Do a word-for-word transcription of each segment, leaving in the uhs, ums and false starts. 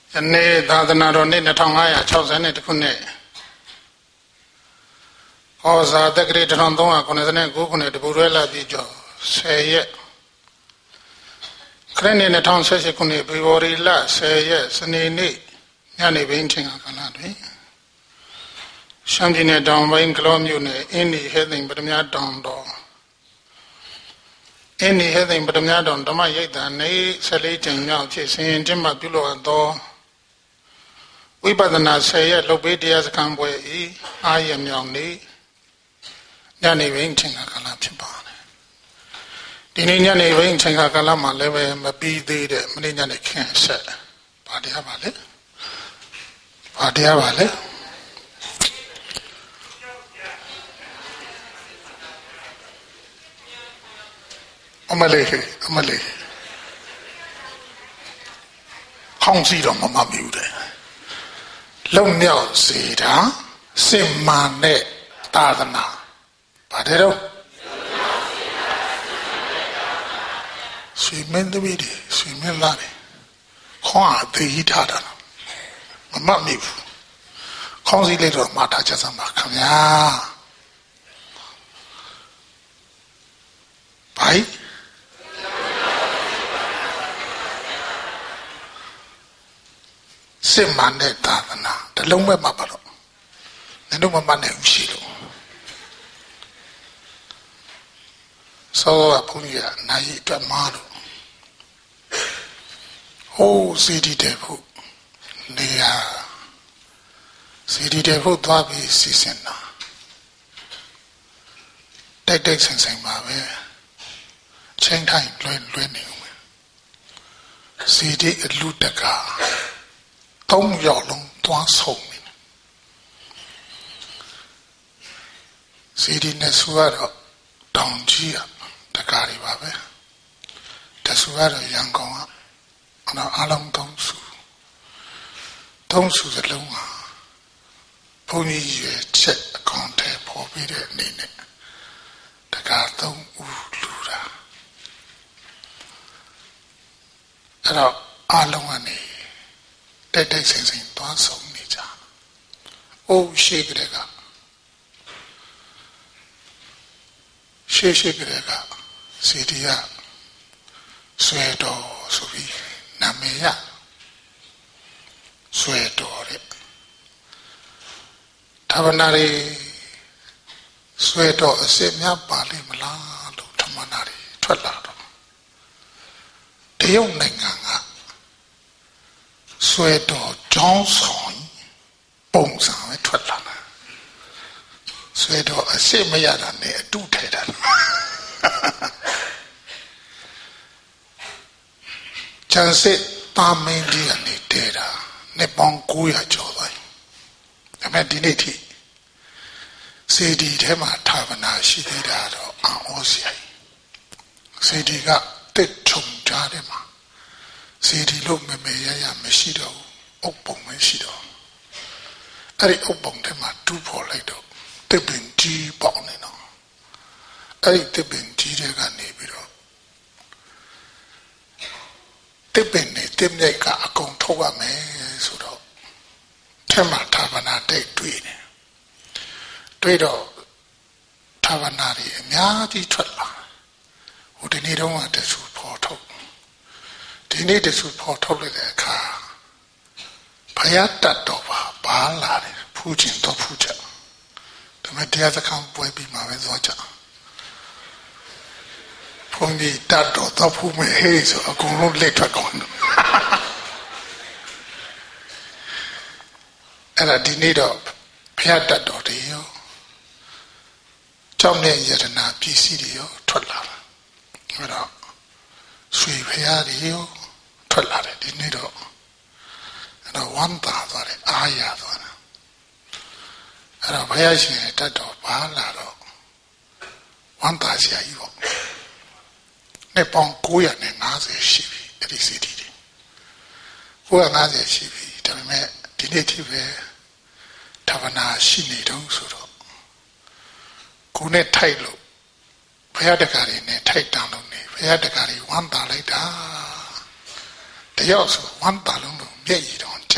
ယနေ့သာသနာတော်နှစ်two thousand five hundred sixty-oneခုနှစ်ဟောဇာတက္ကရာone thousand three hundred ninety-nineခုနှစ်တပူရဲလာပြီးကျော်tenရက်ခရစ်နှစ်two thousand sixteenခုနှစ်ဖေဖော်ဝါရီလtenရက်စနေနေ့ညနေပိုင်းချိန်ကကာလတွင်ရှမ်းပြည်နယ်တောင်ပိုင်းကလောမြို့နယ်အင်းဒီဟဲသိမ်ပထမတောင်တော်အင်းဒီဟဲသိမ်ပထမတောင်ဓမ္မရိပ်သာနေfourteenကြိမ်မြောက်ဖြစ်စဉ်ကျင်းပပြုလုပ်သောဝိပဿနာtenရက်လုပ်ပေးတရားစခန်းပွဲဤအားရမြောင်နေ့ညနေပိုင်းချိန်ကကာလဖြစ်ပါတယ်ဒီနေ့ညနေပိုင်းချိန်ကကာလမှာလည်းပဲမပြီးသေးတဲ့မနေ့ညနေခင်းဆက်ဘာတရားပါလဲဘာတရားပါလဲအမလေးအမလေးခေါင်းစီတော့မမမြူတယ်လုံမြောက်စေတာစစ်မှန်တဲ့သာသနာပါတယ်တော့ဆွေမင်းသမီးတွေဆွေမင်းသားတွေခေါင်းအသေးထားတာမမမြူခေါင်းစီလေးတော့မထားချက်စမ်းပါခင်ဗျာဘိုင်စစ်မှန်တဲ့သာသနာတလုံးမဲ့မှာပါတော့နင်တို့မမှန်တဲ့ဥရှိလို့ဆောဘုန်းကြီးကနိုင်အတွက်မားလို့ဟိုးစီဒီတဲ့ဖို့နေရစီဒီတဲ့ဖို့သွားပြီးစီစဉ်တာတိုက်တိုက်ဆင်ဆင်ပါပဲချိန်ထိုင်လွယ်လွယ်နေဦးမယ်စီဒီအလူတကာသုံးယောက်လုံးသွားဆုံးနေစီဒီနဲ့ဆူရတော့တောင်ကြီးอ่ะတကားတွေပါပဲတဆူရတော့ရန်ကုန်อ่ะအဲ့အလုံးသုံးဆူသုံးဆူစလုံးอ่ะဘုန်းကြီးရွယ်ချက်အကောင့်ထဲပေါ်ပြီးတဲ့အနေနဲ့တကားသုံးဦးလူတာအဲ့တော့အလုံးကနေတိုက်တိုက်ဆိုင်ဆိုင်သွားဆုံးနေကြအိုးရှိကြတဲ့ကရှေ့ရှိကြတဲ့ကစီဒီယာဆွဲတော်ဆိုပြီးနာမည်ရဆွဲတော်တဲ့ဌာနရီဆွဲတော်အစစ်များပါလိမ့်မလားလို့ဌာနရီထွက်လာတော့တရုတ်နိုင်ငံကဆွဲတော်ကျောင်းဆောင်ပုံစံပဲထွက်လာတာဆွဲတော်အစစ်မရတာနဲ့အတူထဲတာကျန်စစ်တာမင်းကြီးကနေတဲတာနှစ်ပေါင်းnine hundredကျော်သွားပြီဒါပေမဲ့ဒီနေ့ထိစေဒီထဲမှာဌာနရှိသေးတာတော့အံ့ဩစရာစေဒီကတက်ချုံကြတယ်မှာစေဒီလို့မမေရရမရှိတော့ဘူးအုပ်ပုံမရှိတော့အဲ့ဒီအုပ်ပုံထဲမှာတူးပေါ်လိုက်တော့တစ်ပင်ကြီးပေါက်နေတော့အဲ့ဒီတစ်ပင်ကြီးတွေကနေပြီးတော့တစ်ပင်နဲ့တစ်မြိုက်ကအကုန်ထုတ်ရမယ်ဆိုတော့ထဲမှာဌာနတိတ်တွေ့နေတွေ့တော့ဌာနတွေအများကြီးထွက်လာဟိုဒီနေ့တော့တဆူပေါ်ထုတ်ဒီနေ့တဆူပေါ်ထုတ်လိုက်တဲ့အခါဘုရားတတ်တော်ပါဘာလာတယ်ဖူးခြင်းတော့ဖူးချက်ဒါမဲ့တရားစခန်းပွဲပြီးမှပဲသွားကြဘုန်းကြီးတတ်တော်တော့ဖူးမယ်ဟေးဆိုအကုန်လုံးလက်ထွက်ကောင်းတယ်အဲ့ဒါဒီနေ့တော့ဘုရားတတ်တော်တွေရောကျောင်းနဲ့ယတနာပစ္စည်းတွေရောထွက်လာတာအဲ့တော့ဆွေဖရားတွေရောထွက်လာတယ်ဒီနေ့တော့အဲ့တော့ဝမ်းသာသွားတယ်အားရသွားတယ်အဲ့တော့ဘုရားရှင်တတ်တော်ပါလာတော့ဝမ်းသာစရာကြီးပေါ့နှစ်ပေါင်းnine hundred fiftyရှိပြီအဲ့ဒီစီတီတွေnine hundred fiftyရှိပြီဒါပေမဲ့ဒီနေ့ထိပဲဌာနရှိနေတော့ဆိုတော့ကိုယ်နဲ့ထိုက်လို့ဘုရားတက္ကရာနဲ့ထိုက်တန်လို့နေဘုရားတက္ကရာဝမ်းသာလိုက်တာတယောက်ဆိုဝမ်းသာလုံးလို့မျက်ရည်တော့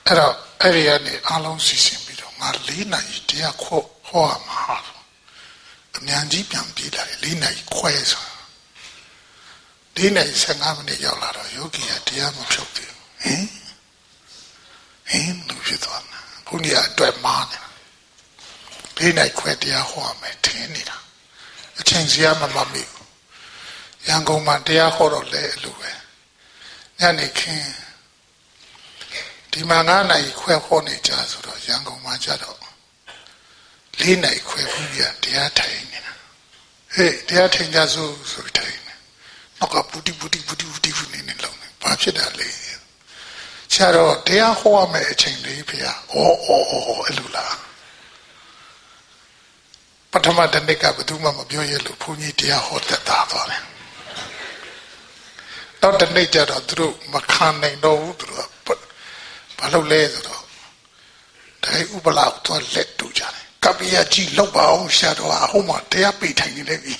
အဲ့တော့အဲ့ဒီကနေအားလုံးစီစဉ်ပြီးတော့ငါလေးနာရီတရားခေါ်ဟောမှာအမြန်ကြီးပြန်ပြေးလာတယ်လေးနာရီခွဲဆိုလေးနာရီဆယ်ငါးမိနစ်ရောက်လာတော့ယောဂီကတရားမဖြုတ်သေးဘူးဟင်ဟင်လို့ဖြစ်သွားတယ်ဘုန်းကြီးအတွက်မားတယ်လေးနာရီခွဲတရားဟောမယ်ထင်နေတာအချိန်စီရမမမေ့ဘူးရန်ကုန်မှာတရားဟောတော့လဲအလိုပဲညနေခင်းဒီမှာငါးနာရီခွဲဟောနေကြဆိုတော့ရန်ကုန်မှာကြတော့လေးနာရီခွဲဘုရားတရားထိုင်နေတာဟေးတရားထိုင်ကြစို့ဆိုထိုင်နေနောက်ကပူတိပူတိပူတိပူတိပူနေနေလုံးဘာဖြစ်တာလဲဆရာတော်တရားဟောရမယ့်အချိန်လေးဖေ။ဩဩဩအဲ့လိုလားပထမတနေ့ကဘယ်သူမှမပြောရလို့ဘုန်းကြီးတရားဟောတတ်တာသွားတယ်နောက်တနေ့ကျတော့သူတို့မခံနိုင်တော့ဘူးသူတို့ဘာလို့လဲဆိုတော့ဒါဥပလာတော့လက်တူကြတယ်ကပ္ပိယကြီးလောက်ပါအောင်ဆရာတော်အဟိုမှာတရားပိထိုင်နေတယ်ပြီ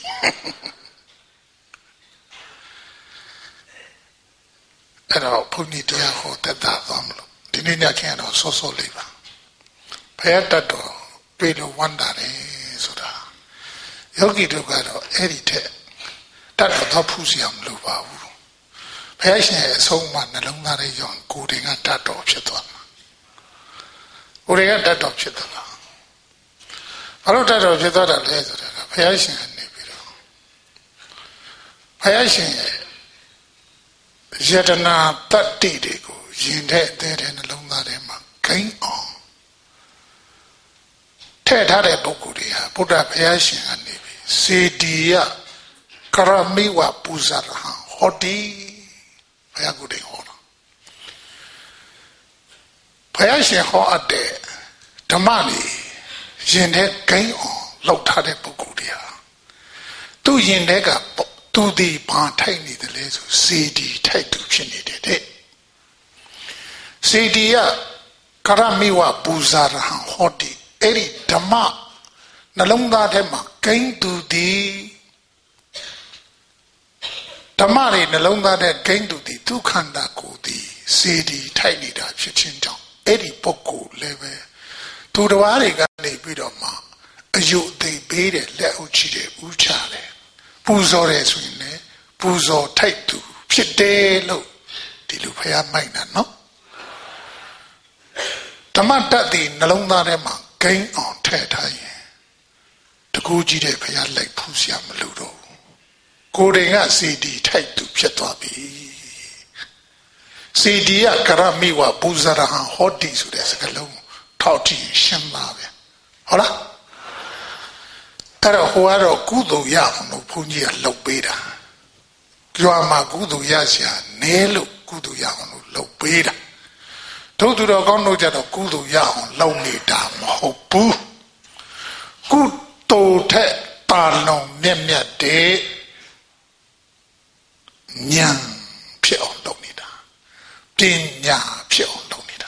အဲ့တော့ဘုန်းကြီးတရားဟောတတ်တာသွားမလို့ဒီနေ့ညချင်းတော့စောစောလေးပါဘယ်တတ်တော့တွေ့လို့ဝမ်းတာလေဆိုတာယောဂီတို့ကတော့အဲ့ဒီထက်တတ်တော့ဖူးစီအောင်မလုပ်ပါဘူးဘုရားရှင်ရဲ့အဆုံးအမနှလုံးသားရဲ့ရောင်ကိုယ်တင်ကတတ်တော်ဖြစ်သွားမှာကိုယ်တင်ကတတ်တော်ဖြစ်သွားတာဘာလို့တတ်တော်ဖြစ်သွားတာလဲဆိုတာကဘုရားရှင်ကနေပြီးတော့ဘုရားရှင်ရဲ့ယတနာတတ္တိတွေကိုယင်တဲ့အသေးတဲ့နှလုံးသားထဲမှာဂိမ်းအောင်ထည့်ထားတဲ့ပုဂ္ဂိုလ်တွေဟာဘုရားဘုရားရှင်ကနေပြီးစေတီယကရမိဝပူဇာရဟံဟောတိဘုရားကိုယ်တိုင်ဟောတာဘုရားရှင်ဟောအပ်တဲ့ဓမ္မတွေယင်တဲ့ဂိမ်းအောင်လောက်ထားတဲ့ပုဂ္ဂိုလ်တွေဟာသူယင်တဲ့ကသူဒီဘာထိုက်နေတယ်လဲဆိုစေတီထိုက်သူဖြစ်နေတယ်တဲ့စေတီကကရမိဝပူဇာရဟံဟောတိအဲ့ဒီဓမ္မနှလုံးသားထဲမှာဂိမ်းသူဒီဓမ္မတွေနှလုံးသားထဲဂိမ်းသူဒီဒုက္ခန္တာကိုဒီစေတီထိုက်နေတာဖြစ်ခြင်းကြောင့်အဲ့ဒီပုဂ္ဂိုလ်လည်းပဲသူတော်ဘာတွေကနေပြီးတော့မှအယုအသိပေးတယ်လက်အုပ်ချတယ်ဥချတယ်ပူဇော်တယ်ဆိုရင်လည်းပူဇော်ထိုက်သူဖြစ်တယ်လို့ဒီလိုဖျားမိုက်တာနော်ဓမ္မတတ်တဲ့နှလုံးသားထဲမှာဂိမ်းအောင်ထည့်ထားရင်တကူကြီးတဲ့ဖျားလိုက်ဖူးစရာမလိုတော့ဘူးကိုယ်တိုင်ကစီတီထိုက်သူဖြစ်သွားပြီစီတီကကရမိဝပူဇာရဟံဟောတိဆိုတဲ့စကားလုံးထောက်ကြည့်ရှင်းပါပဲဟုတ်လားအဲ့တော့ဟိုကတော့ကုသိုလ်ရအောင်လို့ဘုန်းကြီးကလှုပ်ပေးတာကြွားမှာကုသိုလ်ရရှာနဲလို့ကုသိုလ်ရအောင်လို့လှုပ်ပေးတာတို့သူတော်ကောင်းတို့ကြတော့ကုသိုလ်ရအောင်လှုပ်နေတာမဟုတ်ဘူးကုသိုလ်ထက်တာလုံးမြတ်မြတ်တဲ့ဉာဏ်ဖြစ်အောင်လုပ်နေတာပညာဖြစ်အောင်လုပ်နေတာ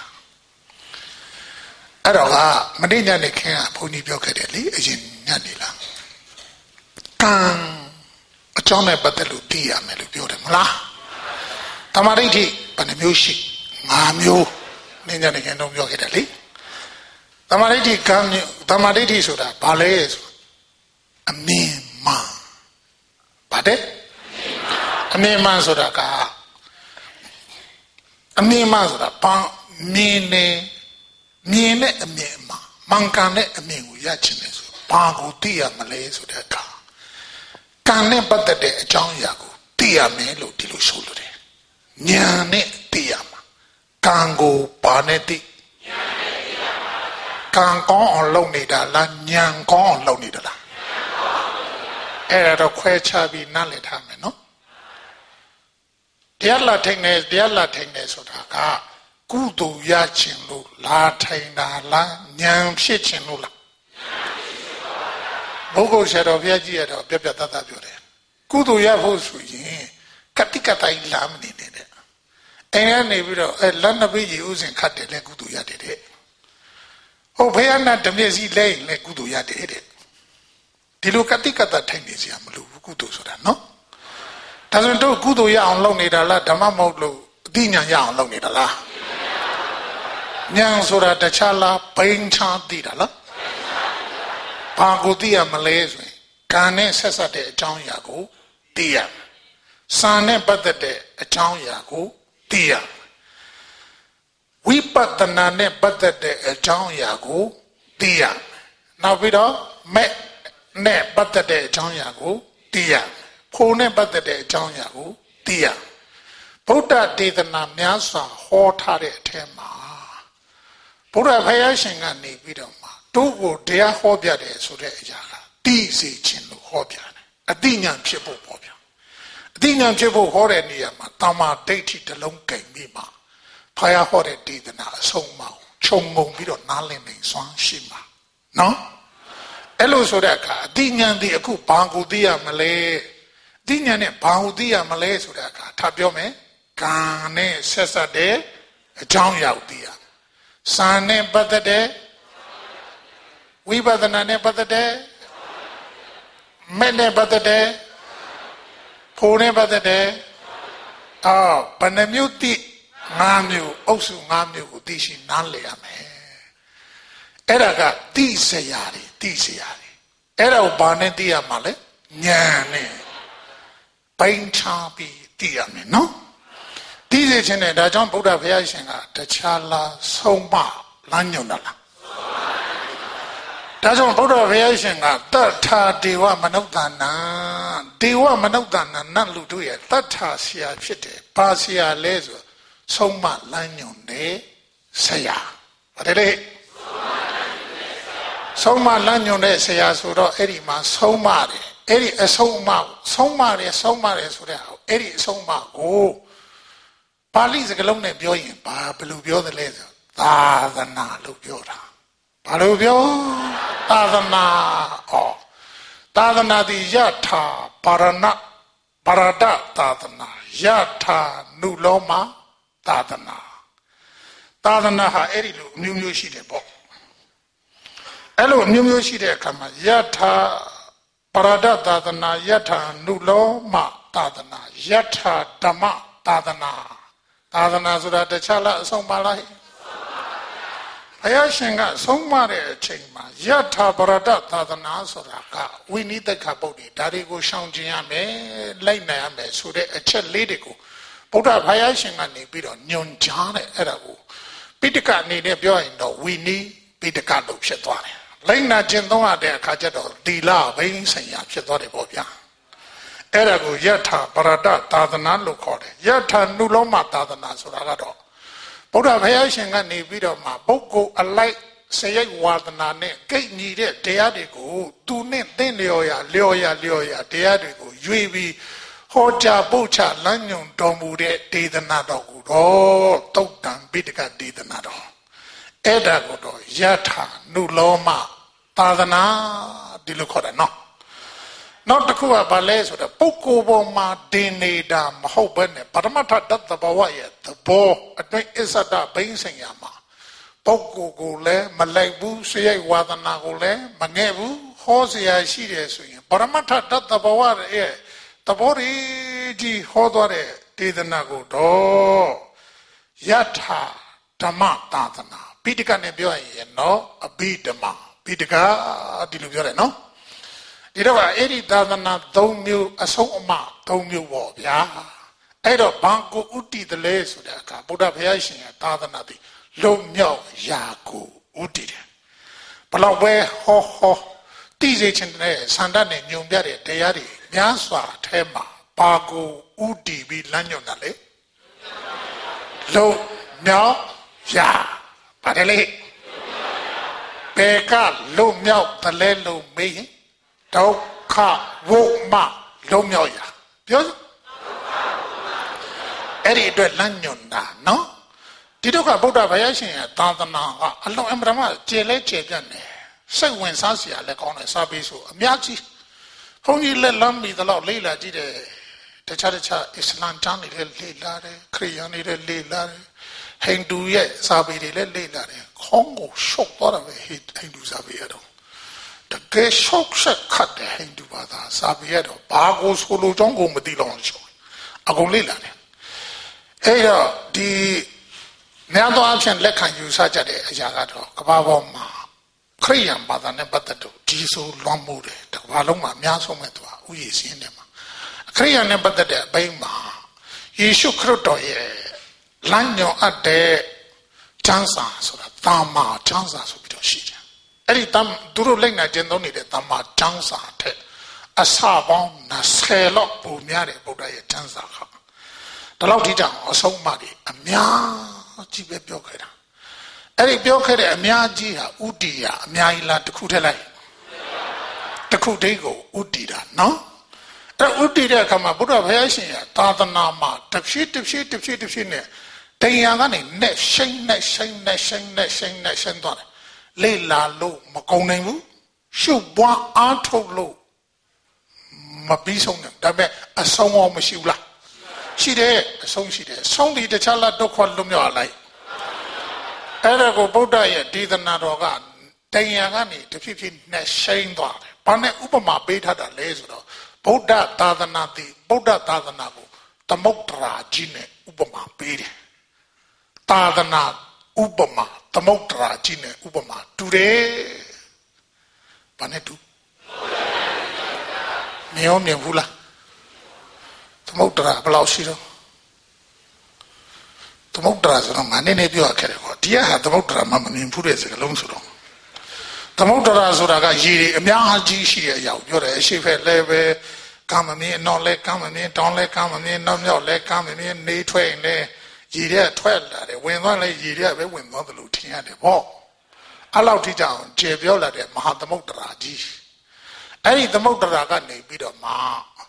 အဲ့တော့ကမနေ့ညနေခင်းကဘုန်းကြီးပြောခဲ့တယ်လေအရင်ညနေလားကံအကြောင်းနဲ့ပတ်သက်လို့သိရမယ်လို့ပြောတယ်မလားတမာဒိဋ္ဌိဘယ်နှမျိုးရှိ၅မျိုးနေ့ညနေခင်းတော့ပြောခဲ့တယ်လေတမာဒိဋ္ဌိကံတမာဒိဋ္ဌိဆိုတာဘာလဲဆိုအမြင်မှန်ဗါတဲ့အမြင်မှန်ဆိုတာကအမြင်မှန်ဆိုတာဘာမြင်နေမြင်တဲ့အမြင်မှန်မှန်ကန်တဲ့အမြင်ကိုရချင်တယ်ဆိုဘာကိုသိရမလဲဆိုတဲ့အခါကံနဲ့ပတ်သက်တဲ့အကြောင်းအရာကိုသိရမယ်လို့ဒီလိုဆိုလို့တယ်ဉာဏ်နဲ့သိရမှာကံကိုဘာနဲ့သိဉာဏ်နဲ့သိရမှာကံကောင်းအောင်လုပ်နေတာလားဉာဏ်ကောင်းအောင်လုပ်နေတာလားဉာဏ်ကောင်းအောင်လုပ်နေတာအဲ့ဒါတော့ခွဲခြားပြီးနားလည်ထားမယ်နော်တရားလာထိုင်နေတရားလာထိုင်နေဆိုတာကကုသိုလ်ရခြင်းလို့လာထိုင်တာလားဉာဏ်ဖြစ်ခြင်းလို့လားဘုဂုတ်ဆရာတော်ဘုရားကြီးရတော့ပြပြတတ်တတ်ပြောတယ်ကုသိုလ်ရဖို့ဆိုရင်ကတိကတိုင်လာမနေနဲ့တဲ့အိမ်ကနေပြီးတော့အဲလက်နှစ်ပိတ်ကြီးဥစဉ်ခတ်တယ်လေကုသိုလ်ရတယ်တဲ့ဟုတ်ဘုရားနာဓမျက်စီလဲရင်လေကုသိုလ်ရတယ်တဲ့ဒီလိုကတိကတထိုင်နေစရာမလိုဘူးကုသိုလ်ဆိုတာနော်ဒါဆိုရင်တို့ကုသိုလ်ရအောင်လုပ်နေတာလားဓမ္မမဟုတ်လို့အသိဉာဏ်ရအောင်လုပ်နေတာလားဉာဏ်ဆိုတာတခြားလားဘိန်းချသိတာလားဘာကိုသိရမလဲဆိုရင်ကံနဲ့ဆက်ဆက်တဲ့အကြောင်းအရာကိုသိရစာနဲ့ပတ်သက်တဲ့အကြောင်းအရာကိုသိရဝိပဿနာနဲ့ပတ်သက်တဲ့အကြောင်းအရာကိုသိရနောက်ပြီးတော့မဲ့နဲ့ပတ်သက်တဲ့အကြောင်းအရာကိုသိရဖို့နဲ့ပတ်သက်တဲ့အကြောင်းအရာကိုသိရဗုဒ္ဓဒေသနာများစွာဟောထားတဲ့အထက်မှာဘုရားဖယားရှင်ကနေပြီးတော့မှတို့ကိုတရားဟောပြတယ်ဆိုတဲ့အရာကသိစေခြင်းလို့ဟောပြတယ်အသိဉာဏ်ဖြစ်ဖို့ပေါ့ဗျာအသိဉာဏ်ဖြစ်ဖို့ဟောတဲ့နေရာမှာတမာဒိဋ္ဌိတစ်လုံးကင်ပြီးမှဖယားဟောတဲ့ဒေသနာအဆုံးအမခြုံငုံပြီးတော့နားလည်နိုင်စွမ်းရှိမှာနော်အဲ့လိုဆိုတဲ့အခါအသိဉာဏ်ဒီအခုဘာကိုသိရမလဲအသိဉာဏ်နဲ့ဘာကိုသိရမလဲဆိုတဲ့အခါထားပြောမယ်ကံနဲ့ဆက်ဆက်တဲ့အကြောင်းအရာကိုသိရစာနဲ့ပတ်သက်တဲ့ဝိပဿနာနဲ့ပတ်သက်တဲ့မဲ့နဲ့ပတ်သက်တဲ့ဖို့နဲ့ပတ်သက်တဲ့အော်ဘယ်နှမျိုးသိငါးမျိုးအုပ်စုငါးမျိုးကိုသိရှိနားလည်ရမယ်အဲ့ဒါကသိစရာတွေသိစရာတွေအဲ့ဒါကိုဘာနဲ့သိရမှာလဲဉာဏ်နဲ့ပိုင်ချပြီးသိရမယ်နော်သိစေခြင်းနဲ့ဒါကြောင့်ဗုဒ္ဓဘုရားရှင်ကတခြားလားဆုံးမလမ်းညွှန်တာလားဒါကြောင့်ဗုဒ္ဓဘုရားရှင်ကတတ္ထာဒေဝမနုဿာနာဒေဝမနုဿာနာနတ်လူတို့ရဲ့တတ္ထာဆရာဖြစ်တယ်ဘာဆရာလဲဆိုဆုံးမလမ်းညွှန်တဲ့ဆရာဟုတ်တယ်လေဆုံးမလမ်းညွှန်တဲ့ဆရာဆိုတော့အဲ့ဒီမှာဆုံးမတယ်အဲ့ဒီအဆုံးအမဆုံးမတယ်ဆုံးမတယ်ဆိုတဲ့အဲ့ဒီအဆုံးအမကိုပါဠိစကားလုံးနဲ့ပြောရင်ဘာဘယ်လိုပြောသလဲဆိုသာသနာလို့ပြောတာဘာလို့ပြောသာသနာဩသာသနာတိယထာပါရဏပါရဒသာသနာယထာနုလောမသာသနာသာသနာဟာအဲ့ဒီလိုအမျိုးမျိုးရှိတယ်ပေါ့အဲ့လိုအမျိုးမျိုးရှိတဲ့အခါမှာယထာပါရဒသာသနာယထာနုလောမသာသနာယထာဓမ္မသာသနာသာသနာဆိုတာတခြားလားအဆုံးပါလားဘုရားရှင်ကဆုံးမတဲ့အချိန်မှာယထာပရဒသာသနာဆိုတာကဝိနိသက္ခပုဒ်တွေဒါတွေကိုရှောင်ကျင်ရမယ်လိုက်နိုင်ရမယ်ဆိုတဲ့အချက်လေးတွေကိုဗုဒ္ဓဘုရားရှင်ကနေပြီးတော့ညွန်ကြားတဲ့အဲ့ဒါကိုပိဋကအနေနဲ့ပြောရင်တော့ဝိနိပိဋကလို့ဖြစ်သွားတယ်လိုက်နာကျင့်သုံးရတဲ့အခါကျတော့သီလဘိန်းဆိုင်ရာဖြစ်သွားတယ်ပေါ့ဗျာအဲ့ဒါကိုယထာပရဒသာသနာလို့ခေါ်တယ်ယထာနုလောမသာသနာဆိုတာကတော့ဗုဒ္ဓဘုရားရှင်ကနေပြီးတော့မှပုဂ္ဂိုလ်အလိုက်စရိတ်ဝါဒနာနဲ့ကိတ်ညီတဲ့တရားတွေကိုသူနဲ့သင်လျော်ရလျော်ရလျော်ရတရားတွေကိုရွေပြီးဟောကြားပုတ်ချလမ်းညွန်တော်မူတဲ့ဒေသနာတော်ကိုတော့တုတ်တံပိဋကဒေသနာတော်အဲ့ဒါကိုတော့ယထာနုလောမသာသနာဒီလိုခေါ်တယ်နော်နောက်တစ်ခုကဘာလဲဆိုတော့ပုဂ္ဂိုလ်ပေါ်မှာတင်နေတာမဟုတ်ဘဲနဲ့ပရမတ္ထတတ္တဘဝရဲ့သဘောအတွင်းအစ္ဆဒဘိန်းဆိုင်ရာမှာပုဂ္ဂိုလ်ကိုလည်းမလိုက်ဘူးစရိတ်ဝါဒနာကိုလည်းမငဲ့ဘူးဟောစရာရှိတယ်ဆိုရင်ပရမတ္ထတတ္တဘဝရဲ့သဘောရည်ကြီးဟောသွားတဲ့ဒေသနာကိုတော့ယထာဓမ္မသာသနာပိဋကနဲ့ပြောရင်နော်အဘိဓမ္မာပိဋကဒီလိုပြောတယ်နော်ဒီတော့အဲ့ဒီသာသနာသုံးမျိုးအဆုံးအမသုံးမျိုးပေါ့ဗျာအဲ့တော့ဘာကိုဥတည်တယ်လဲဆိုတဲ့အခါဗုဒ္ဓဘုရားရှင်ရဲ့သာသနာသည်လုံမြောက်ရာကိုဥတည်တယ်ဘလောက်ပဲဟောဟောတိစေခြင်းနဲ့ဆန္ဒနဲ့ညုံပြတဲ့တရားတွေများစွာထဲမှာဘာကိုဥတည်ပြီးလမ်းညွှန်တာလဲလုံမြောက်ရာပါတယ်လေဘယ်ကလုံမြောက်တယ်လဲလို့မေးရင်ဒုက္ခဝုမလုံးမြောက်ရာပြောအဲ့ဒီအတွက်လမ်းညွှန်တာနော်ဒီတော့ကဗုဒ္ဓဘုရားရှင်ရဲ့သာသနာကအလုံးအမတမကျေလဲကျေပြတ်တယ်စိတ်ဝင်စားစရာလည်းကောင်းတယ်စားပေးဆိုအများကြီးဘုန်းကြီးလက်လမ်းပြီးတော့လေးလာကြည့်တယ်တခြားတခြားအစ္စလမ်ကျမ်းတွေလည်းလေးလာတယ်ခရစ်ယာန်တွေလည်းလေးလာတယ်ဟိန္ဒူရဲ့စာပေတွေလည်းလေးလာတယ်ခေါင်းကိုရှုပ်သွားတယ်ပဲဟိန္ဒူစာပေရတော့တကယ်ရှုပ်ဆက်ခတ်တဲ့ဟိန္ဒူဘာသာစာပေရတော့ဘာကိုဆိုလိုကြောင်းကိုမသိတော့ရှုပ်အကုန်လေးလာတယ်အဲ့တော့ဒီများသောအားဖြင့်လက်ခံယူဆကြတဲ့အရာကတော့ကမ္ဘာပေါ်မှာခရိယန်ဘာသာနဲ့ပတ်သက်လို့ကြီးစိုးလွှမ်းမိုးတယ်တစ်ကမ္ဘာလုံးမှာအများဆုံးပဲသူကဥယျာဉ်စင်းတယ်မှာခရိယန်နဲ့ပတ်သက်တဲ့အပိုင်းမှာယေရှုခရစ်တော်ရဲ့လမ်းညွှန်အပ်တဲ့ချမ်းသာဆိုတာတာမာချမ်းသာဆိုပြီးတော့ရှိတယ်အဲ့ဒီတမ်သူတို့လက်နဲ့ကျင့်သုံးနေတဲ့တာမာချမ်းသာတဲ့အစပေါင်း20လောက်ပုံများတဲ့ဗုဒ္ဓရဲ့ချမ်းသာခါဒါလောက်ဒီတောင်အဆုံးအမတွေအများကြီးပဲပြောခဲ့တာအဲ့ဒီပြောခဲ့တဲ့အများကြီးဟာဥတီယအများကြီးလားတစ်ခုထည့်လိုက်တစ်ခုတည်းကိုဥတီတာနော်အဲ့ဥတီတဲ့အခါမှာဘုရားဘုရားရှင်ရဲ့သာသနာမှာတစ်ဖြည်းတစ်ဖြည်းတစ်ဖြည်းတစ်ဖြည်းနဲ့တရားကနေနဲ့ရှိန်နဲ့ရှိန်နဲ့ရှိန်နဲ့ရှိန်နဲ့ရှိန်သွားတယ်လေလာလို့မကုန်နိုင်ဘူးရှုပ်ပွားအားထုတ်လို့မပြီးဆုံးတယ်ဒါပေမဲ့အဆုံးအောင်မရှိဘူးလားရှိတယ်အဆုံးရှိတယ်ဆုံးဒီတခြားလားဒုက္ခလွတ်မြောက်လိုက်အဲ့ဒါကိုဗုဒ္ဓရဲ့ဒေသနာတော်ကတရားကနေတဖြည်းဖြည်းနဲ့ရှိန်သွားတယ်ဘာနဲ့ဥပမာပေးထားတာလဲဆိုတော့ဗုဒ္ဓသာသနာတိဗုဒ္ဓသာသနာကိုသမုဒ္ဒရာကြီးနဲ့ဥပမာပေးတယ်သာသနာဥပမာသမုဒ္ဒရာကြီးနဲ့ဥပမာတူတယ်ဘာနဲ့တူမရောမြင်ဘူးလားသမုဒ္ဒရာဘယ်လောက်ရှိတော့သမုဒ္ဒရာဆိုတော့ငါနည်းနည်းပြောရခဲ့တယ်ကွာဒီကဟာသမုဒ္ဒရာမှမမြင်ဘူးတဲ့စကားလုံးဆိုတော့သမုဒ္ဒရာဆိုတာကရေတွေအများကြီးရှိတဲ့အရာကိုပြောတယ်အရှိဖက်လည်းပဲကမ်းမမြင်အနောက်လည်းကမ်းမမြင်တောင်လည်းကမ်းမမြင်နောက်မြောက်လည်းကမ်းမမြင်နေထွက်ရင်လည်းရေတွေထွက်လာတယ်ဝင်သွားလည်းရေတွေပဲဝင်သွားတယ်လို့ထင်ရတယ်ပေါ့အဲ့လောက်ထိကြောင်ကျေပြောလာတဲ့မဟာသမုဒ္ဒရာကြီးအဲ့ဒီသမုဒ္ဒရာကနေပြီးတော့မှ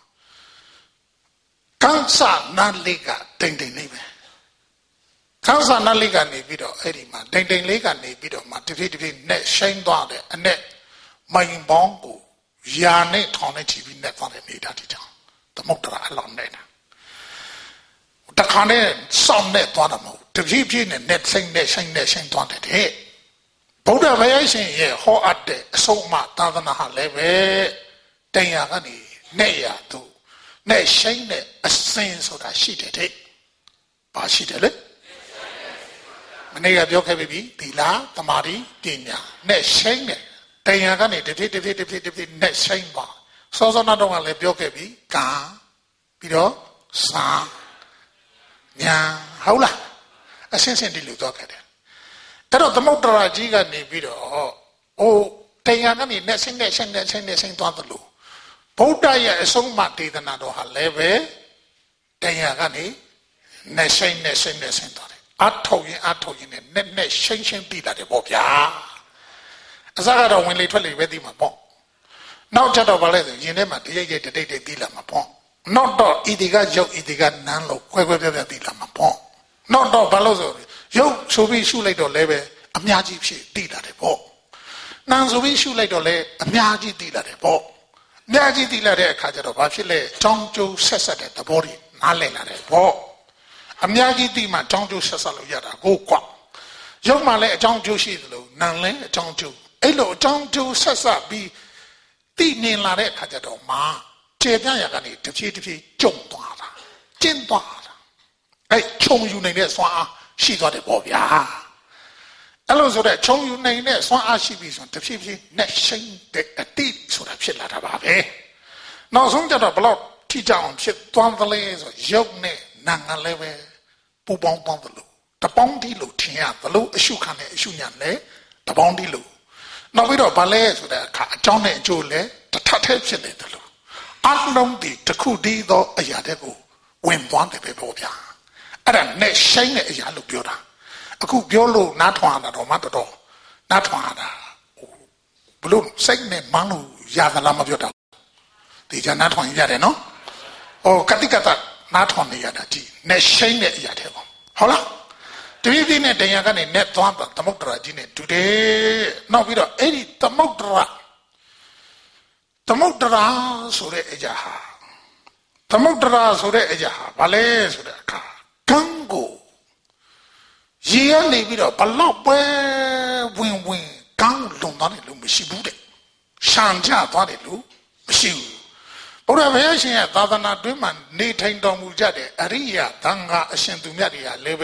ကန်ဆာနာလေးကတိမ်တိမ်လေးပဲကန်ဆာနာလေးကနေပြီးတော့အဲ့ဒီမှာတိမ်တိမ်လေးကနေပြီးတော့မှတဖြည်းတဖြည်းနဲ့ရှိန်သွားတယ်အနဲ့မိုင်ပေါင်းကိုယာနဲ့ထောင်နဲ့ချီပြီးနဲ့သွားတဲ့နေတာဒီကြောင်သမုဒ္ဒရာအလောင်းနေတာတခါနဲ့စောင့်နဲ့သွားတာမဟုတ်တဖြည်းဖြည်းနဲ့နဲ့ဆိုင်နဲ့ဆိုင်နဲ့ဆိုင်သွားတယ်တဲ့ဗုဒ္ဓဘုရားရှင်ရဲ့ဟောအပ်တဲ့အဆုံးအမသာသနာဟာလည်းပဲတရားကနေနဲ့ရသူနဲ့ရှိန်နဲ့အစင်ဆိုတာရှိတယ်တဲ့ဘာရှိတယ်လဲမနေ့ကပြောခဲ့ပြီသီလသမာဓိပညာနဲ့ရှိန်နဲ့တရားကနေတဖြည်းတဖြည်းတဖြည်းတဖြည်းနဲ့ရှိန်ပါစောစောနာတော့ကလည်းပြောခဲ့ပြီကာပြီးတော့စာညာဟုတ်လားအစင်စင်ဒီလိုတော့ခဲ့တယ်အဲ့တော့သမုဒ္ဒရာကြီးကနေပြီးတော့ဟိုတရားကနေနဲ့ဆိုင်နဲ့ဆိုင်နဲ့ဆိုင်နဲ့ဆိုင်သွားသလိုဗုဒ္ဓရဲ့အဆုံးအမဒေသနာတော်ဟာလည်းပဲတရားကနေနဲ့ဆိုင်နဲ့ဆိုင်နဲ့ဆိုင်သွားတယ်အထောက်ရင်အထောက်ရင်နဲ့နဲ့နဲ့ရှိန်ရှိန်ပြီးလာတယ်ပေါ့ဗျာအစကတော့ဝင်လေထွက်လေပဲသိမှာပေါ့နောက်ကျတော့ဗါလဲဆိုရင်ထဲမှာတရိပ်ရိပ်တိတ်တိတ်ပြီးလာမှာပေါ့နောက်တော့ဤဒီကရုပ်ဤဒီကနန်းလို့ခွဲခွဲပြားပြားပြီးလာမှာပေါ့နောက်တော့ဘာလို့ဆိုရုပ်ဆိုပြီးရှုလိုက်တော့လည်းပဲအများကြီးဖြစ်ပြီးလာတယ်ပေါ့နန်းဆိုပြီးရှုလိုက်တော့လည်းအများကြီးပြီးလာတယ်ပေါ့အများကြီးပြီးလာတဲ့အခါကျတော့ဘာဖြစ်လဲကြောင်းကျိုးဆက်ဆက်တဲ့သဘောတွေနားလည်လာတယ်ပေါ့အများကြီးပြီးမှကြောင်းကျိုးဆက်ဆက်လို့ရတာကိုကွာရုပ်မှလည်းအကြောင်းကျိုးရှိသလိုနန်းလည်းအကြောင်းကျိုးအဲ့လိုအကြောင်းကျိုးဆက်ဆက်ပြီးသိနေလာတဲ့အခါကျတော့မှကျေပြရကနေတဖြည်းတဖြည်းကျုံသွားတာကျင်းသွားတာအဲ့ခြုံယူနေတဲ့စွမ်းအားရှိသွားတယ်ပေါ့ဗျာအဲ့လိုဆိုတော့ခြုံယူနေတဲ့စွမ်းအားရှိပြီဆိုတဖြည်းဖြည်းနဲ့ရှိန်တဲ့အတိဆိုတာဖြစ်လာတာပါပဲနောက်ဆုံးကျတော့ဘလို့ထိကြအောင်ဖြစ်သွားသလဲဆိုရုပ်နဲ့နာငါလည်းပဲပူပေါင်းသွားသလိုတပေါင်းတီးလို့ထင်ရသလိုအရှုခံနဲ့အရှုညာနဲ့တပေါင်းတီးလို့နောက်ပြီးတော့ဗာလဲဆိုတဲ့အခါအကြောင်းနဲ့အကျိုးလဲတထပ်ထဲဖြစ်နေတယ်လို့အလုံးဒီတစ်ခုတည်းသောအရာတွေကိုဝင်သွားတယ်ပဲပေါ့ဗျာအဲ့ဒါနဲ့ရှိန်တဲ့အရာလို့ပြောတာအခုပြောလို့နားထွားတာတော့မတော်တော်နားထွားတာဘလို့စိတ်နဲ့မန်းလို့ရသလားမပြောတာဒီကြနားထွားရတယ်နော်ဟိုကတိကတနားထွားနေရတာကြည့်နဲ့ရှိန်တဲ့အရာတွေပေါ့ဟုတ်လားတပြည့်ပြည့်နဲ့တရားကနေနဲ့သွားတာသမုဒ္ဒရာကြီးနဲ့တူတယ်နောက်ပြီးတော့အဲ့ဒီသမုဒ္ဒရာသမုဒ္ဒရာဆိုတဲ့အရာဟာသမုဒ္ဒရာဆိုတဲ့အရာဟာဘာလဲဆိုတဲ့အခါကံကိုရေရနေပြီးတော့ဘလောက်ပဲဝင်ဝင်ကံလုံသွားတယ်လို့မရှိဘူးတဲ့ရှံချသွားတယ်လို့မရှိဘူးဘုရားဘုရားရှင်ရဲ့သာသနာတွင်မှနေထိုင်တော်မူကြတဲ့အရိယသံဃာအရှင်သူမြတ်တွေကလည်းပဲ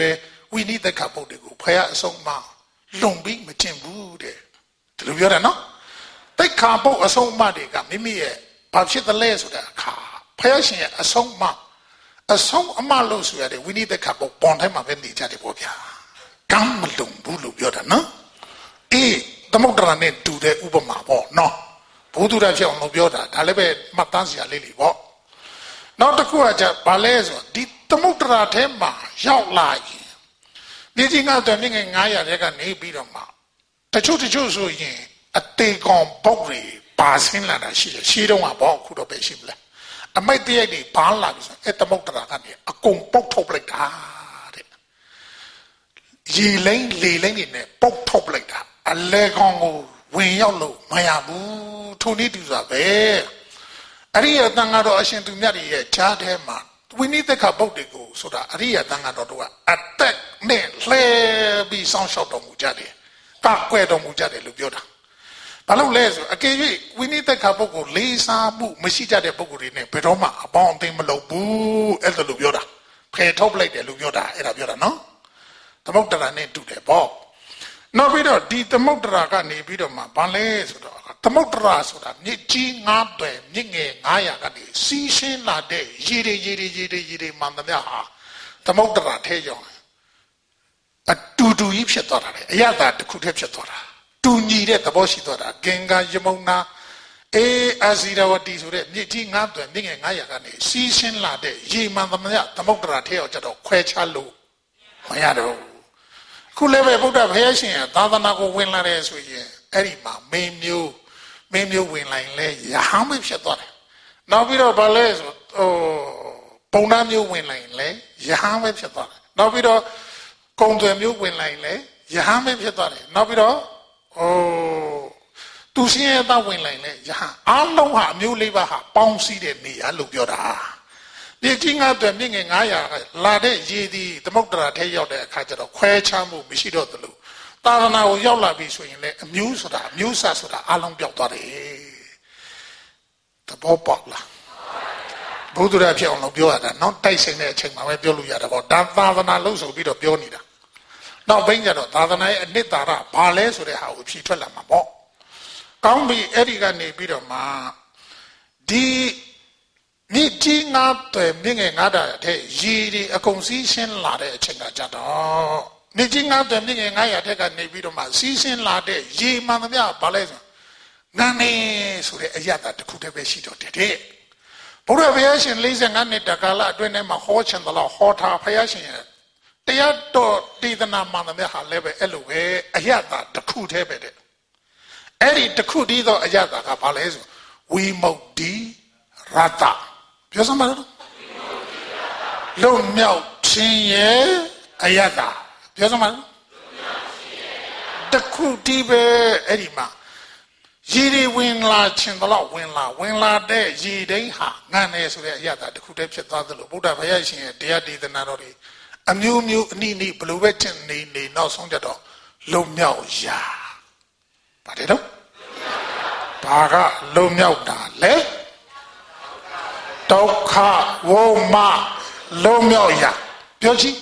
ဝိနိသက္ခဗုဒ္ဓကိုဖယားအဆုံးအမလွန်ပြီးမကျင့်ဘူးတဲ့ဒီလိုပြောတယ်နော်သိက္ခာပုဒ်အဆုံးအမတွေကမိမိရဲ့ဘာဖြစ်သလဲဆိုတဲ့အခါဖယားရှင်ရဲ့အဆုံးအမအဆုံးအမလို့ဆိုရတဲ့ဝိနိသက္ခပုဒ်ပေါ်တိုင်းမှာပဲနေကြတယ်ပေါ့ဗျာကံမလုံဘူးလို့ပြောတာနော်အေးသမုဒ္ဒရာနဲ့တူတဲ့ဥပမာပေါ့နော်ဘုသူရဖြစ်အောင်လို့ပြောတာဒါလည်းပဲမှတ်သားစရာလေးလေးပေါ့နောက်တစ်ခုကじゃဘာလဲဆိုဒီသမုဒ္ဒရာထဲမှာရောက်လာရင်ဒီကြီးကတော့မြင့်ငယ်900တဲ့ကနေပြီးတော့မှတချို့တချို့ဆိုရင်အသေးကောင်ပုတ်တွေပါဆင်းလာတာရှိတယ်ရှင်းတော့ကပေါ့အခုတော့ပဲရှိမလားအမိုက်တရိုက်တွေဘာလာပြီဆိုအဲသမုဒ္ဒရာကနေအကုန်ပုတ်ထုတ်ပလိုက်တာတဲ့ရေလိမ့်လေလိမ့်နေနဲ့ပုတ်ထုတ်ပလိုက်တာအလဲကောင်ကိုဝင်ရောက်လို့မရဘူးထိုနည်းတူစွာပဲအရိယသံဃာတော်အရှင်သူမြတ်ရဲ့ဈာထဲမှာဝိနိသက္ခဗုဒ္ဓကိုဆိုတာအရိယသံဃာတော်တို့ကအသက်နဲ့လှဲပြီးစောင့်ရှောက်တော်မူကြတယ်ကကွယ်တော်မူကြတယ်လို့ပြောတာဘာလို့လဲဆိုအကယ်၍ဝိနိသက္ခဗုဒ္ဓကိုလေးစားမှုမရှိကြတဲ့ပုဂ္ဂိုလ်တွေနဲ့ဘယ်တော့မှအပေါင်းအသင်းမလုပ်ဘူးအဲ့ဒါလို့ပြောတာဖယ်ထုတ်လိုက်တယ်လို့ပြောတာအဲ့ဒါပြောတာနော်သမုဒ္ဒရာနဲ့တူတယ်ပေါ့နောက်ပြီးတော့ဒီသမုဒ္ဒရာကနေပြီးတော့မှဘာလဲဆိုတော့သမုဒ္ဒရာဆိုတာမြစ်ကြီးငါးတွယ်မြစ်ငယ်900ကနေစီးရှင်းလာတဲ့ရေတွေရေတွေရေတွေရေတွေမှန်သမျှဟာသမုဒ္ဒရာထဲရောက်အတူတူကြီးဖြစ်သွားတာလေအရသာတစ်ခုတည်းဖြစ်သွားတာတူညီတဲ့သဘောရှိသွားတာဂင်္ဂါယမုန်နာအေအာဇီရဝတီဆိုတဲ့မြစ်ကြီးငါးတွယ်မြစ်ငယ်900ကနေစီးရှင်းလာတဲ့ရေမှန်သမျှသမုဒ္ဒရာထဲရောက်ကြတော့ခွဲခြားလို့မရတော့ခုလည်းပဲဗုဒ္ဓဘုရားရှင်ကသာသနာကိုဝင်လာတယ်ဆိုရင်အဲ့ဒီမှာမင်းမျိုးမင်းမျိုးဝင်လာရင်လည်းရဟန်းပဲဖြစ်သွားတယ်နောက်ပြီးတော့ဗာလဲဆိုဟိုပုံနာမျိုးဝင်လာရင်လည်းရဟန်းပဲဖြစ်သွားတယ်နောက်ပြီးတော့ကုံသွယ်မျိုးဝင်လာရင်လည်းရဟန်းပဲဖြစ်သွားတယ်နောက်ပြီးတော့ဟိုသူရှင်ရဲ့သားဝင်လာရင်လည်းရဟန်းအားလုံးဟာအမျိုးလေးပါးဟာပေါင်းစည်းတဲ့နေရာလို့ပြောတာဒီကြီးငါတွေမြင့်ငယ်900လာတဲ့ရေဒီသမုဒ္ဒရာထဲရောက်တဲ့အခါကျတော့ခွဲခြားမှုမရှိတော့သလိုသာသနာကိုရောက်လာပြီဆိုရင်လည်းအမျိုးဆိုတာအမျိုးစားဆိုတာအလုံးပြောက်သွားတယ်သဘောပေါက်လားဘုသူရဖြစ်အောင်လို့ပြောရတာနောက်တိုက်ဆိုင်တဲ့အချိန်မှာပဲပြောလို့ရတာပေါ့ဒါသာသနာလို့ဆိုပြီးတော့ပြောနေတာနောက်ဘိန်းကျတော့သာသနာရဲ့အနှစ်သာရဘာလဲဆိုတဲ့ဟာကိုဖြေထွက်လာမှာပေါ့ကောင်းပြီအဲ့ဒီကနေပြီးတော့မှဒီမြစ်ကြီးငါးတွေမြင့်ငယ်ငါးတာတဲ့ရေဒီအကုန်စီးရှင်းလာတဲ့အချိန်ကကြတော့မြစ်ကြီးငါးတွေမြင့်ငယ်900တဲ့ကနေပြီးတော့မှစီးရှင်းလာတဲ့ရေမှန်သမျှဘာလဲဆိုငန်းနေဆိုတဲ့အရသာတစ်ခုတည်းပဲရှိတော့တယ်တဲ့ဘုရားဘုရားရှင်45နှစ်တကာလအတွင်းထဲမှာဟောချင်တယ်လို့ဟောထားဘုရားရှင်ရဲ့တရားတော်ဒေသနာမှန်သမျှဟာလည်းပဲအဲ့လိုပဲအရသာတစ်ခုတည်းပဲတဲ့အဲ့ဒီတစ်ခုတည်းသောအရသာကဘာလဲဆိုဝိမု ക്തി ရတ္တပြောစမ်းပါတော့လုံမြောက်ခြင်းရဲ့အယတ္တပြောစမ်းပါတော့တခုတည်းပဲအဲ့ဒီမှာရေတွေဝင်လာခြင်းတော့ဝင်လာဝင်လာတဲ့ရေတိုင်းဟာငန်းနေဆိုတဲ့အယတ္တတခုတည်းဖြစ်သွားသလိုဗုဒ္ဓဘုရားရှင်ရဲ့တရားဒေသနာတော်တွေအမျိုးမျိုးအနည်းနည်းဘလို့ပဲကျင့်နေနေနောက်ဆုံးကြတော့လုံမြောက်ရာပါတယ်တော့ဘာကလုံမြောက်တာလဲဒုက္ခဝုမလုံးမြောက်ရာပြောကြည့်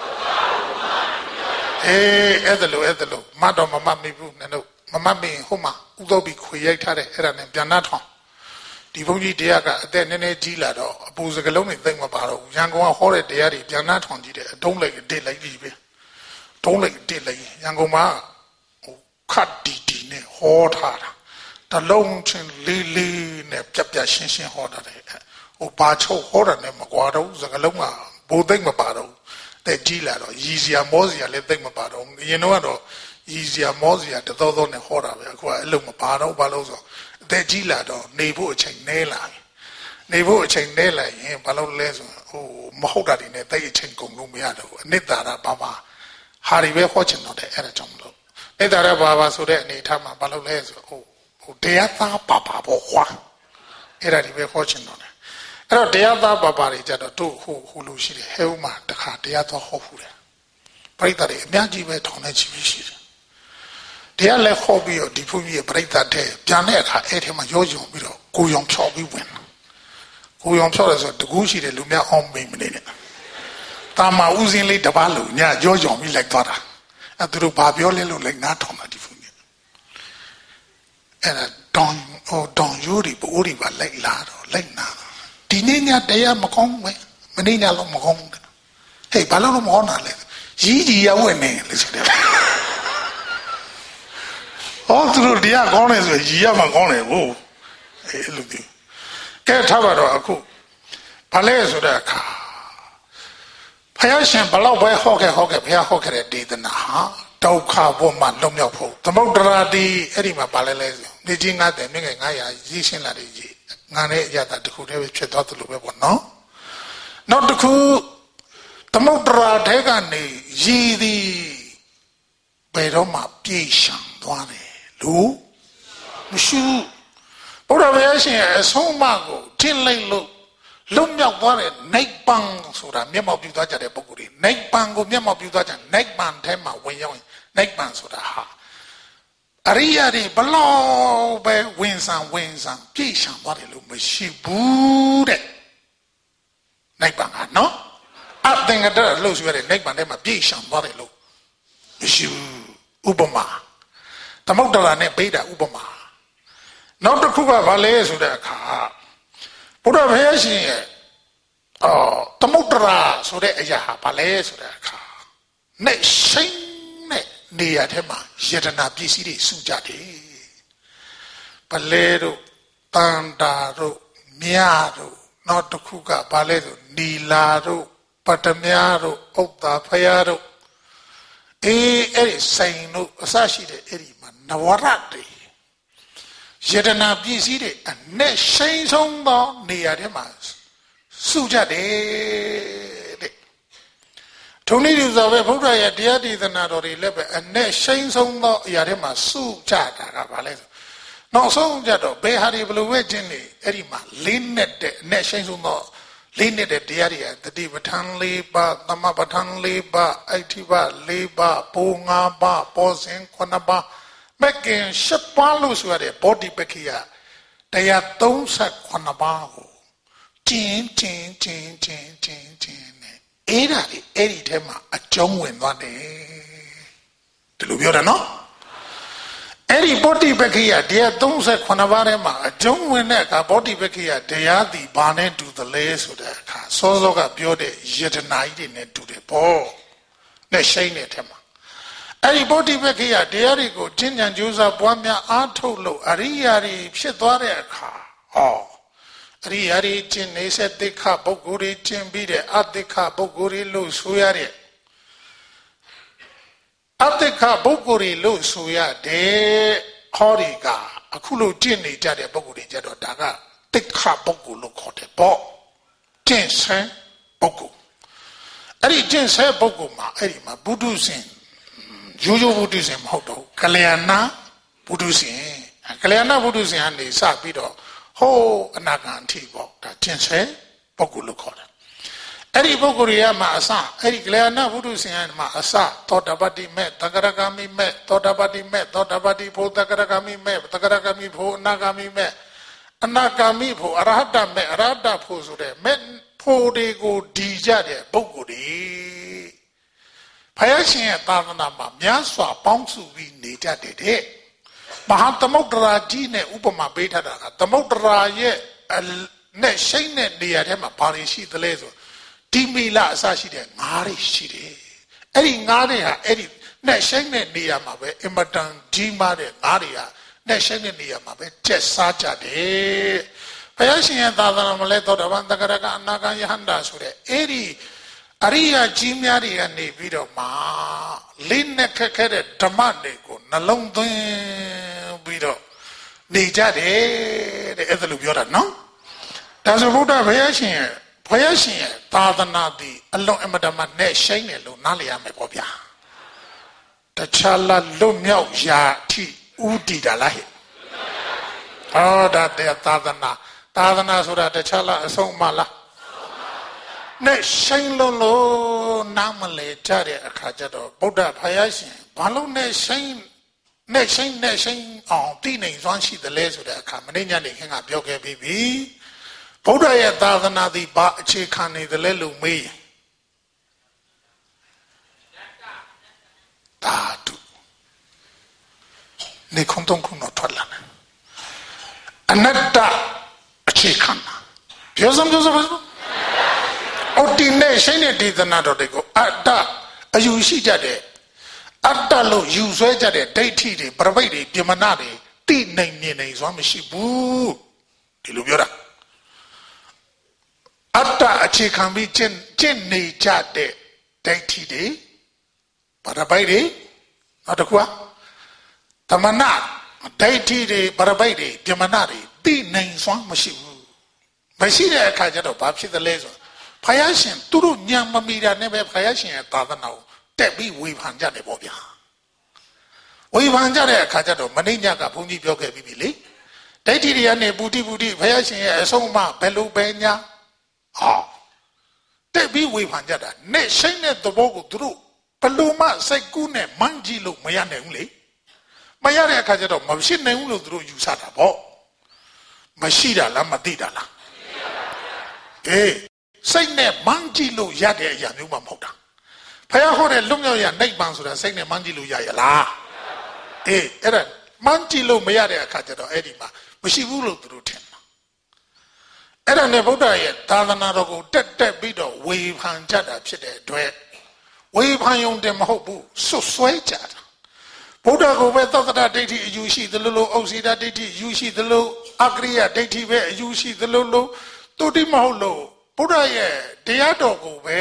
အေးအဲ့ဒါလို့အဲ့ဒါလို့မတော်မမမိဘူးနင်တို့မမမင်းဟိုမှာဥသောပြီးခွေရိုက်ထားတဲ့အဲ့ဒါနဲ့ပြန်နှထောင်ဒီဘုန်းကြီးတရားကအသက်နည်းနည်းကြီးလာတော့အပူစကလုံးတွေသိမ့်မပါတော့ဘူးရန်ကုန်ကဟောတဲ့တရားတွေပြန်နှထောင်ကြည့်တယ်အတုံးလိုက်တစ်လိုက်ပြီးပဲတုံးလိုက်တစ်လိုက်ရန်ကုန်မှာဟိုခတ်တီတီနဲ့ဟောထားတာတလုံးချင်းလေးလေးနဲ့ပြပြရှင်းရှင်းဟောတာတဲ့ဟိုဘာချုပ်ဟောတာနဲ့မကွာတော့စကလုံးကဘိုးသိမ့်မပါတော့တဲ့ကြီးလာတော့ရည်စရာမောစရာလည်းသိမ့်မပါတော့အရင်တော့ကတော့ရည်စရာမောစရာတသောသောနဲ့ဟောတာပဲအခုကအဲ့လိုမပါတော့ဘာလို့ဆိုအသက်ကြီးလာတော့နေဖို့အချိန်နည်းလာပြီနေဖို့အချိန်နည်းလာရင်ဘာလို့လဲဆိုဟိုမဟုတ်တာတွေနဲ့တိတ်အချိန်ကုန်လို့မရတော့ဘူးအနှစ်သာရဘာမှဟာတွေပဲဟောချင်တော့တဲ့အဲ့ဒါကြောင့်မလို့အနှစ်သာရဘာဘာဆိုတဲ့အနေထားမှာဘာလို့လဲဆိုဟိုဟိုတရားသားပါပါပေါ့ဟွာအဲ့ဒါတွေပဲဟောချင်တော့တယ်အဲ့တော့တရားသားပါပါတွေကြတော့တို့ဟိုဟိုလိုရှိတယ်ဟဲဥမှာတခါတရားသားဟောဖူးတယ်ပရိသတ်တွေအများကြီးပဲထောင်နေချီပြီးရှိတယ်တရားလည်းဟောပြီးတော့ဒီဘုန်းကြီးရဲ့ပရိသတ်တဲ့ပြန်တဲ့အခါအဲ့ထဲမှာရောယုံပြီးတော့ကိုယုံဖြောက်ပြီးဝင်ကိုယုံဖြောက်တယ်ဆိုတကူးရှိတယ်လူများအောင်မိမနေနဲ့တာမာဦးစင်းလေးတပားလို့ညကြောကြောင်ပြီးလိုက်သွားတာအဲသူတို့ဘာပြောလဲလို့လိုက်နားထောင်တာဒီဖုန်ကြီးအဲ့ဒါတောင်ဟိုတောင်ရိုးတွေပိုးတွေပါလိုက်လာတော့လိုက်နာဒီနေ့ညတရားမကောင်းပဲမနေ့ညတော့မကောင်းဘူးဟေးဘာလို့မကောင်းတာလဲရီးကြီးရဝဲနေလို့ဆိုတယ်ဟောသူတို့တရားကောင်းတယ်ဆိုရင်ရီးရမှကောင်းတယ်ဟုတ်အဲ့လိုဒီကဲထားပါတော့အခုဘာလဲဆိုတဲ့အခါဘုရားရှင်ဘလောက်ပဲဟောခဲ့ဟောခဲ့ဘုရားဟောခဲ့တဲ့ဒေသနာဟာဒုက္ခဘုံမှာလွတ်မြောက်ဖို့သမုဒ္ဒရာတိအဲ့ဒီမှာဘာလဲလဲဆိုနေကြီးငါးတယ်မြင့်ငယ်ငါးရာရေးရှင်းလာတယ်ကြီးငါနဲ့အရသာတစ်ခုတည်းပဲဖြစ်သွားသလိုပဲပေါ့နော်နောက်တစ်ခုသမုဒ္ဒရာထဲကနေရည်သည်ဘယ်တော့မှပြေရှံသွားတယ်လို့မရှိဘုရားဘုရားရှင်ရဲ့အဆုံးအမကိုထင်လိုက်လို့လွတ်မြောက်သွားတဲ့နိဗ္ဗာန်ဆိုတာမျက်မှောက်ပြုသွားကြတဲ့ပုဂ္ဂိုလ်တွေနိဗ္ဗာန်ကိုမျက်မှောက်ပြုသွားကြနိဗ္ဗာန်ထဲမှာဝင်ရောက်ရင်နိဗ္ဗာန်ဆိုတာဟာအရိယာတွေဘလောက်ပဲဝင်ဆံဝင်ဆံပြည့်ရှံသွားတယ်လို့မရှိဘူးတဲ့နိဗ္ဗာန်ကနော်အသင်္ကတလို့ဆိုရတဲ့နိဗ္ဗာန်ထဲမှာပြည့်ရှံသွားတယ်လို့မရှိဘူးဥပမာသမုဒ္ဒရာနဲ့ဗိဓာဥပမာနောက်တစ်ခုကဘာလဲဆိုတဲ့အခါဘုရားဘုရားရှင်ရဲ့အော်သမုဒ္ဒရာဆိုတဲ့အရာဟာဘာလဲဆိုတဲ့အခါနဲ့ရှိန်နဲ့နေရာထဲမှာယတနာပစ္စည်းတွေစုကြတယ်ပလဲတို့တန်တာတို့မြတို့နောက်တစ်ခုကဘာလဲဆိုနီလာတို့ပတ္တမြတို့ဥဒ္ဒါဖယားတို့အေးအဲ့ဒီစိန်တို့အစရှိတဲ့အဲ့ဒီမှာနဝရတ်တွေယတနာပစ္စည်းတွေအနဲ့ရှိန်ဆုံးသောနေရာထဲမှာစုကြတယ်တဲ့ထုံနည်းတူစွာပဲဘုရားရဲ့တရားဒေသနာတော်တွေလည်းပဲအနဲ့ရှိန်ဆုံးသောအရာထဲမှာစုကြတာကဘာလဲဆိုနောက်ဆုံးကြတော့ဘယ်ဟာတွေဘလို့ဝဲခြင်းနေအဲ့ဒီမှာလေးနဲ့တဲ့အနဲ့ရှိန်ဆုံးသောလေးနဲ့တဲ့တရားတွေတတိပဋ္ဌာန်၄ပါးသမပဋ္ဌာန်၄ပါးအဋ္ဌိပ၄ပါးဘုံ၅ပါးပေါ်စဉ်ခုနှစ်ပါးမကင်ရှစ်ပါးလို့ဆိုရတဲ့ဘောဓိပက္ခိယတရားသုံးဆယ်ခုနှစ်ပါးကိုကျင်းကျင်းကျင်းကျင်းကျင်းကျင်းနဲ့အဲ့ဒါလေအဲ့ဒီထဲမှာအကျုံးဝင်သွားတယ်ဒီလိုပြောတာနော်အဲ့ဒီဘောဓိပက္ခိယတရားသုံးဆယ်ခုနှစ်ပါးထဲမှာအကျုံးဝင်တဲ့အခါဘောဓိပက္ခိယတရားသည်ဘာနဲ့တူသလဲဆိုတဲ့အခါစောစောကပြောတဲ့ယတနာကြီးတွေနဲ့တူတယ်ပေါ့နဲ့ရှိန်တဲ့ထဲမှာအဲ့ဒီဘောဓိပက္ခိယတရားတွေကိုကျင့်ကြံကြိုးစားပွားများအားထုတ်လို့အရိယာတွေဖြစ်သွားတဲ့အခါဟောအရိယာတွေကျင့်နေစေတိခပုဂ္ဂိုလ်တွေကျင့်ပြီးတဲ့အတိခပုဂ္ဂိုလ်တွေလို့ဆိုရတဲ့အတိခပုဂ္ဂိုလ်တွေလို့ဆိုရတဲ့ဟောဒီကအခုလို့ကျင့်နေကြတဲ့ပုဂ္ဂိုလ်တွေကြတော့ဒါကတိခပုဂ္ဂိုလ်လို့ခေါ်တယ်ပေါ့ကျင့်ဆဲပုဂ္ဂိုလ်အဲ့ဒီကျင့်ဆဲပုဂ္ဂိုလ်မှာအဲ့ဒီမှာဘုဒ္ဓဆင်ရိုးရိုးဘုဒ္ဓဆင်မဟုတ်တော့ကလျာဏဘုဒ္ဓဆင်ကလျာဏဘုဒ္ဓဆင်ကနေစပြီးတော့ဟိုးအနာဂံအထိပေါ့ဒါကျင့်ဆဲပုဂ္ဂိုလ်လို့ခေါ်တယ်အဲ့ဒီပုဂ္ဂိုလ်တွေကမှအစအဲ့ဒီကလျာဏဘုဒ္ဓဆင်ကမှအစသောတပတ္တိမဲ့တဂရဂမိမဲ့သောတပတ္တိမဲ့သောတပတ္တိဖို့တဂရဂမိမဲ့တဂရဂမိဖို့အနာဂမိမဲ့အနာဂမိဖို့အရဟတမဲ့အရဟတဖို့ဆိုတဲ့မဲ့ဖို့တွေကိုဒီကြတဲ့ပုဂ္ဂိုလ်တွေဘုရားရှင်ရဲ့သာသနာမှာများစွာပေါင်းစုပြီးနေကြတယ်တဲ့မဟာသမုဒ္ဒရာကြီးနဲ့ဥပမာပေးထားတာကသမုဒ္ဒရာရဲ့နဲ့ရှိန်တဲ့နေရာထဲမှာဘာတွေရှိသလဲဆိုဒီမီလာအစရှိတဲ့ငါးတွေရှိတယ်အဲ့ဒီငါးတွေဟာအဲ့ဒီနဲ့ရှိန်တဲ့နေရာမှာပဲအင်မတန်ကြီးမားတဲ့ငါးတွေဟာနဲ့ရှိန်တဲ့နေရာမှာပဲကျက်စားကြတယ်ဘုရားရှင်ရဲ့သာသနာမှာလဲသောတာပန်တဂရကအနာဂံယဟန္တာဆိုတဲ့အဲ့ဒီအရိယာကြီးများတွေကနေပြီးတော့မှလေးနဲ့ခက်ခဲတဲ့ဓမ္မတွေကိုနှလုံးသွင်းပြီးတော့နေကြတယ်တဲ့အဲ့ဒါလိုပြောတာနော်ဒါဆိုဘုရားဘုရားရှင်ရဲ့ဘုရားရှင်ရဲ့သာသနာတည်အလုံးအမတမနဲ့ရှိန်တယ်လို့နားလည်ရမယ်ပေါ့ဗျာတခြားလာလွတ်မြောက်ရာအထိဥတည်တာလားဟဲ့ဟောဒါတဲ့သာသနာသာသနာဆိုတာတခြားလာအဆုံးမလားနဲ့ရှိန်လုံးလို့နားမလဲကြတဲ့အခါကျတော့ဗုဒ္ဓဘုရားရှင်ဘာလို့နဲ့ရှိန်နဲ့ရှိန်နဲ့ရှိန်အောင်တည်နေစွမ်းရှိတယ်လဲဆိုတဲ့အခါမင်းညနေခင်းကပြောခဲ့ပြီးပြီဗုဒ္ဓရဲ့သာသနာသည်ဘာအခြေခံနေတယ်လဲလို့မေးရင်ဒါတူနေခုံတုံးခုံတော့ထွက်လာတယ်အနတ္တအခြေခံပြောစမ်းပြောစမ်းအော်ဒီနဲ့ရှိတဲ့ဒေသနာတော်တွေကိုအတ္တအယူရှိကြတဲ့အတ္တလို့ယူဆွဲကြတဲ့ဒိဋ္ဌိတွေပရမိတ်တွေပြမနာတွေတိနိုင်မြင်နိုင်စွာမရှိဘူးဒီလိုပြောတာအတ္တအခြေခံပြီးကျင့်ကျင့်နေကြတဲ့ဒိဋ္ဌိတွေပရမိတ်တွေနောက်တစ်ခုကသမဏဒိဋ္ဌိတွေပရမိတ်တွေပြမနာတွေတိနိုင်စွာမရှိဘူးမရှိတဲ့အခါကျတော့ဘာဖြစ်သလဲဆိုဘုရားရှင်သူတို့ညံမမီတာနဲ့ပဲဘုရားရှင်ရဲ့သာသနာကိုတက်ပြီးဝေဖန်ကြတယ်ပေါ့ဗျာဝေဖန်ကြတဲ့အခါကျတော့မနေ့ညကဘုန်းကြီးပြောခဲ့ပြီးပြီလေဒိဋ္ဌိတွေကနေပုတိပုတိဘုရားရှင်ရဲ့အဆုံးအမဘယ်လိုပဲညာဟောတက်ပြီးဝေဖန်ကြတာနဲ့ရှိတဲ့သဘောကိုသူတို့ဘလို့မှစိတ်ကူးနဲ့မှန်းကြည့်လို့မရနိုင်ဘူးလေမရတဲ့အခါကျတော့မဖြစ်နိုင်ဘူးလို့သူတို့ယူဆတာပေါ့မရှိတာလားမသိတာလားအေးစိတ်နဲ့မှန်းကြည့်လို့ရတဲ့အရာမျိုးမှမဟုတ်တာဘုရားဟောတဲ့လွတ်မြောက်ရနိဗ္ဗာန်ဆိုတာစိတ်နဲ့မှန်းကြည့်လို့ရရလားအေးအဲ့ဒါမှန်းကြည့်လို့မရတဲ့အခါကျတော့အဲ့ဒီမှာမရှိဘူးလို့သူတို့ထင်တာအဲ့ဒါနဲ့ဗုဒ္ဓရဲ့သာသနာတော်ကိုတက်တက်ပြီးတော့ဝေဖန်ကြတာဖြစ်တဲ့အတွက်ဝေဖန်ရုံတင်မဟုတ်ဘူးဆွဆွဲကြတာဗုဒ္ဓကိုပဲသတ္တရဒိဋ္ဌိအယူရှိသလိုလိုဩစီဒဒိဋ္ဌိအယူရှိသလိုအကရိယဒိဋ္ဌိပဲအယူရှိသလိုလိုတုတိမဟုတ်လို့ဗုဒ္ဓရဲ့တရားတော်ကိုပဲ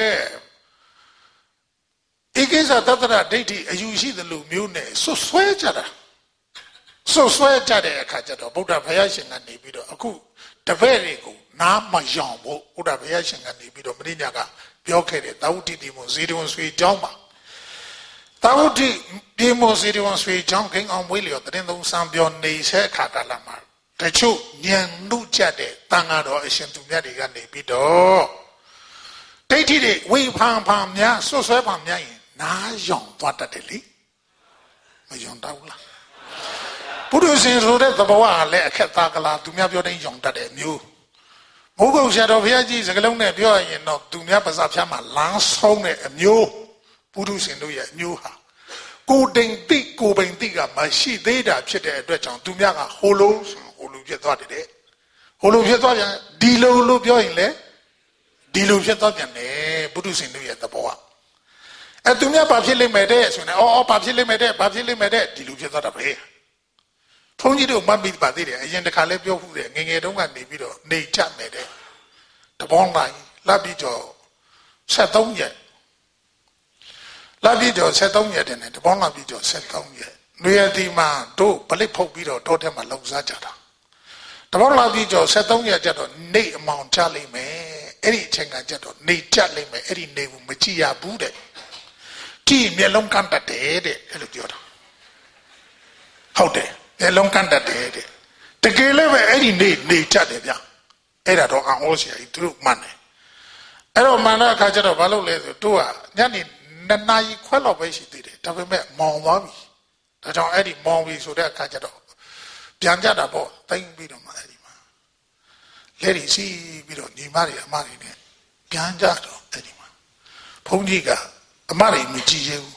ဧကိစ္စသတ္တရဒိဋ္ဌိအယူရှိသလိုမျိုးနဲ့ဆွဆွဲကြတာဆွဆွဲကြတဲ့အခါကျတော့ဗုဒ္ဓဘုရားရှင်ကနေပြီးတော့အခုတပည့်တွေကိုနားမယောင်ဖို့ဗုဒ္ဓဘုရားရှင်ကနေပြီးတော့မင်းညာကပြောခဲ့တယ်တာဝတိတိမဇေတဝန်ဆွေเจ้าမှာတာဝတိဒီမဇေတဝန်ဆွေเจ้าခင်အောင်မွေးလျော်တရင်သုံးစံပြောနေဆက်ခါကာလမှာတချို့ဉာဏ်လူကြတဲ့တန်ဃာတော်အရှင်သူမြတ်တွေကနေပြီးတော့ဒိဋ္ဌိတွေဝေဖန်ဖန်များဆွဆွဲဖန်များရင်နားယောင်သွားတတ်တယ်လေမယောင်တော့ဘူးလားဘုရားရှင်ဆိုတဲ့သဘောကလည်းအခက်သားကလားသူများပြောတဲ့ယောင်တတ်တဲ့မျိုးဘုဂုတ်ဆရာတော်ဘုရားကြီးစကလုံးနဲ့ပြောရရင်တော့သူများပါးစပ်ဖြားမှာလမ်းဆုံးတဲ့အမျိုးဘုရားရှင်တို့ရဲ့အမျိုးဟာကိုတိမ်တိကိုပိန်တိကမရှိသေးတာဖြစ်တဲ့အတွက်ကြောင့်သူများကဟိုလိုဟိုလိုဖြစ်သွားတယ်တဲ့ဟိုလိုဖြစ်သွားပြန်ဒီလိုလို့ပြောရင်လေဒီလိုဖြစ်သွားပြန်တယ်ဘုရားရှင်တို့ရဲ့သဘောကအဲသူများဘာဖြစ်လိမ့်မယ်တဲ့ဆိုရင်အော်အော်ဘာဖြစ်လိမ့်မယ်တဲ့ဘာဖြစ်လိမ့်မယ်တဲ့ဒီလိုဖြစ်သွားတာပဲဘုန်းကြီးတို့မှတ်မိပါသေးတယ်အရင်တစ်ခါလဲပြောခုတယ်ငငယ်တုန်းကနေပြီးတော့နေကြမယ်တဲ့တပေါင်းလိုက်လက်ပြီးတော့ဆက်သုံးရက်လက်ပြီးတော့ဆက်သုံးရက်တယ်နဲ့တပေါင်းလက်ပြီးတော့ဆက်သုံးရက်နွေရတီမှာတို့ပလစ်ဖုတ်ပြီးတော့တောထဲမှာလုံစားကြတာတပေါင်းလက်ပြီးတော့ဆက်သုံးရက်ကျတော့နေအမောင်ချလိမ့်မယ်အဲ့ဒီအချိန်ကကျတော့နေကြလိမ့်မယ်အဲ့ဒီနေဘူးမကြည့်ရဘူးတဲ့ကြည့်မျက်လုံးကန့်တတ်တယ်တဲ့အဲ့လိုပြောတာဟုတ်တယ်မျက်လုံးကန့်တတ်တယ်တဲ့တကယ်လည်းပဲအဲ့ဒီနေနေကြတယ်ဗျအဲ့ဒါတော့အံ့ဩစရာကြီးသူတို့မှန်တယ်အဲ့တော့မှန်တဲ့အခါကျတော့ဘာလုပ်လဲဆိုတို့ကညနေနှစ်နာရီခွဲလောက်ပဲရှိသေးတယ်ဒါပေမဲ့မောင်သွားပြီဒါကြောင့်အဲ့ဒီမောင်ပြီဆိုတဲ့အခါကျတော့ပြန်ကြတာပေါ့တိုင်းပြီးတော့မှအဲ့ဒီမှာလက်ရီစီးပြီးတော့ညီမတွေအမတွေနဲ့ပြန်ကြတော့အဲ့ဒီမှာဘုန်းကြီးကအမတွေမကြည့်ရဘူး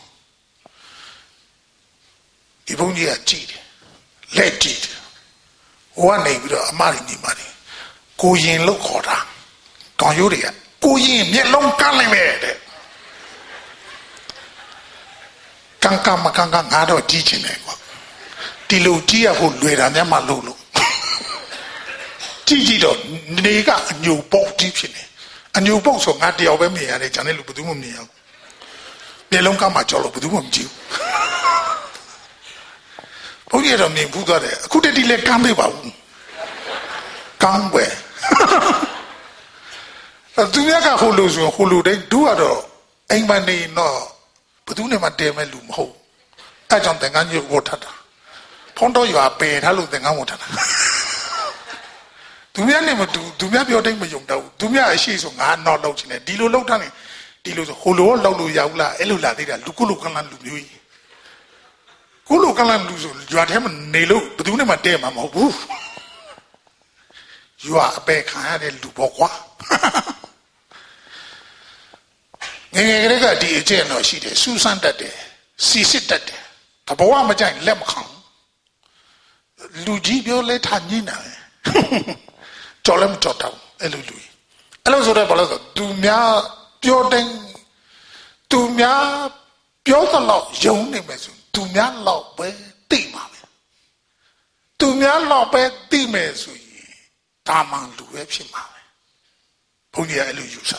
ဒီဘုန်းကြီးကကြည့်တယ်လက်ကြည့်တယ်ဟိုကနေပြီးတော့အမတွေညီမတွေကိုရင်လို့ခေါ်တာတောင်ရိုးတွေကကိုရင်မျက်လုံးကန်းလိုက်မယ်တဲ့ကန်းကန်းမကန်းကန်းငါတော့ကြည့်ချင်တယ်ကွာဒီလိုကြည့်ရဖို့လွယ်တာများမှလို့လို့ကြည့်ကြည့်တော့နေကအညိုပေါက်ကြည့်ဖြစ်နေအညိုပေါက်ဆိုငါတယောက်ပဲမြင်ရတယ်ဂျန်တဲ့လူဘယ်သူမှမမြင်အောင်မျက်လုံးကမှကြောက်လို့ဘယ်သူမှမကြည့်ဘူးဘုန်းကြီးတော့မြင်ဘူးသွားတယ်အခုတည်းဒီလဲကမ်းပေးပါဘူးကမ်းပဲသူများကဟိုလိုဆိုဟိုလိုတိုင်းတို့ကတော့အိမ်မနေတော့ဘယ်သူနဲ့မှတဲမဲ့လူမဟုတ်အဲကြောင့်သင်္ကန်းကြီးဝတ်ထတာဖုံးတော့ရွာပယ်ထားလို့သင်္ကန်းဝတ်ထတာသူများနဲ့မတူသူများပြောတိုင်းမယုံတော့ဘူးသူများအရှိဆိုငါတော့လောက်ချင်တယ်ဒီလိုလောက်ထားနေဒီလိုဆိုဟိုလိုလောက်လို့ရဘူးလားအဲ့လိုလာသေးတာလူကုလူကလန်လူမျိုးကြီးကုလူကလန်လူဆိုရွာထဲမှာနေလို့ဘယ်သူနဲ့မှတဲမှာမဟုတ်ဘူးရွာအပယ်ခံရတဲ့လူပေါ့ကွာငယ်ငယ်ကလေးကဒီအကျင့်တော့ရှိတယ်စူးစမ်းတတ်တယ်စီစစ်တတ်တယ်တဘဝမကြိုက်လက်မခံလူကြီးပြောလဲထားညင်းတာပဲကြော်လည်းမကြော်တော့အဲ့လိုလူအဲ့လိုဆိုတော့ဘာလို့ဆိုသူများပြောတဲ့သူများပြောတော့ယုံနေမယ်ဆိုသူများတော့ပဲသိမှာပဲသူများတော့ပဲသိမယ်ဆိုရင်ဒါမှလူပဲဖြစ်မှာပဲဘုန်းကြီးကအဲ့လိုယူဆ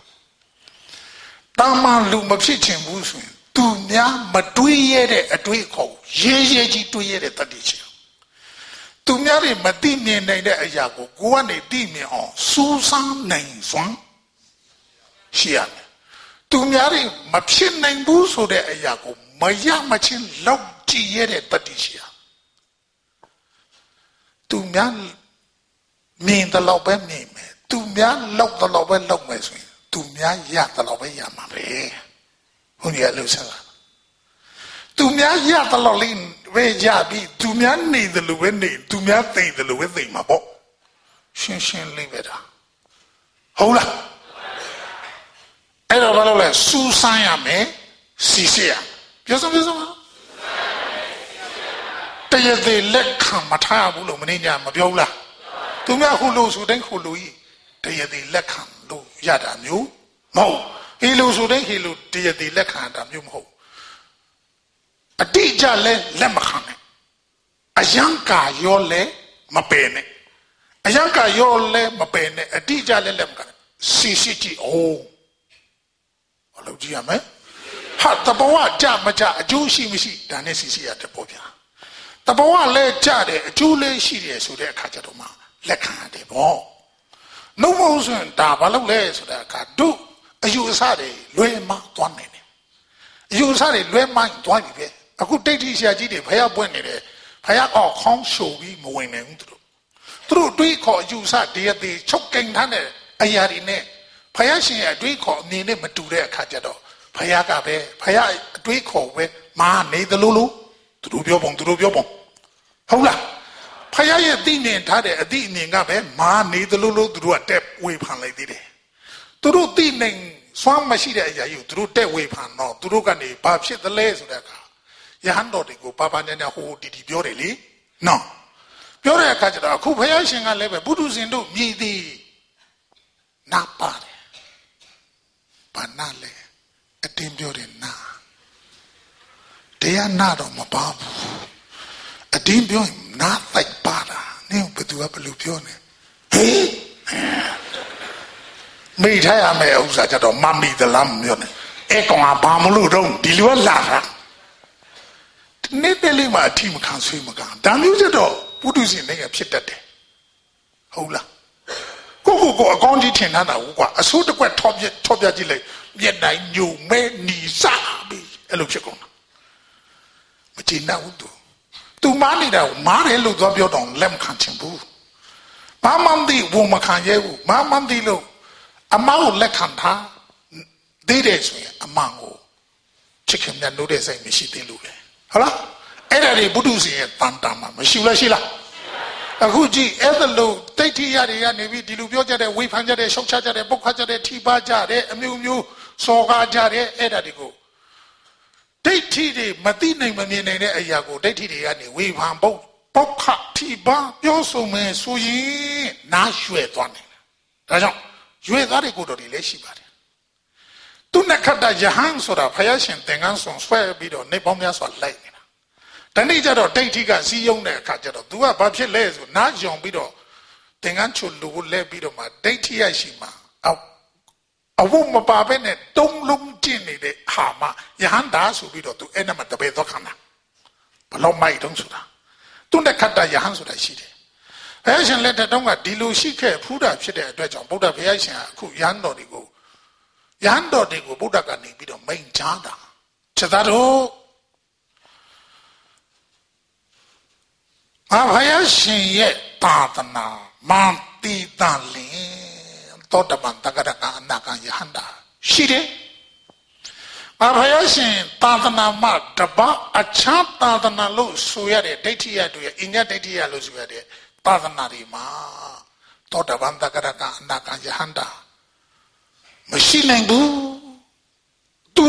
တာမှလူမဖြစ်ချင်ဘူးဆိုရင်သူများမတွေးရတဲ့အတွေးခေါ်ရေးရေးကြီးတွေးရတဲ့တတိချင်သူများတွေမသိမြင်နိုင်တဲ့အရာကိုကိုယ်ကနေသိမြင်အောင်စူးစမ်းနိုင်စွမ်းရှိရမယ်သူများတွေမဖြစ်နိုင်ဘူးဆိုတဲ့အရာကိုမရမချင်းလောက်ကြည့်ရတဲ့တတိရှိရသူများမြင်တယ်လို့ပဲမြင်မယ်သူများလောက်တယ်လို့ပဲလောက်မယ်ဆိုရင်သူများရတယ်လို့ပဲရမှာပဲဟုတ်ရဲ့လို့ဆိုတာသူများရတယ်လို့လေးပဲကြပြီးသူများနေတယ်လို့ပဲနေသူများသိတယ်လို့ပဲသိမှာပေါ့ရှင်းရှင်းလေးပဲဒါဟုတ်လားအဲ့တော့ဘာလို့လဲစူးစမ်းရမယ်စီစစ်ရပြောစမ်းပြောစမ်းတရားသေးလက်ခံမထားဘူးလို့မင်းညာမပြောဘူးလားသူများခုလို့ဆိုတိုင်းခုလို့ကြီးတရားသေးလက်ခံလို့ရတာမျိုးမဟုတ်ဟီလို့ဆိုတိုင်းဟီလို့တရားသေးလက်ခံတာမျိုးမဟုတ်အတိအကျလဲလက်မခံနဲ့အယံကာရောလဲမပယ်နဲ့အယံကာရောလဲမပယ်နဲ့အတိအကျလဲလက်မခံနဲ့စီစစ်ကြည့်အောင်ဘာလို့ကြည့်ရမလဲဟာတဘဝကြမကြအကျိုးရှိမရှိဒါနဲ့စီစစ်ရတယ်ပေါ့ဗျာတဘဝလဲကြတယ်အကျိုးလဲရှိတယ်ဆိုတဲ့အခါကျတော့မှလက်ခံရတယ်ပေါ့နှုတ်မဟုတ်ဆိုရင်ဒါဘာလို့လဲဆိုတဲ့အခါတို့အယူအဆတွေလွဲမှားသွားနေတယ်အယူအဆတွေလွဲမှားသွားပြီပဲအခုတိတ်တိဆရာကြီးတွေဖယားပွင့်နေတယ်ဖယားအောက်ခေါင်းရှုပ်ပြီးမဝင်နိုင်ဘူးသူတို့သူတို့တွေးခေါ်အယူအဆတရားတွေချုပ်ကင်ထားတဲ့အရာတွေနဲ့ဖယားရှင်ရဲ့အတွေးခေါ်အနေနဲ့မတူတဲ့အခါကျတော့ဖယားကပဲဖယားအတွေးခေါ်ပဲမာနေသလိုလိုသူတို့ပြောပုံသူတို့ပြောပုံဟုတ်လားဖယားရဲ့သိမြင်ထားတဲ့အသည့်အမြင်ကပဲမာနေသလိုလိုသူတို့ကတက်ဝေဖန်လိုက်သေးတယ်သူတို့သိနိုင်စွမ်းမရှိတဲ့အရာကြီးကိုသူတို့တက်ဝေဖန်တော့သူတို့ကနေဘာဖြစ်သလဲဆိုတဲ့အခါယဟန်တော်တွေကိုပါပါညာညာဟိုတီတီပြောတယ်လေနော်ပြောတဲ့အခါကျတော့အခုဖယားရှင်ကလည်းပဲဘုဒ္ဓဇင်တို့မြည်သည်နာပါတယ်ဘာနာလဲအတင်းပြောတယ်နာတရားနာတော့မပါဘူးအတင်းပြောရင်နာတိုက်ပါတာနင်းဘယ်သူကဘယ်လိုပြောနေဟေးမိထားရမယ်ဥစ္စာကျတော့မမိသလားမပြောနဲ့အဲ့ကောင်ကဘာမလို့တော့ဒီလိုလာတာနေ့တလေးမှအထီးမခံဆွေးမခံဒါမျိုးကျတော့ပုထုဇဉ်တွေကဖြစ်တတ်တယ်ဟုတ်လားကိုကိုကိုအကောင်းကြီးထင်ထားတာဟုတ်ကွာအဆိုးတစ်ကွက်ထော့ပြထော့ပြကြည့်လိုက်မျက်နှာညုံမဲနီစားပြီးအဲ့လိုဖြစ်ကုန်တာမကျေနပ်ဘူးသူသူမားနေတာကိုမားတယ်လို့သွားပြောတော့လက်မခံချင်ဘူးဘာမှမသိဘူးမခံရဲဘူးဘာမှမသိလို့အမောက်လက်ခံထားသေးတယ်ဆိုရင်အမောင်ကိုချစ်ခင်မြတ်လို့တဲ့စိတ်မရှိသေးလို့လေဟုတ်လားအဲ့ဒါတွေဘုဒ္ဓရှင်ရဲ့တန်တာမှာမရှိလားရှိလားအခုကြည့်အဲ့ဒါလို့တိတ်ထိရတွေကနေပြီးဒီလိုပြောကြတဲ့ဝေဖန်ကြတဲ့ရှောက်ချကြတဲ့ပုတ်ခတ်ကြတဲ့ထိပါကြတဲ့အမျိုးမျိုးစော်ကားကြတဲ့အဲ့ဒါတွေကိုဒိဋ္ဌိတွေမသိနိုင်မမြင်နိုင်တဲ့အရာကိုဒိဋ္ဌိတွေကနေဝေဖန်ပုတ်ပုတ်ခတ်ထိပါပြောဆိုမယ်ဆိုရင်နားရွှဲသွားနိုင်တယ်ဒါကြောင့်ရွှဲသားတွေကိုတော်တွေလည်းရှိပါတယ်သူနဲ့ခတ်တာယဟန်ဆိုတာဖယားရှင်သင်္ကန်းဆောင်ဆွဲပြီးတော့နေပေါင်းများစွာလိုက်နေတာတနေ့ကျတော့ဒိဋ္ဌိကစီးယုံတဲ့အခါကျတော့ तू ကဘာဖြစ်လဲဆိုနားယုံပြီးတော့သင်္ကန်းချွတ်လို့လဲပြီးတော့မှဒိဋ္ဌိရရှိမှာအဝုံမပါဘဲနဲ့တုံးလုံးကျင့်နေတဲ့ဟာမှယဟန်တာဆိုပြီးတော့ तू အဲ့နဲ့မှတပည့်သွားခံတာဘလို့မိုက်တုံးဆိုတာသူနဲ့ခတ်တာယဟန်ဆိုတာရှိတယ်ဘုရားရှင်လက်ထက်တုန်းကဒီလိုရှိခဲ့ဖူးတာဖြစ်တဲ့အတွက်ကြောင့်ဗုဒ္ဓဘုရားရှင်ကအခုယဟန်တော်တွေကိုယဟန်တော်တွေကိုဗုဒ္ဓကနေပြီးတော့မိန့်ကြားတာချက်သားတို့အဘုရားရှင်ရဲ့သာသနာမန်တိတန်လင်သောတပန်တက္ကရကအနာကယဟန်တာရှိတယ်အဘုရားရှင်သာသနာမှာတပတ်အခြားသာသနာလို့ဆိုရတဲ့ဒိဋ္ဌိရတွေအညတ်ဒိဋ္ဌိရလို့ဆိုရတဲ့သာသနာတွေမှာသောတပန်တက္ကရကအနာကယဟန်တာမရှိနိုင်ဘူးသူတို့ရဲ့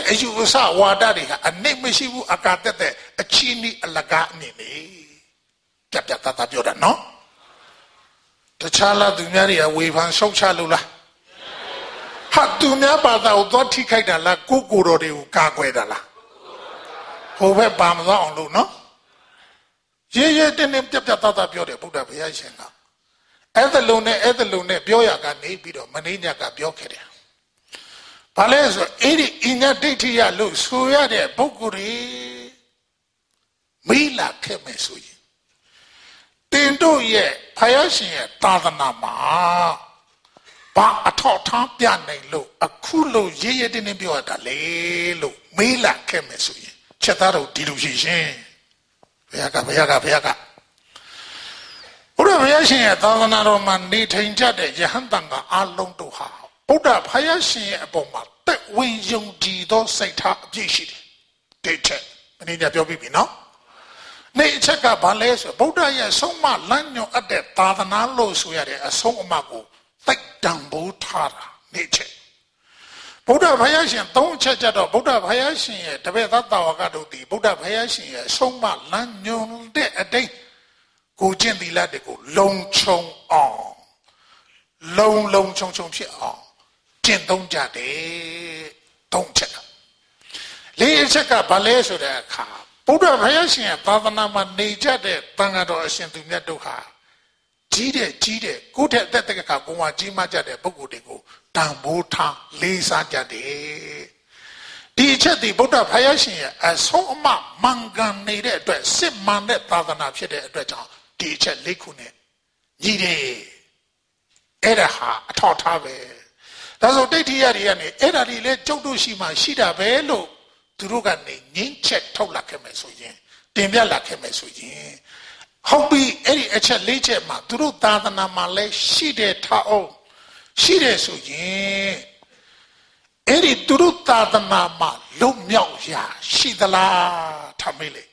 အယူအဆဝါဒတွေဟာအနိမ့်မရှိဘူးအကာတက်တဲ့အချီးနီးအလကားအနေနဲ့ပြတ်ပြတ်သားသားပြောတာနော်တခြားလားသူများတွေကဝေဖန်ရှုတ်ချလို့လားဟာသူများဘာသာကိုသွားထိခိုက်တာလားကိုကိုတော်တွေကိုကာကွယ်တာလားဟိုဘက်ပါမသွားအောင်လို့နော်ရဲရဲတင်းတင်းပြတ်ပြတ်သားသားပြောတယ်ဗုဒ္ဓဘုရားရှင်ကအဲ့ဒါလုံးနဲ့အဲ့ဒါလုံးနဲ့ပြောရကနေပြီးတော့မင်းညကပြောခဲ့တယ်ဘာလဲဆိုအဲ့ဒီအညာဒိဋ္ဌိယလို့ဆိုရတဲ့ပုဂ္ဂိုလ်တွေမိလာခဲ့မယ်ဆိုရင်တင်တို့ရဲ့ဘုရားရှင်ရဲ့သာသနာမှာဘာအထောက်ထားပြနိုင်လို့အခုလို့ရဲရဲတင်းတင်းပြောရတာလေလို့မိလာခဲ့မယ်ဆိုရင်ချက်သားတို့ဒီလိုရှိရှင်ဘုရားကဘုရားကဘုရားကဘုရားဘုရားရှင်ရဲ့သာသနာတော်မှာနေထိုင်ကြတဲ့ယဟန်တန်ကအလုံးတို့ဟာဘုရားဘုရားရှင်ရဲ့အပေါ်မှာတက်ဝင်ယုံကြည်သောစိတ်ထားအပြည့်ရှိတယ်ဒီချက်မင်းညာပြောပြီးပြီနော်နေအချက်ကဘာလဲဆိုဗုဒ္ဓရဲ့ဆုံးမလမ်းညွှန်အပ်တဲ့သာသနာလို့ဆိုရတဲ့အဆုံးအမကိုသိတံပိုးထားတာနေချက်ဗုဒ္ဓဘုရားရှင်သုံးချက်ကြတော့ဗုဒ္ဓဘုရားရှင်ရဲ့တပည့်သားတာဝကတို့ဒီဗုဒ္ဓဘုရားရှင်ရဲ့ဆုံးမလမ်းညွှန်တဲ့အတိတ်ကိုကျင့်သီလတွေကိုလုံခြုံအောင်လုံလုံခြုံခြုံဖြစ်အောင်ကျင့်သုံးကြတယ်သုံးချက်ကလေးအချက်ကဘာလဲဆိုတဲ့အခါဗုဒ္ဓဘုရားရှင်ရဲ့သာသနာမှာနေကြတဲ့တန်ခါတော်အရှင်သူမြတ်တို့ဟာကြီးတဲ့ကြီးတဲ့ကိုယ့်ထက်အသက်တက်ကဘုံဝါကြီးမှကြတဲ့ပုဂ္ဂိုလ်တွေကိုတန်ဖိုးထားလေးစားကြတယ်ဒီအချက်ဒီဗုဒ္ဓဘုရားရှင်ရဲ့အဆုံးအမမှန်ကန်နေတဲ့အတွက်စစ်မှန်တဲ့သာသနာဖြစ်တဲ့အတွက်ကြောင့်ဒီအချက်လေးခုနဲ့ညီတယ်အဲ့ဒါဟာအထောက်ထားပဲဒါဆိုဒိဋ္ဌိယတွေကနေအဲ့ဒါတွေလည်းကျုပ်တို့ရှိမှရှိတာပဲလို့သူတို့ကနေငင်းချက်ထုတ်လာခဲ့မယ်ဆိုရင်တင်ပြလာခဲ့မယ်ဆိုရင်ဟုတ်ပြီအဲ့ဒီအချက်လေးချက်မှာသူတို့သာသနာမှာလည်းရှိတယ်ထားအောင်ရှိတယ်ဆိုရင်အဲ့ဒီသူတို့သာသနာမှာလုံမြောက်ရာရှိသလားထမေးလေ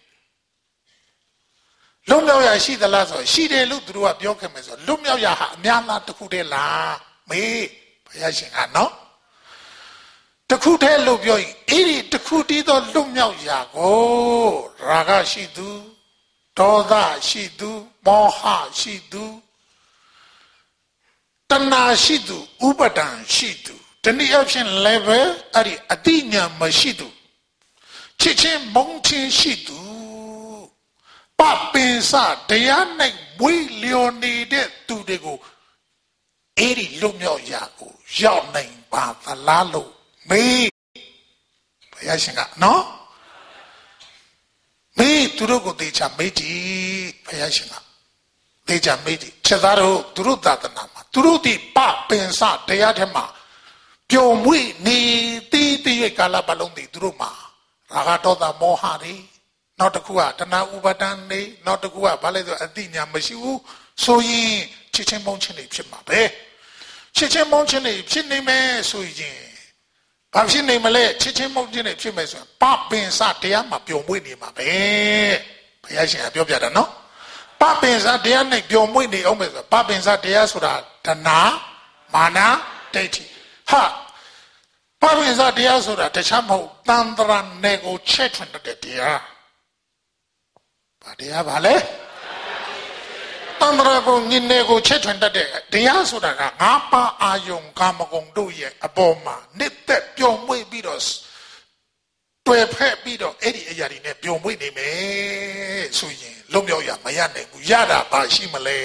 လုံမြောက်ရာရှိသလားဆိုရှိတယ်လို့သူတို့ကပြောခဲ့မယ်ဆိုလုံမြောက်ရာဟာအများလားတစ်ခုတည်းလားမေးဘုရားရှင်ကနော်တစ်ခုတည်းလို့ပြောရင်အဲ့ဒီတစ်ခုတည်းသောလုံမြောက်ရာကိုရာဂရှိသူဒေါသရှိသူမောဟရှိသူတဏှာရှိသူဥပါဒံရှိသူတနည်းအားဖြင့် level အဲ့ဒီအတိညာမရှိသူချစ်ချင်းမုန်းချင်းရှိသူပပင်စတရား၌မွေးလျော်နေတဲ့သူတွေကိုအဲ့ဒီလွတ်မြောက်ရာကိုရောက်နိုင်ပါသလားလို့မေးဘုရားရှင်ကနော်မေးသူတို့ကိုတေချာမေးကြည့်ဘုရားရှင်ကတေချာမေးကြည့်ချက်သားတို့သူတို့သာသနာမှာသူတို့ဒီပပင်စတရားထဲမှာပျော်မွေ့နေတည်တည်၍ကာလပတ်လုံးတည်သူတို့မှာရာဂဒေါသမောဟတွေနောက်တစ်ခုကတဏှာဥပါဒံနေနောက်တစ်ခုကဘာလဲဆိုအတိညာမရှိဘူးဆိုရင်ချစ်ချင်းမုန်းချင်းတွေဖြစ်မှာပဲချစ်ချင်းမုန်းချင်းတွေဖြစ်နေမယ်ဆိုရင်ဘာဖြစ်နေမလဲချစ်ချင်းမုန်းချင်းတွေဖြစ်မယ်ဆိုရင်ပပင်စတရားမှာပျော်မွေ့နေမှာပဲဘုရားရှင်ကပြောပြတာနော်ပပင်စတရားနဲ့ပျော်မွေ့နေအောင်မယ်ဆိုပပင်စတရားဆိုတာတဏှာမာနဒိဋ္ဌိဟာပပင်စတရားဆိုတာတခြားမဟုတ်တန်ត្រာနယ်ကိုချက်ထွင်တဲ့တရားဘာတရားဘာလဲတန်ត្រာကိုညင်နယ်ကိုချက်ထွင်တတ်တဲ့တရားဆိုတာကငါးပါးအာယုံကာမဂုဏ်တို့ရဲ့အပေါ်မှာနှစ်သက်ပျော်မွေ့ပြီးတော့တွေ့ဖက်ပြီးတော့အဲ့ဒီအရာတွေနဲ့ပျော်မွေ့နေမယ်ဆိုရင်လုံးမြောက်ရမရနိုင်ဘူးရတာပါရှိမလဲ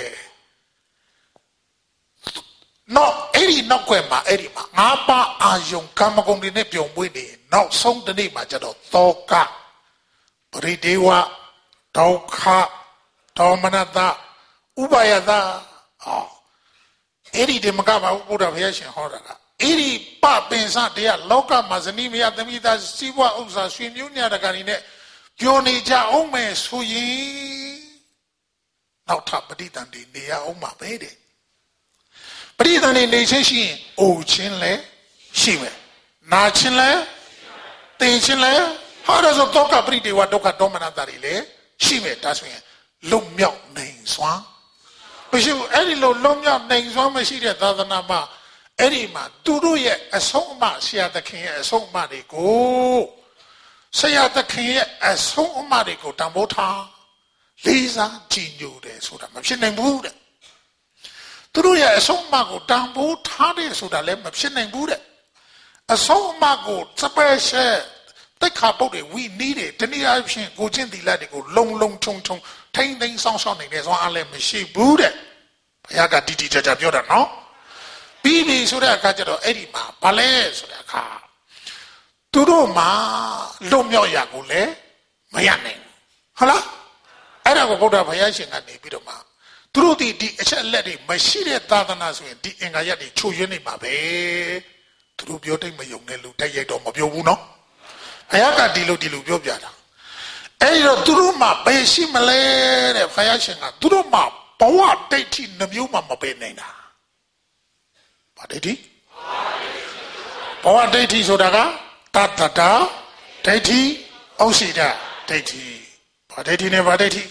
နော်အဲ့ဒီနောက်ွယ်မှာအဲ့ဒီမှာငါးပါးအာယုံကာမဂုဏ်တွေနဲ့ပျော်မွေ့နေနောက်ဆုံးတစ်နေ့မှာကျတော့သောကပရိဒေဝဒုက္ခဒေါမနတဥပါယတအော်အဲ့ဒီဒီမကပါဘူးဘုရားဘုရားရှင်ဟောတာကအဲ့ဒီပပင်စတရားလောကမှာဇနီးမယားသမီးသားစီးပွားဥစ္စာဆွေမျိုးညာတကာတွေနဲ့ပျော်နေကြအောင်မယ်ဆိုရင်နောက်ထပ်ပဋိသန္ဓေနေရအောင်မှာပဲတဲ့ပဋိသန္ဓေနေချင်းရှိရင်အိုချင်းလည်းရှိမယ်နာချင်းလည်းသိချင်းလည်းဟာဒါဆိုတောကပရိဒေဝဒုက္ခဒေါမနတာတွေလည်းရှိမယ်ဒါဆိုရင်လုံမြောက်နိုင်စွာမရှိဘူးအဲ့ဒီလိုလုံမြောက်နိုင်စွာမရှိတဲ့သာသနာမှာအဲ့ဒီမှာသူတို့ရဲ့အဆုံးအမဆရာသခင်ရဲ့အဆုံးအမတွေကိုဆရာသခင်ရဲ့အဆုံးအမတွေကိုတန်ဖိုးထားလေးစားကြည်ညိုတယ်ဆိုတာမဖြစ်နိုင်ဘူးတဲ့သူတို့ရဲ့အဆုံးအမကိုတန်ဖိုးထားတယ်ဆိုတာလည်းမဖြစ်နိုင်ဘူးတဲ့အဆုံးအမကို special တိတ်ခါပုတ်တွေဝီနီးတယ်တနည်းအားဖြင့်ကိုချင်းသီလတွေကိုလုံလုံချုံချုံထိမ့်သိမ်းဆောင်ဆောင်နေတဲ့ဆိုအားလည်းမရှိဘူးတဲ့ဘုရားကတီတီကြကြပြောတာနော်ပြီးပြီဆိုတဲ့အခါကျတော့အဲ့ဒီမှာဘာလဲဆိုတဲ့အခါသူတို့မှာလွတ်မြောက်ရကိုလည်းမရနိုင်ဘူးဟုတ်လားအဲ့ဒါကိုဘုရားဘုရားရှင်ကနေပြီးတော့မှသူတို့ဒီဒီအချက်လက်တွေမရှိတဲ့သာသနာဆိုရင်ဒီအင်္ဂါရက်တွေချိုးယွင်းနေမှာပဲသူတို့ပြောတိတ်မယုံတဲ့လူတိုက်ရိုက်တော့မပြောဘူးနော်ဘုရားကဒီလိုဒီလိုပြောပြတာအဲ့ဒီတော့သူတို့မှာဘယ်ရှိမလဲတဲ့ဘုရားရှင်ကသူတို့မှာဘဝဒိဋ္ဌိနှမျိုးမှမပယ်နိုင်တာဘာဒိဋ္ဌိဘဝဒိဋ္ဌိဆိုတာကတတ္တတာဒိဋ္ဌိဩစီတဒိဋ္ဌိဘာဒိဋ္ဌိနဲ့ဘာဒိဋ္ဌိ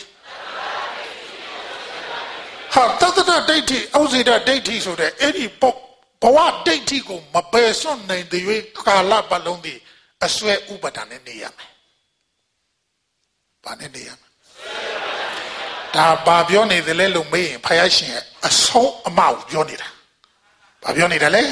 ဟာတတ္တတာဒိဋ္ဌိဩစီတဒိဋ္ဌိဆိုတဲ့အဲ့ဒီဘဝဒိဋ္ဌိကိုမပယ်စွန့်နိုင်တဲ့၍ကာလပတ်လုံးဒီအစွဲဥပါဒဏ်နဲ့နေရမယ်ဘာနဲ့နေရမလဲဒါဘာပြောနေတယ်လဲလို့မေးရင်ဖယားရှင်အဆုံးအမကိုပြောနေတာဘာပြောနေတယ်လဲ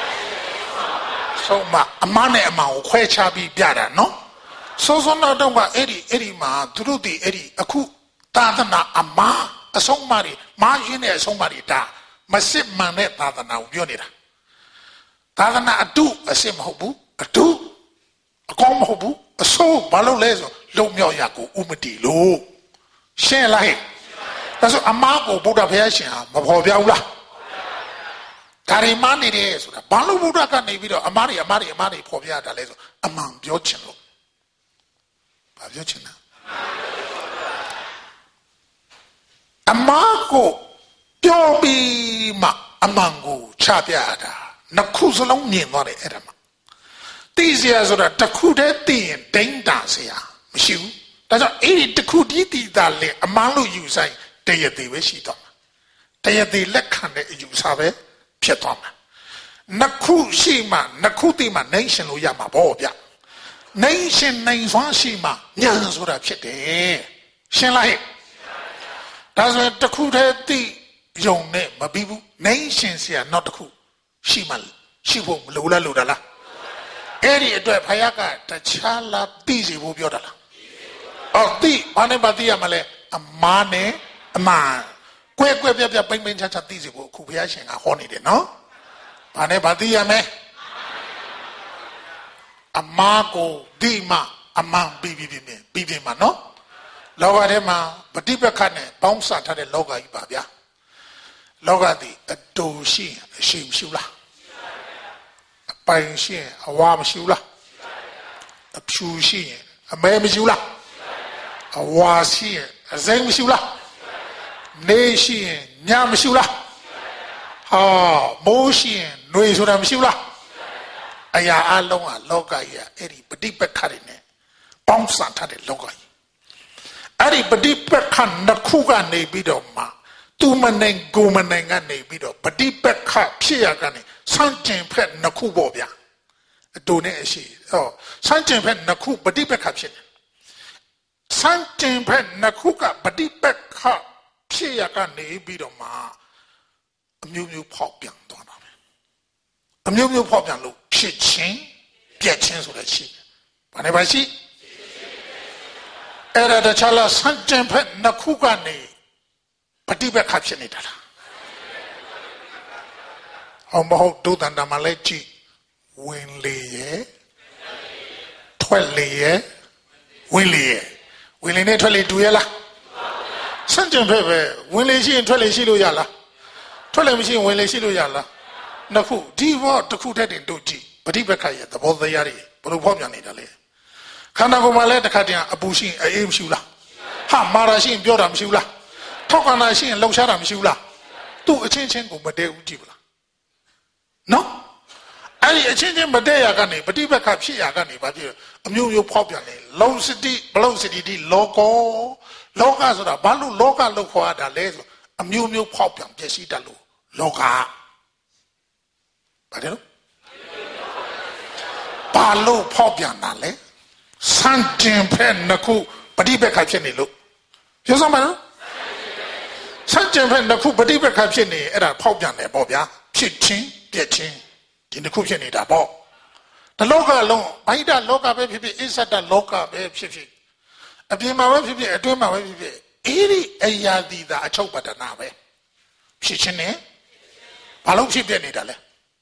ဆုံးမအမနဲ့အမကိုခွဲခြားပြီးပြတာနော်စိုးစိုးတော့တော့ကအဲ့ဒီအဲ့ဒီမှာသူတို့ဒီအဲ့ဒီအခုသာသနာအမအဆုံးအမတွေမာရင်းတဲ့အဆုံးအမတွေဒါမစစ်မှန်တဲ့သာသနာကိုပြောနေတာသာသနာအတုအစစ်မဟုတ်ဘူးအတုအကောင်းမဟုတ်ဘူးအဆိုးဘာလို့လဲဆိုလုံမြောက်ရကိုဥမတီလို့ရှင်းလားဟဲ့ဒါဆိုအမားကိုဗုဒ္ဓဘုရားရှင်ဟာမဖော်ပြဘူးလားဒါရီမနေတယ်ဆိုတာဘာလို့ဗုဒ္ဓကနေပြီးတော့အမားတွေအမားတွေအမားတွေဖော်ပြတာလဲဆိုအမှန်ပြောချင်လို့ဘာပြောချင်လဲအမားကိုပြောပြီးမှအမှန်ကိုချပြတာနှစ်ခုစလုံးမြင်သွားတယ်အဲ့ဒါမှသိစရာဆိုတာတစ်ခုတည်းသိရင်ဒိန်းတာစရာမရှိဘူးဒါကြောင့်အဲ့ဒီတစ်ခုတည်းသိတာလေအမှန်လို့ယူဆိုင်တရသေးပဲရှိတော့မှာတရသေးလက်ခံတဲ့အယူဆပဲဖြစ်သွားမှာနှစ်ခုရှိမှနှစ်ခုသိမှနိုင်ရှင်လို့ရမှာပေါ့ဗျနိုင်ရှင်နိုင်စွမ်းရှိမှဉာဏ်ဆိုတာဖြစ်တယ်ရှင်းလားဟဲ့ဒါဆိုရင်တစ်ခုတည်းသိယုံနဲ့မပြီးဘူးနိုင်ရှင်စရာနောက်တစ်ခုရှိမှရှိဖို့မလိုလားလို့လားအဲ့ဒီအတွက်ဖယားကတခြားလာသိစီဖို့ပြောတာလားအော်သိဘာနဲ့ပါသိရမလဲအမားနဲ့အမှန်ကွဲကွဲပြားပြားပိမ့်ပိမ့်ချာချာသိစီဖို့အခုဘုရားရှင်ကဟောနေတယ်နော်ဘာနဲ့ပါသိရမလဲအမားကိုသိမှအမှန်ပြီးပြီးပြီးပြီးပြီးမှနော်လောကထဲမှာပฏิပက္ခနဲ့ပေါင်းစပ်ထားတဲ့လောကကြီးပါဗျာလောကသည်အတူရှိရင်အရှိမရှိလားအပိုင်ရှိရင်အဝါမရှိဘူးလားအဖြူရှိရင်အမဲမရှိဘူးလားအဝါရှိရင်အစိမ်းမရှိဘူးလားနေရှိရင်ညမရှိဘူးလားဟာမိုးရှိရင်ຫນွေဆိုတာမရှိဘူးလားအရာအလုံးကလောကကြီးကအဲ့ဒီပฏิပက္ခတွေနဲ့ပေါင်းစပ်ထားတဲ့လောကကြီးအဲ့ဒီပฏิပက္ခနှစ်ခုကနေပြီးတော့မှသူမနိုင်ကိုမနိုင်ကနေပြီးတော့ပฏิပက္ခဖြစ်ရကနေဆန့်ကျင်ဖက်နှစ်ခုပေါ့ဗျာအတူနဲ့အရှိဟောဆန့်ကျင်ဖက်နှစ်ခုပฏิပက္ခဖြစ်တယ်ဆန့်ကျင်ဖက်နှစ်ခုကပฏิပက္ခဖြစ်ရကနေပြီးတော့မှအမျိုးမျိုးဖောက်ပြန်သွားတာပဲအမျိုးမျိုးဖောက်ပြန်လို့ဖြစ်ချင်းပြက်ချင်းဆိုတဲ့ရှိဘာနဲ့ပါရှိအဲ့ဒါတခြားလားဆန့်ကျင်ဖက်နှစ်ခုကနေပฏิပက္ခဖြစ်နေတာလားဟောမဟုတ်ဒုသန္တာမှာလည်းကြည့်ဝင်လေရဲ့ထွက်လေရဲ့ဝင်လေရဲ့ဝင်လေနဲ့ထွက်လေတူရဲ့လားဆန့်ကျင်ဖက်ပဲဝင်လေရှိရင်ထွက်လေရှိလို့ရလားထွက်လေမရှိရင်ဝင်လေရှိလို့ရလားနှစ်ခုဒီဘောတစ်ခုတည်းတင်တို့ကြည့်ပฏิပက္ခရဲ့သဘောတရားတွေဘယ်လိုဖောက်ပြန်နေတာလဲခန္ဓာကိုယ်မှာလည်းတစ်ခါတည်းအပူရှိရင်အေးမရှိဘူးလားဟာမာရာရှိရင်ပြောတာမရှိဘူးလားထောက်ခန္ဓာရှိရင်လှုပ်ရှားတာမရှိဘူးလားသူ့အချင်းချင်းကိုမတည့်ဘူးကြည့်ဘူးလားနော်အဲ့ဒီအချင်းချင်းမတည့်ရကနေပฏิပက္ခဖြစ်ရကနေဘာဖြစ်အမျိုးမျိုးဖောက်ပြန်နေလောစတိဘလောစတိဒီလောကောလောကဆိုတာဘာလို့လောကလို့ခေါ်ရတာလဲဆိုအမျိုးမျိုးဖောက်ပြန်ပြည့်စည်တတ်လို့လောကဘာဘာလဲဘာလို့ဖောက်ပြန်တာလဲစံကျင်ဖက်နှစ်ခုပฏิပက္ခဖြစ်နေလို့ပြောစမ်းပါနော်စံကျင်ဖက်နှစ်ခုပฏิပက္ခဖြစ်နေအဲ့ဒါဖောက်ပြန်တယ်ပေါ့ဗျာဖြစ်ချင်းပြက်ချင်းဒီနှစ်ခုဖြစ်နေတာပေါ့တလောကလုံးဘိုင်းတလောကပဲဖြစ်ဖြစ်အစ္ဆဒလောကပဲဖြစ်ဖြစ်အပြင်မှာပဲဖြစ်ဖြစ်အတွင်းမှာပဲဖြစ်ဖြစ်အဲ့ဒီအရာဒီသာအချုပ်ပတ္တနာပဲဖြစ်ချင်းနဲ့ဘာလို့ဖြစ်ပြနေတာလဲ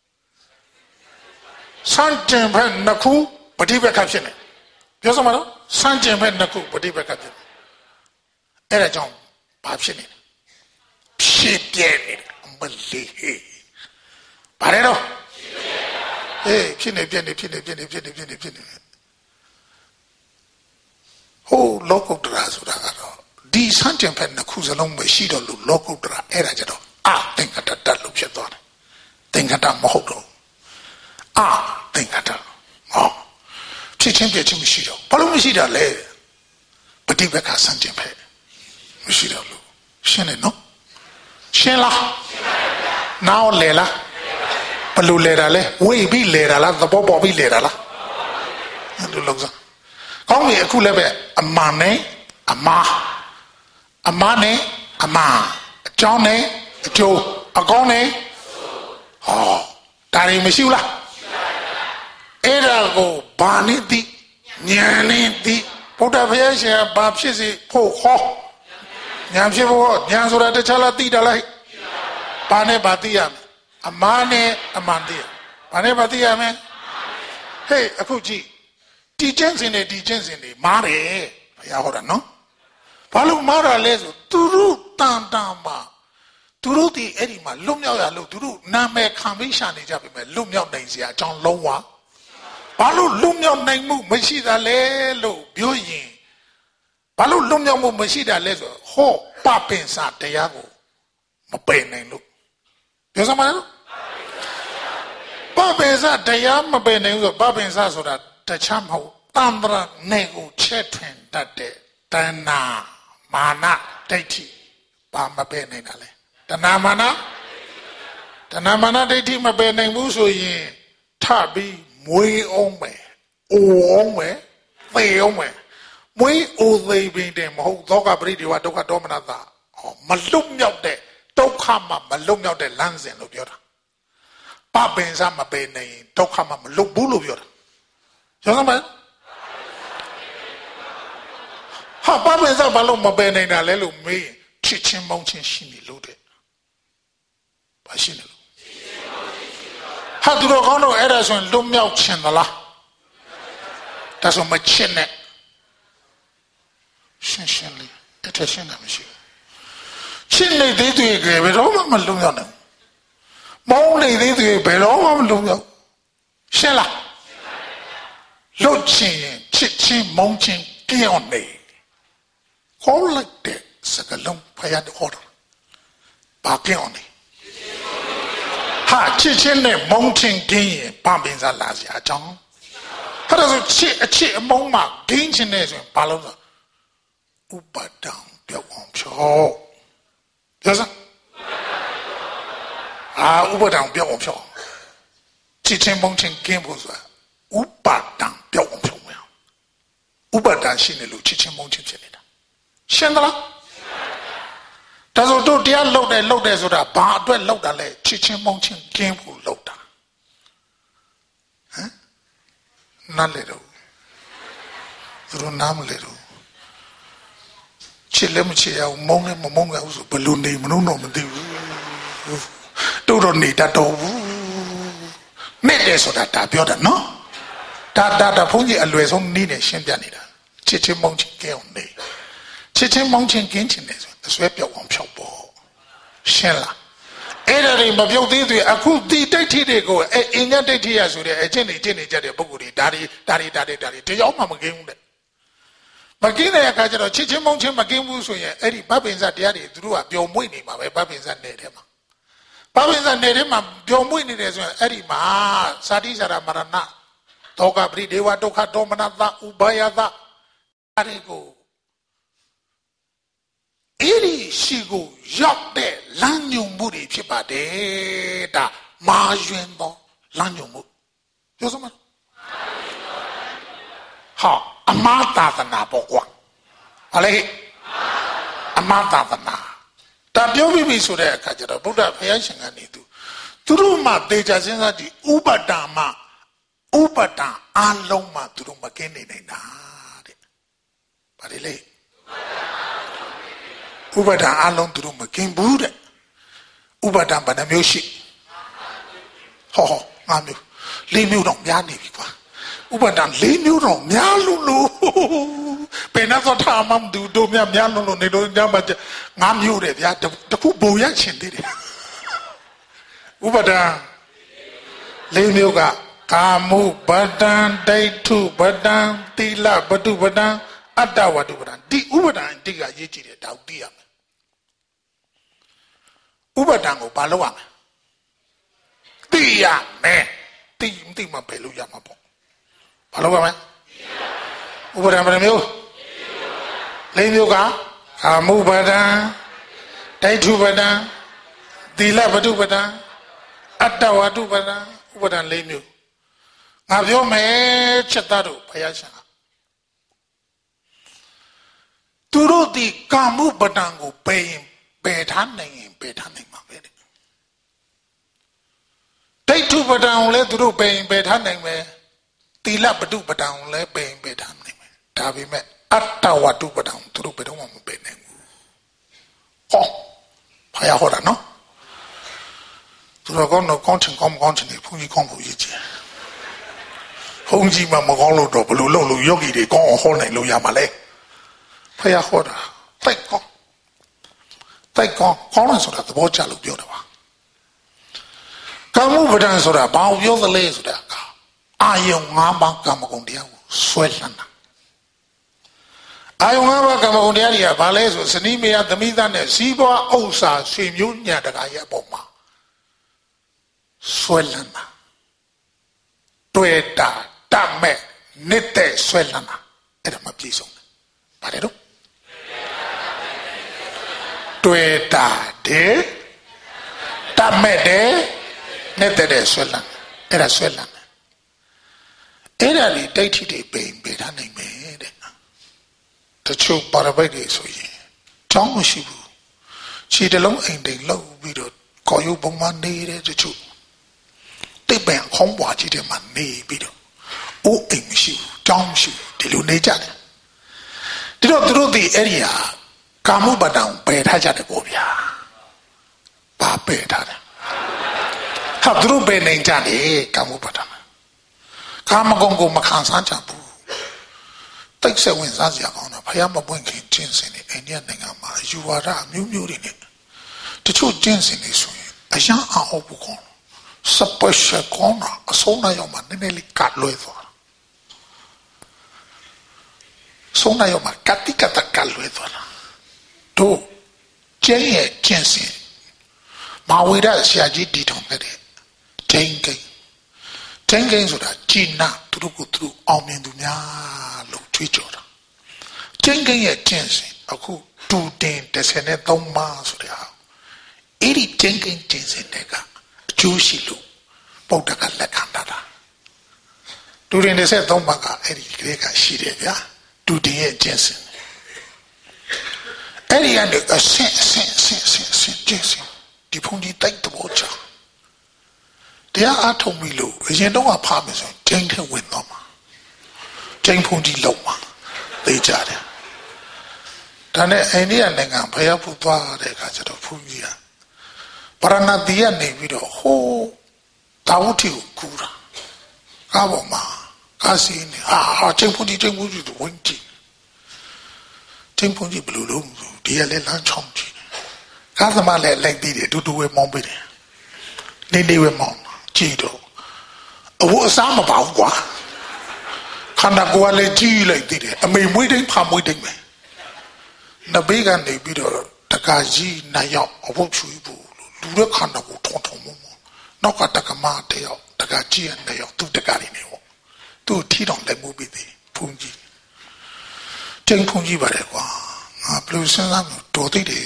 စံကျင်ဖက်နှစ်ခုပฏิပက္ခဖြစ်နေပြောစမ်းပါတော့စံကျင်ဖက်နှစ်ခုပฏิပက္ခဖြစ်နေအဲ့ဒါကြောင့်ဘာဖြစ်နေလဲဖြစ်ပြနေတယ်အမလေးဟေးဘာလဲတော့အေးဖြစ်နေပြနေဖြစ်နေဖြစ်နေဖြစ်နေဖြစ်နေဖြစ်နေဟိုလောကုတ္တရာဆိုတာကတော့ဒီစံကျင်ဖက်နှစ်ခုစလုံးမရှိတော့လို့လောကုတ္တရာအဲ့ဒါကြတော့အသင်္ကတတလို့ဖြစ်သွားတယ်သင်္ကတမဟုတ်တော့အာသင်္ကတဟောဖြစ်ချင်းပြချင်းမရှိတော့ဘာလို့မရှိတာလဲပฏิပက္ခစံကျင်ဖက်မရှိတော့လို့ရှင်းတယ်နော်ရှင်းလားနားလေလားဘယ်လိုလဲတာလဲဝိပြီးလဲတာလားသဘောပေါက်ပြီးလဲတာလားအဲ့လိုလုံးစားကောင်းပြီအခုလည်းပဲအမှန်နဲ့အမှားအမှားနဲ့အမှားအကြောင်းနဲ့အကျိုးအကောင်းနဲ့ဟောဒါတွေမရှိဘူးလားအဲ့ဒါကိုဘာနဲ့သိဉာဏ်နဲ့သိဘုရားဘုရားရှင်ကဘာဖြစ်စေဖို့ဟောဉာဏ်ဖြစ်ဖို့ဉာဏ်ဆိုတာတခြားလားသိတာလားဘာနဲ့ဘာသိရမလဲအမှားနဲ့အမှန်သိရဘာနဲ့ဘာသိရမလဲဟေးအခုကြည့်ဒီကျင့်စဉ်တွေဒီကျင့်စဉ်တွေမားတယ်ဘုရားဟောတာနော်ဘာလို့မားတာလဲဆိုသူတို့တန်တန်မှာသူတို့ဒီအဲ့ဒီမှာလွတ်မြောက်ရလို့သူတို့နာမည်ခံပြီးရှာနေကြပြီမဲ့လွတ်မြောက်နိုင်စရာအကြောင်းလုံးဝဘာလို့လွတ်မြောက်နိုင်မှုမရှိတာလဲလို့ပြောရင်ဘာလို့လွတ်မြောက်မှုမရှိတာလဲဆိုဟောပပင်စတရားကိုမပယ်နိုင်လို့ပြောစမ်းပါလားပပင်စတရားမပယ်နိုင်ဘူးဆိုပပင်စဆိုတာတခြားမဟုတ်တမ္ပရနဲ့ကိုချက်ထွင်တတ်တဲ့တဏ္ဍာမာနဒိဋ္ဌိဘာမပယ်နိုင်တာလဲတဏ္ဍာမာနတဏ္ဍာမာနဒိဋ္ဌိမပယ်နိုင်ဘူးဆိုရင်ထပြီးမွေးအောင်မယ်အိုအောင်မယ်သေအောင်မယ်မွေးအိုသေးပင်တဲ့မဟုတ်သောကပရိဒေဝဒုက္ခဒေါမနတာမလွတ်မြောက်တဲ့ဒုက္ခမှမလွတ်မြောက်တဲ့လမ်းစဉ်လို့ပြောတာပပင်စမပယ်နိုင်ဒုက္ခမှမလွတ်ဘူးလို့ပြောတာကျောင်းသမီးဟာပပင်စဘာလို့မပယ်နိုင်တာလဲလို့မေးချစ်ချင်းမောင်းချင်းရှိနေလို့တဲ့ဘာရှိနေလို့ဟာသူတို့ကောင်းတော့အဲ့ဒါဆိုရင်လွတ်မြောက်ခြင်းသလားဒါဆိုမချစ်နဲ့ရှင်းရှင်းလေးတစ်ထက်ရှင်းတာမရှိဘူးချစ်နေသေးသေးကဘယ်တော့မှမလွတ်မြောက်နိုင်မောင်းနေသေးသေးဘယ်တော့မှမလွတ်မြောက်ရှင်းလားလွတ်ချင်းချစ်ချင်းမောင်းချင်းကြောက်နေဟောလိုက်တဲ့စကလုံးဖယားတော်ဘာကြောက်နေဟာချစ်ချင်းနဲ့မုန်းချင်းကင်းရင်ပပင်စားလာစရာအကြောင်းဟာဒါဆိုချစ်အချစ်အမုန်းမှာကင်းချင်းနဲ့ဆိုရင်ဘာလို့လဲဥပဒံပြောင်းအောင်ဖြောပြောစမ်းအာဥပဒံပြောင်းအောင်ဖြောချစ်ချင်းမုန်းချင်းကင်းဖို့ဆိုတာဥပဒံပြောင်းအောင်ဖြောမယ်ဥပဒံရှိနေလို့ချစ်ချင်းမုန်းချင်းဖြစ်နေတာရှင်းသလားဒါဆိုတို့တရားလှုပ်တယ်လှုပ်တယ်ဆိုတာဘာအတွက်လှုပ်တာလဲချစ်ချင်းမုန်းချင်းကင်းဖို့လှုပ်တာဟမ်နားလေတော့သူတို့နားမလေတော့ချစ်လည်းမချစ်ရဘူးမုန်းလည်းမမုန်းရဘူးဆိုဘယ်လိုနေမလို့တော့မသိဘူးတို့တော့နေတတ်တော့ဘူးနဲ့တယ်ဆိုတာဒါပြောတာနော်ဒါဒါဒါဘုန်းကြီးအလွယ်ဆုံးနည်းနဲ့ရှင်းပြနေတာချစ်ချင်းမုန်းချင်းကင်းအောင်နေချစ်ချင်းမုန်းချင်းကင်းချင်းနေဆိုအစွဲပြောက်အောင်ဖြောက်ပေါ့ရှင်းလားအဲ့ဒါတွေမပြုတ်သေးသေးအခုဒီဒိဋ္ဌိတွေကိုအဲအင်းညဒိဋ္ဌိရဆိုတဲ့အကျင့်တွေကျင့်နေကြတဲ့ပုဂ္ဂိုလ်တွေဒါတွေဒါတွေဒါတွေဒါတွေတရားမှမကင်းဘူးတဲ့မကင်းတဲ့အခါကျတော့ချစ်ချင်းမုန်းချင်းမကင်းဘူးဆိုရင်အဲ့ဒီဘပင်စတရားတွေသူတို့ကပျော်မွေ့နေမှာပဲဘပင်စနယ်ထဲမှာဘပင်စနယ်ထဲမှာပျော်မွေ့နေတယ်ဆိုရင်အဲ့ဒီမှာသာတိစာရမရဏဒေါကပရိဒေဝဒုက္ခဒေါမနသဥပါယသအဲ့ဒီကိုအဲ့ဒီရှိကိုရောက်တဲ့လမ်းညွန်မှုတွေဖြစ်ပါတယ်ဒါမာယွင်သောလမ်းညွန်မှုပြောစမ်းဟာအမှားသာသနာပေါ့ကွာဟာလေအမှားသာသနာဒါပြောပြီးပြီဆိုတဲ့အခါကျတော့ဗုဒ္ဓဘုရားရှင်ကနေသူသူတို့မှတေချာစဉ်းစားကြည့်ဥပဒ္ဒမဥပဒ္ဒအလုံးမှသူတို့မကင်းနေနိုင်တာတဲ့ဗါလေလေဥပဒံအလုံးသူတို့မကင်းဘူးတဲ့ဥပဒံဘယ်နှမျိုးရှိဟောငါမျိုးလေးမျိုးတော့များနေပြီကွာဥပဒံလေးမျိုးတော့များလို့လို့ဘယ်နဲ့တော့ထားမှမတူတို့များများလို့လို့နေလို့ညမှာငါမျိုးတယ်ဗျာတခုဘုံရချင်သေးတယ်ဥပဒံလေးမျိုးကကာမုပဒံဒိဋ္ဌုပဒံသီလပတုပဒံအတ္တဝတ္ထုပဒံဒီဥပဒံတိကရေးကြည့်တယ်ဒါကိုသိရမယ်ဥပဒံကိုဘာလုပ်ရမလဲသိရမယ်သိမသိမှပဲလို့ရမှာပေါ့ဘာလုပ်ရမလဲဥပဒံဘယ်မျိုးလေးမျိုးကကာမုပဒံဒိဋ္ဌုပဒံသီလပတုပဒံအတ္တဝတ္ထုပဒံဥပဒံလေးမျိုးငါပြောမယ်ချက်သားတို့ဘုရားရှင်ကသူတို့ဒီကာမုပဒံကိုပယ်ရင်ပယ်ထားနိုင်ရင်ပယ်ထားနိုင်မှာပဲတဲ့ဒိဋ္ဌုပဒံကိုလည်းသူတို့ပယ်ရင်ပယ်ထားနိုင်မယ်သီလပတုပဒံကိုလည်းပယ်ရင်ပယ်ထားနိုင်မယ်ဒါပေမဲ့အတ္တဝတ္ထုပဒံသူတို့ဘယ်တော့မှမပယ်နိုင်ဘူးဟောဘုရားဟောတာနော်သူတို့ကတော့ကောင်းချင်ကောင်းမကောင်းချင်နေဘုန်းကြီးကောင်းဖို့ရည်ကြည်ဘုန်းကြီးမှမကောင်းလို့တော့ဘယ်လိုလုပ်လို့ယောဂီတွေကောင်းအောင်ဟောနိုင်လို့ရမှာလဲဖယားဟောတာတိုက်ကောင်းတိုက်ကောင်းကောင်းတယ်ဆိုတာသဘောကျလို့ပြောတာပါကာမုပဒံဆိုတာဘာကိုပြောသလဲဆိုတာကအာယုံ၅ပါးကာမဂုဏ်တရားကိုဆွဲလန်းတာအာယုံ၅ပါးကာမဂုဏ်တရားတွေကဘာလဲဆိုစနီးမေယသမိသားနဲ့စီးပွားဥစ္စာဆွေမျိုးညာတကာရဲ့အပေါ်မှာဆွဲလန်းတာတွေ့တာတတ်မဲ့နေတဲ့ဆွဲလန်းတာအဲ့ဒါမှပြည့်စုံတယ်ဗါတယ်တော့တွေ့တာတဲ့တတ်မဲ့တဲ့နေတဲ့ဆွဲလန်းအဲ့ဒါဆွဲလန်းအဲ့ဒါလေးဒိဋ္ဌိတွေပိန်ပေးထားနိုင်မယ်တဲ့တချို့ပါရပိုက်တွေဆိုရင်ကြောင်းမရှိဘူးခြေတလုံးအိမ်တိမ်လောက်ပြီးတော့ခေါ်ရုပ်ပုံမှန်နေတဲ့တချို့တိတ်ပင်ခေါင်းပွားကြီးတဲ့မှာနေပြီးတော့အိုးအိမ်မရှိဘူးကြောင်းမရှိဘူးဒီလိုနေကြတယ်ဒီတော့သူတို့ဒီအဲ့ဒီဟာကာမုပဒံပယ်ထားကြတယ်ပေါ့ဗျာဘာပယ်ထားတယ်ဟာသူတို့ပယ်နိုင်ကြတယ်ကာမုပဒံကာမဂုဏ်ကိုမခံစားကြဘူးတိတ်ဆက်ဝင်စားစရာကောင်းတာဘုရားမပွင့်ခင်ကျင့်စဉ်နေအိန္ဒိယနိုင်ငံမှာယူဝါဒအမျိုးမျိုးတွေနဲ့တချို့ကျင့်စဉ်တွေဆိုရင်အရန်အောင်ဘူးကောစပရှကောနာအဆုံးနိုင်အောင်မနည်းနည်းလေးကတ်လွဲသွားဆုံးနိုင်အောင်မကတိကတကတ်လွဲသွားတို့ကျင့်ရဲ့ကျင့်စဉ်မာဝေဒဆရာကြီးတည်ထောင်ခဲ့တဲ့ဂျိန်ကိန်းဂျိန်ကိန်းဆိုတာဂျီနာသူတို့ကိုသူတို့အောင်မြင်သူများလို့ကြွေးကြော်တာဂျိန်ကိန်းရဲ့ကျင့်စဉ်အခုတူတင်တစ်ဆယ်နဲ့သုံးပါးဆိုတဲ့ဟာအဲ့ဒီဂျိန်ကိန်းကျင့်စဉ်တွေကအကျိုးရှိလို့ဗုဒ္ဓကလက်ခံတာတူတင်တစ်ဆယ်သုံးပါးကအဲ့ဒီကလေးကရှိတယ်ဗျာတူတင်ရဲ့ကျင့်စဉ်အဲ့ဒီကနေအဆင့်အဆင့်အဆင့်အဆင့်အဆင့်ကျင့်စဉ်ဒီဖုန်ကြီးတိုက်တော့ချာတရားအားထုတ်ပြီလို့အရင်တော့ဖားမယ်ဆိုကျင်းထဲဝင်တော့မှာကျင်းဖုန်ကြီးလုံးမှာသိကြတယ်ဒါနဲ့အိန္ဒိယနိုင်ငံဖယားဖူသွားတဲ့အခါကျတော့ဖုန်ကြီးကပရဏတိကနေပြီးတော့ဟိုးတာဝတိကိုကူတာကားပေါ်မှာကားစီးနေဟာကျင်းဖုန်ကြီးကျင်းဖုန်ကြီးကိုဝင်ကြည့်ကျင်းဖုန်ကြီးဘယ်လိုလုပ်ဒီကလည်းလမ်းချောင်းကြည့်ကားသမားလည်းလိုက်ပြီးတယ်တူတူဝဲမောင်းပေးတယ်နေနေဝဲမောင်းကြည့်တော့အဝတ်အစားမပါဘူးကွာခန္ဓာကိုယ်ကလည်းကြည့်လိုက်သေးတယ်အမေမွေးတိုင်းဖာမွေးတိုင်းပဲနဘေးကနေပြီးတော့တကာကြီးနိုင်ရောက်အဝတ်ဖြူဘူးလူတဲ့ခန္ဓာကိုထုံထုံမုံနောက်ကတကမတယောက်တကာကြီးရနေရောက်သူ့တကာနေနေပေါ့သူ့ထီတောင်လည်းမူပြီးသေးဖုန်ကြီးကျင်းဖုန်ကြီးပါတယ်ကွာငါဘယ်လိုစဉ်းစားမလို့တော်သေးတယ်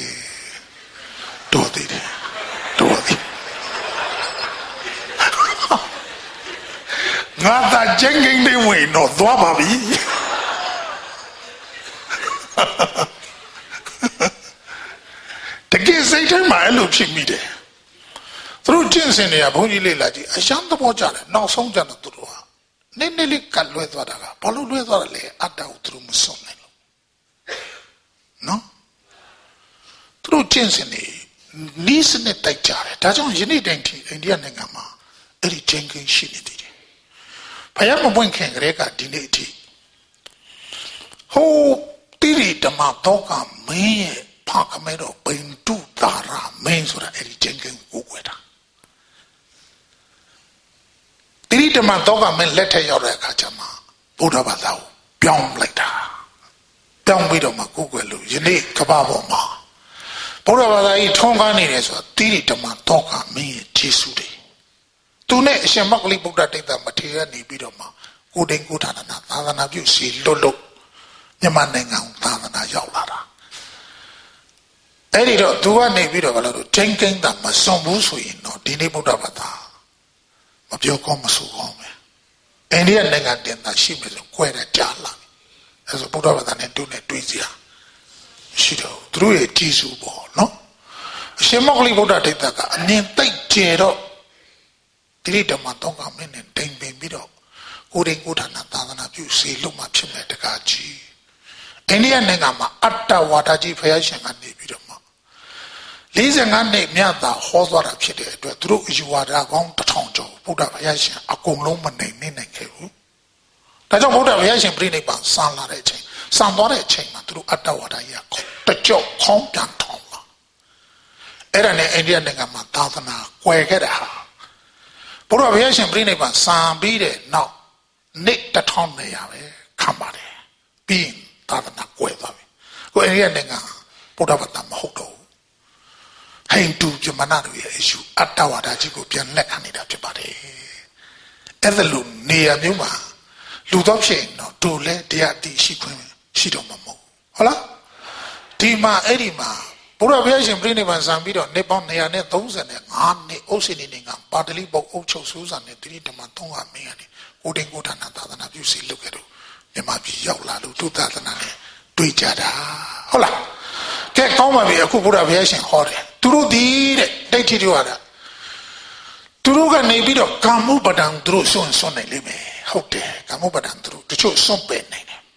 တော်သေးတယ်တော်သေး ngata jengking de we no twa ba biတကယ်စိတ်ထဲမှာအဲ့လိုဖြစ်မိတယ်သူတို့ကျင့်စဉ်တွေကဘုန်းကြီးလေးလာကြည့်အရှမ်းသဘောကျတယ်နောက်ဆုံးကျတော့သူတို့ဟာနည်းနည်းလေးကလွဲသွားတာကဘာလို့လွဲသွားတယ်လဲအတ္တကိုသူတို့မစွန့်နိုင်လို့နော်သူတို့ကျင့်စဉ်တွေနီးစနစ်တိုက်ကြတယ်ဒါကြောင့်ယနေ့တိုင်ထိအိန္ဒိယနိုင်ငံမှာအဲ့ဒီချင်းကင်းရှိနေတယ်ဘုရားမပွင့်ခင်ကလေးကဒီနေ့အထိဟိုတိရိဓမ္မတော့ကမင်းရဲ့ဖကမဲတော့ဘိန္တုတာရမင်းဆိုတာအဲ့ဒီချင်းကင်းကိုကိုွယ်တာတိရိဓမ္မတော့ကမင်းလက်ထက်ရောက်တဲ့အခါကျမှဘုရားဘာသာကိုပြောင်းလိုက်တာပြောင်းပြီးတော့မှကိုကိုွယ်လို့ယနေ့ကမ္ဘာပေါ်မှာဘုရားဘာသာကြီးထုံးကားနေတယ်ဆိုတာတိရိဓမ္မတော့ကမင်းရဲ့ဂျေစုတွေသူနဲ့အရှင်မက္ကလိဗုဒ္ဓတိတ်တမထေရနေပြီးတော့မှကိုတိန်ကိုဌာနနာသာသနာပြုစီလွတ်လွတ်မြန်မာနိုင်ငံသာသနာရောက်လာတာအဲ့ဒီတော့သူကနေပြီးတော့ဘာလို့လို့ချင်းကိန်းတာမစွန်ဘူးဆိုရင်တော့ဒီနေ့ဗုဒ္ဓဘာသာမပြောကောင်းမဆိုကောင်းပဲအိန္ဒိယနိုင်ငံတင်တာရှိမယ်ဆိုကွဲတဲ့ကြားလာအဲ့ဆိုဗုဒ္ဓဘာသာနဲ့တို့နဲ့တွေ့စရာရှိတော့သူတို့ရဲ့ကြီးစုပေါ့နော်အရှင်မက္ကလိဗုဒ္ဓတိတ်တကအမြင်သိပ်ကျယ်တော့တိရိဓမ္မတော့ကမင်းနဲ့တိမ်ပင်ပြီးတော့ကိုတိန်ကိုဌာနသာသနာပြုစီလို့မှဖြစ်မဲ့တကားကြီးအိန္ဒိယနိုင်ငံမှာအတ္တဝါဒကြီးဖယားရှင်ကနေပြီးတော့မှ၄၅နှစ်မြတ်သာဟောသွားတာဖြစ်တဲ့အတွက်သူတို့အယူဝါဒကောင်းတစ်ထောင်ကျော်ဗုဒ္ဓဘုရားရှင်အကုန်လုံးမနိုင်နေနိုင်ခဲ့ဘူးဒါကြောင့်ဗုဒ္ဓဘုရားရှင်ပြိဋိဘံဆံလာတဲ့အချိန်ဆံသွားတဲ့အချိန်မှာသူတို့အတ္တဝါဒကြီးကတကြော့ခေါင်းပြန်ထောင်လာအဲ့ဒါနဲ့အိန္ဒိယနိုင်ငံမှာသာသနာကွယ်ခဲ့တာဟာဘုရားဘုရားရှင်ပြိဋိဘံဆံပြီးတဲ့နောက်နှစ်တစ်ထောင်နေရပဲခံပါတယ်ပြီးသာသနာကွယ်သွားပြီကိုအိန္ဒိယနိုင်ငံဗုဒ္ဓဘာသာမဟုတ်တော့ဟိန္ဒူပြမနာတွေရဲ့အယူအတ္တဝါဒကြီးကိုပြန်လက်ခံနေတာဖြစ်ပါတယ်အဲ့ဒါလို့နေရာမျိုးမှာလူတော့ဖြစ်ရင်တော့တို့လဲတရားအတိရှိခွင့်ရှိတော့မှာမဟုတ်ဟုတ်လားဒီမှာအဲ့ဒီမှာဘုရားဘုရားရှင်ပြိဋိဘံဆံပြီးတော့နေပေါင်း၂၃၅နှစ်အုပ်စိနေနေကပါတလိပုတ်အုပ်ချုပ်စူးစံတဲ့တိရိဓမ္မသုံးကမင်းကနေကိုတိန်ကိုဌာနသာသနာပြုစီလုပ်ခဲ့တော့မြန်မာပြည်ရောက်လာလို့သူသာသနာနဲ့တွေ့ကြတာဟုတ်လားကဲကောင်းပါပြီအခုဘုရားဘုရားရှင်ဟောတယ်သူတို့ဒီတဲ့ဒိဋ္ဌိတွေဟာသူတို့ကနေပြီးတော့ကာမုပဒံသူတို့စွန့်စွန့်နိုင်လိမ့်မယ်ဟုတ်တယ်ကာမုပဒံသူတို့တချို့စွန့်ပယ်နိုင်တယ်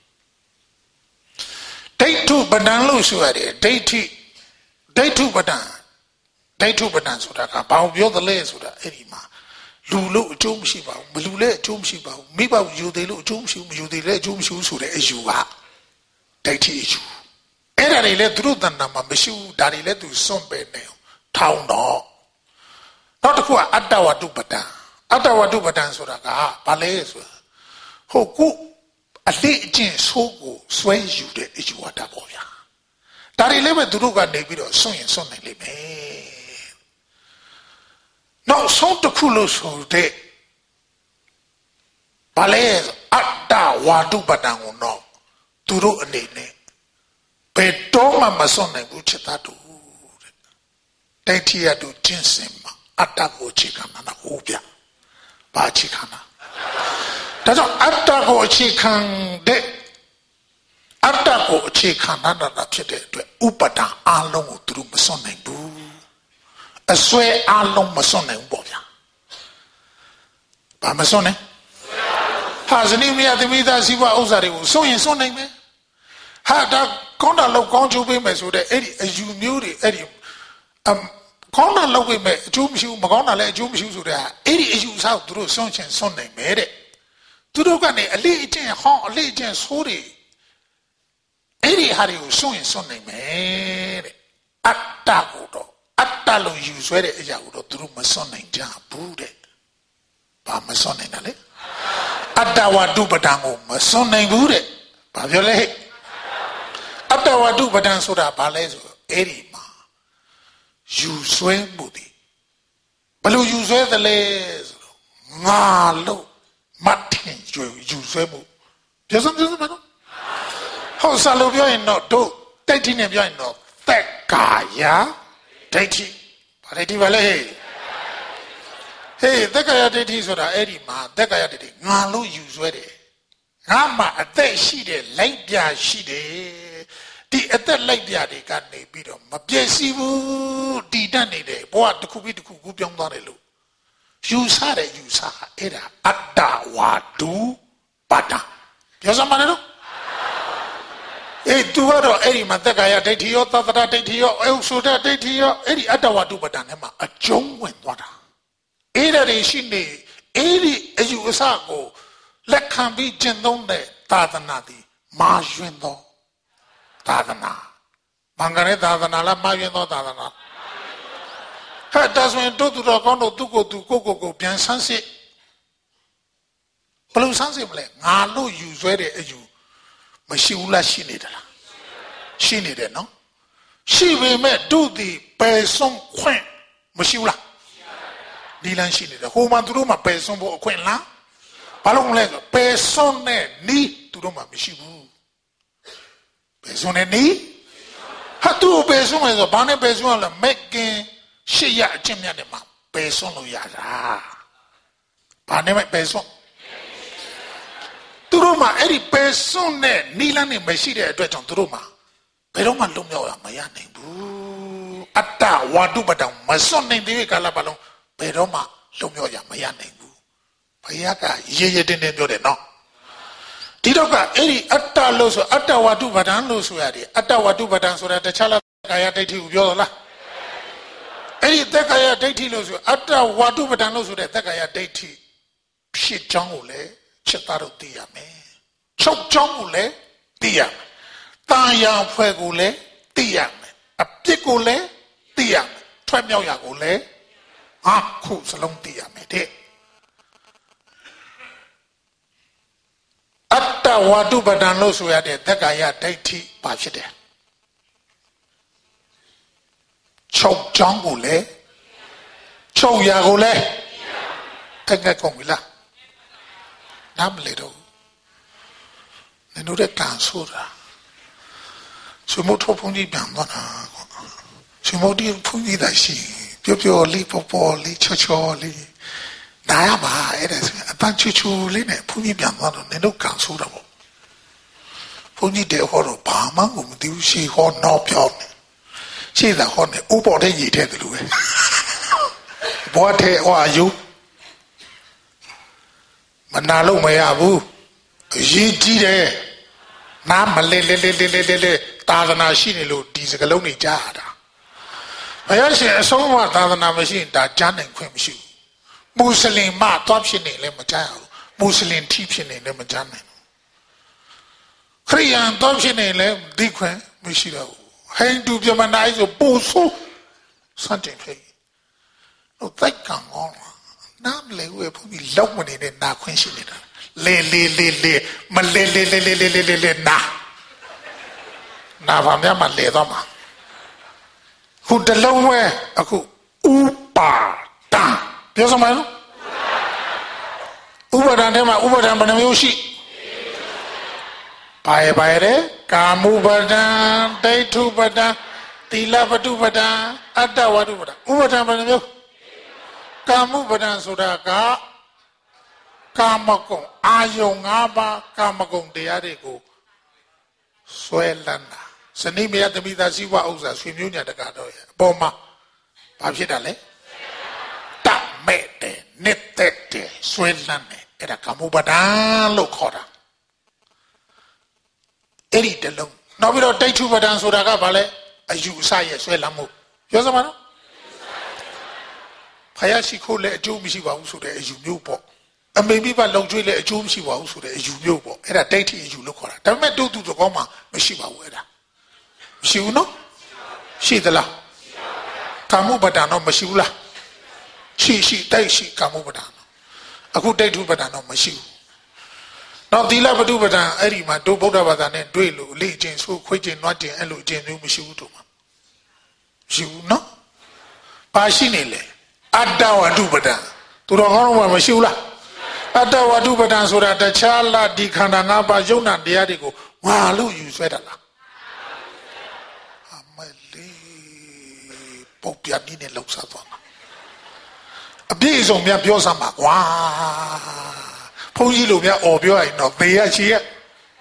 ဒိဋ္ဌုပဒံလို့ဆိုရတယ်ဒိဋ္ဌိဒိဋ္ဌုပဒံဒိဋ္ဌုပဒံဆိုတာကဘာကိုပြောသလဲဆိုတာအဲ့ဒီမှာလူလို့အကျိုးမရှိပါဘူးမလူလည်းအကျိုးမရှိပါဘူးမိဘယူသေးလို့အကျိုးမရှိဘူးမယူသေးလည်းအကျိုးမရှိဘူးဆိုတဲ့အယူကဒိဋ္ဌိအယူအဲ့ဒါတွေလည်းသူတို့တဏ္ဍာမှာမရှိဘူးဒါတွေလည်းသူစွန့်ပယ်နေထောင်းတော့နောက်တစ်ခုကအတ္တဝတ္ထုပဒံအတ္တဝတ္ထုပဒံဆိုတာကဘာလဲဆိုတာဟုတ်ကုအလေးအကျင့်ဆိုးကိုဆွဲယူတဲ့အယူဝါဒပေါ့ဗျာဒါတွေလည်းပဲသူတို့ကနေပြီးတော့စွန့်ရင်စွန့်နိုင်လိမ့်မယ်နောက်ဆုံးတစ်ခုလို့ဆိုတဲ့ဘာလဲအတ္တဝတ္ထုပဒံကိုတော့သူတို့အနေနဲ့ဘယ်တော့မှမစွန့်နိုင်ဘူးချက်သားတို့တဲ့ဒိဋ္ဌိရတို့ကျင့်စဉ်မှာအတ္တကိုအခြေခံတာဟုတ်ဗျဘာအခြေခံတာဒါကြောင့်အတ္တကိုအခြေခံတဲ့အတ္တကိုအခြေခံတာဖြစ်တဲ့အတွက်ဥပဒံအလုံးကိုသူတို့မစွန့်နိုင်ဘူးအစွဲအလုံးမစွန့်နိုင်ဘူးပေါ့ဗျာဘာမစွန့်နိုင်ဟာဇနီးမယားသမီးသားစီးပွားဥစ္စာတွေကိုစွန့်ရင်စွန့်နိုင်မယ်ဟာဒါကောင်းတာလောက်ကောင်းချိုးပေးမယ်ဆိုတဲ့အဲ့ဒီအယူမျိုးတွေအဲ့ဒီအမ်ကောင်းတာလောက်ပေးမယ်အကျိုးမရှိဘူးမကောင်းတာလည်းအကျိုးမရှိဘူးဆိုတဲ့အဲ့ဒီအယူအဆကိုသူတို့စွန့်ချင်စွန့်နိုင်မယ်တဲ့သူတို့ကနေအလေးအကျင့်ဟောင်းအလေးအကျင့်ဆိုးတွေအဲ့ဒီဟာတွေကိုစွန့်ရင်စွန့်နိုင်မယ်တဲ့အတ္တကိုတော့အတ္တလို့ယူဆွဲတဲ့အရာကိုတော့သူတို့မစွန့်နိုင်ကြဘူးတဲ့ဘာမစွန့်နိုင်တာလဲအတ္တဝတ္ထုပဒံကိုမစွန့်နိုင်ဘူးတဲ့ဘာပြောလဲအတ္တဝတ္ထုပဒံဆိုတာဘာလဲဆိုအဲ့ဒီမှာယူဆွဲမှုဒီဘယ်လိုယူဆွဲသလဲဆိုတော့ငါလို့မထင်ကျွေယူဆွဲမှုပြောစမ်းပြောစမ်းပါတော့ဟုတ်စားလို့ပြောရင်တော့တို့ဒိဋ္ဌိနဲ့ပြောရင်တော့သက်ကာယဒိဋ္ဌိဘာဒိဋ္ဌိပါလဲ Hey, that guy did his or Eddie ma, that guy did it. Nalu use ready. Rama at that she did, like ya she did. The at that like ya they got me beat on. Mabesibu, the done it, what the kubi to kubi on the You saw it, you saw it. Atta wadu bata. Yosamano? Eh, do what or Eddie Matagaya did here, Tata did here, Elsuda did here, Eddie Atawadu Batanema, a jong went water. Either they shinde, Eddie as you go, let can be gentone, Tadanadi, Marjuendo, Tadana, Mangare Tadana, Marjuendo Tadana. That does when do to the condo to go to go go Pian Sansi. Blue Sansi, I know you ready as you. Mashula she needed. She needed, no? She will make do the person queen. Mashula. Dilan she needed. Who man to do my person for queen la? Palong leg, person ni to do my mishibu. Person ni? How to person is a banner person making she ya Jimmy and the man. Person lo yada. Banner person. Turuma, every person there, Nilan and Meshida address on Turuma. Peroma Lumio, Mayane, boo. Atta, Wadu, but my son named the Calabalon, Peroma, Lumio, Mayane, boo. Payaka, ye didn't do it, no. Tidoka, Eri, Atta Loso, Atta Wadu, but Anlos, Atta Wadu, but so that the Chala Kayati Yola. Eri, Takaya Dati Loso, Atta Wadu, but Anlos, that Takaya Dati, shit, Jangule. Chetaro diame. Chok chongule diame. Taya fuegule diame. Apicule diame. Twemyoyagule. Aku salong diame de. Atta wadu badan lo suyade dagaya daiti pachide. Chok chongule. Chok yagule. Tengah kongila. Little. They know that cancora. So motor pony bambana. So modi pony that she. Pio leap of poly, chocholi. Diaba, it is a bunch of chulin, pony bambana, they know cancora. Pony de horror, Palma, whom do she horn no pion. She the horn, Ubo de ye tell the way. What are you? Manalo Mayabu, Ye did Nama Lele Tadana Shinilo, Dizagaloni Jada. I say, so what Tadana machine that Jan and Quimshu. Muslim ma topshin in Lemajao, Muslim teaching in Lemajan. Korean topshin in Lem, Dequin, Mishiro. Hang to Germanize or Boso. Something. No, that come on. Namely, we put me low money in that question. Le, le, le, le, ma, le, le, le, le, le, le, le, le, na. Na, from there, ma, le, doma. Who the low way, a who, upa, dan. Yes, man. Uba dan, dema, uba dan, banamushi. Bye, bye, kamu badan, day two badan, tila badu badan, ada wadu badan. Uba dan, banamushi. Kamu badan sudaka kamakong ayong aba kamakong diarego swelana seni me adamida siwa uza swimyo nya daga do ye boma ba phit da le ta mete nitete swelane era kamu badan lo khoda eri de long no bi do daitu badan sudaka ba le ayu sa ye swelan mo yo sama no Hayashi called a Jew Mishiwa so there is you new pop. And maybe by long drill a Jew Mishiwa so there is you new pop. And a date is you look at it. Don't do to the Goma, Mishiwa weather. She will know? She the la. Kamu Badano Mashula. She, she, they, she, Kamu Badano. A good day to Badano Mashu. Now the lava do Badan, Erima, do Boda Badan and Dwello, Legions who quit in Nothing and Lujan Mishu to man. She will know? Pashinile. Adawa dubada. To the horror of Mashula. Adawa dubadan so that the chala di Kandanaba Jona diadigo. Walu you said Allah. Amale Popianine looks at one. အပြည့်အစုံများပြောစမ်းပါကွာဘုန်းကြီးလိုများអော်ပြောရင်တော့သေရချီရဲ့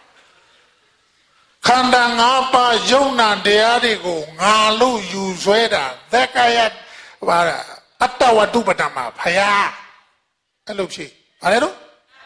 ခန္ဓာ၅ပါးယုံနာတရားတွေကိုငါလို့ယူဆွဲတာသက္ကာယဟာအတ္တဝတ္ထုပတ္တမှာဖယားအဲ့လိုဖြစ်ဗါလဲတော့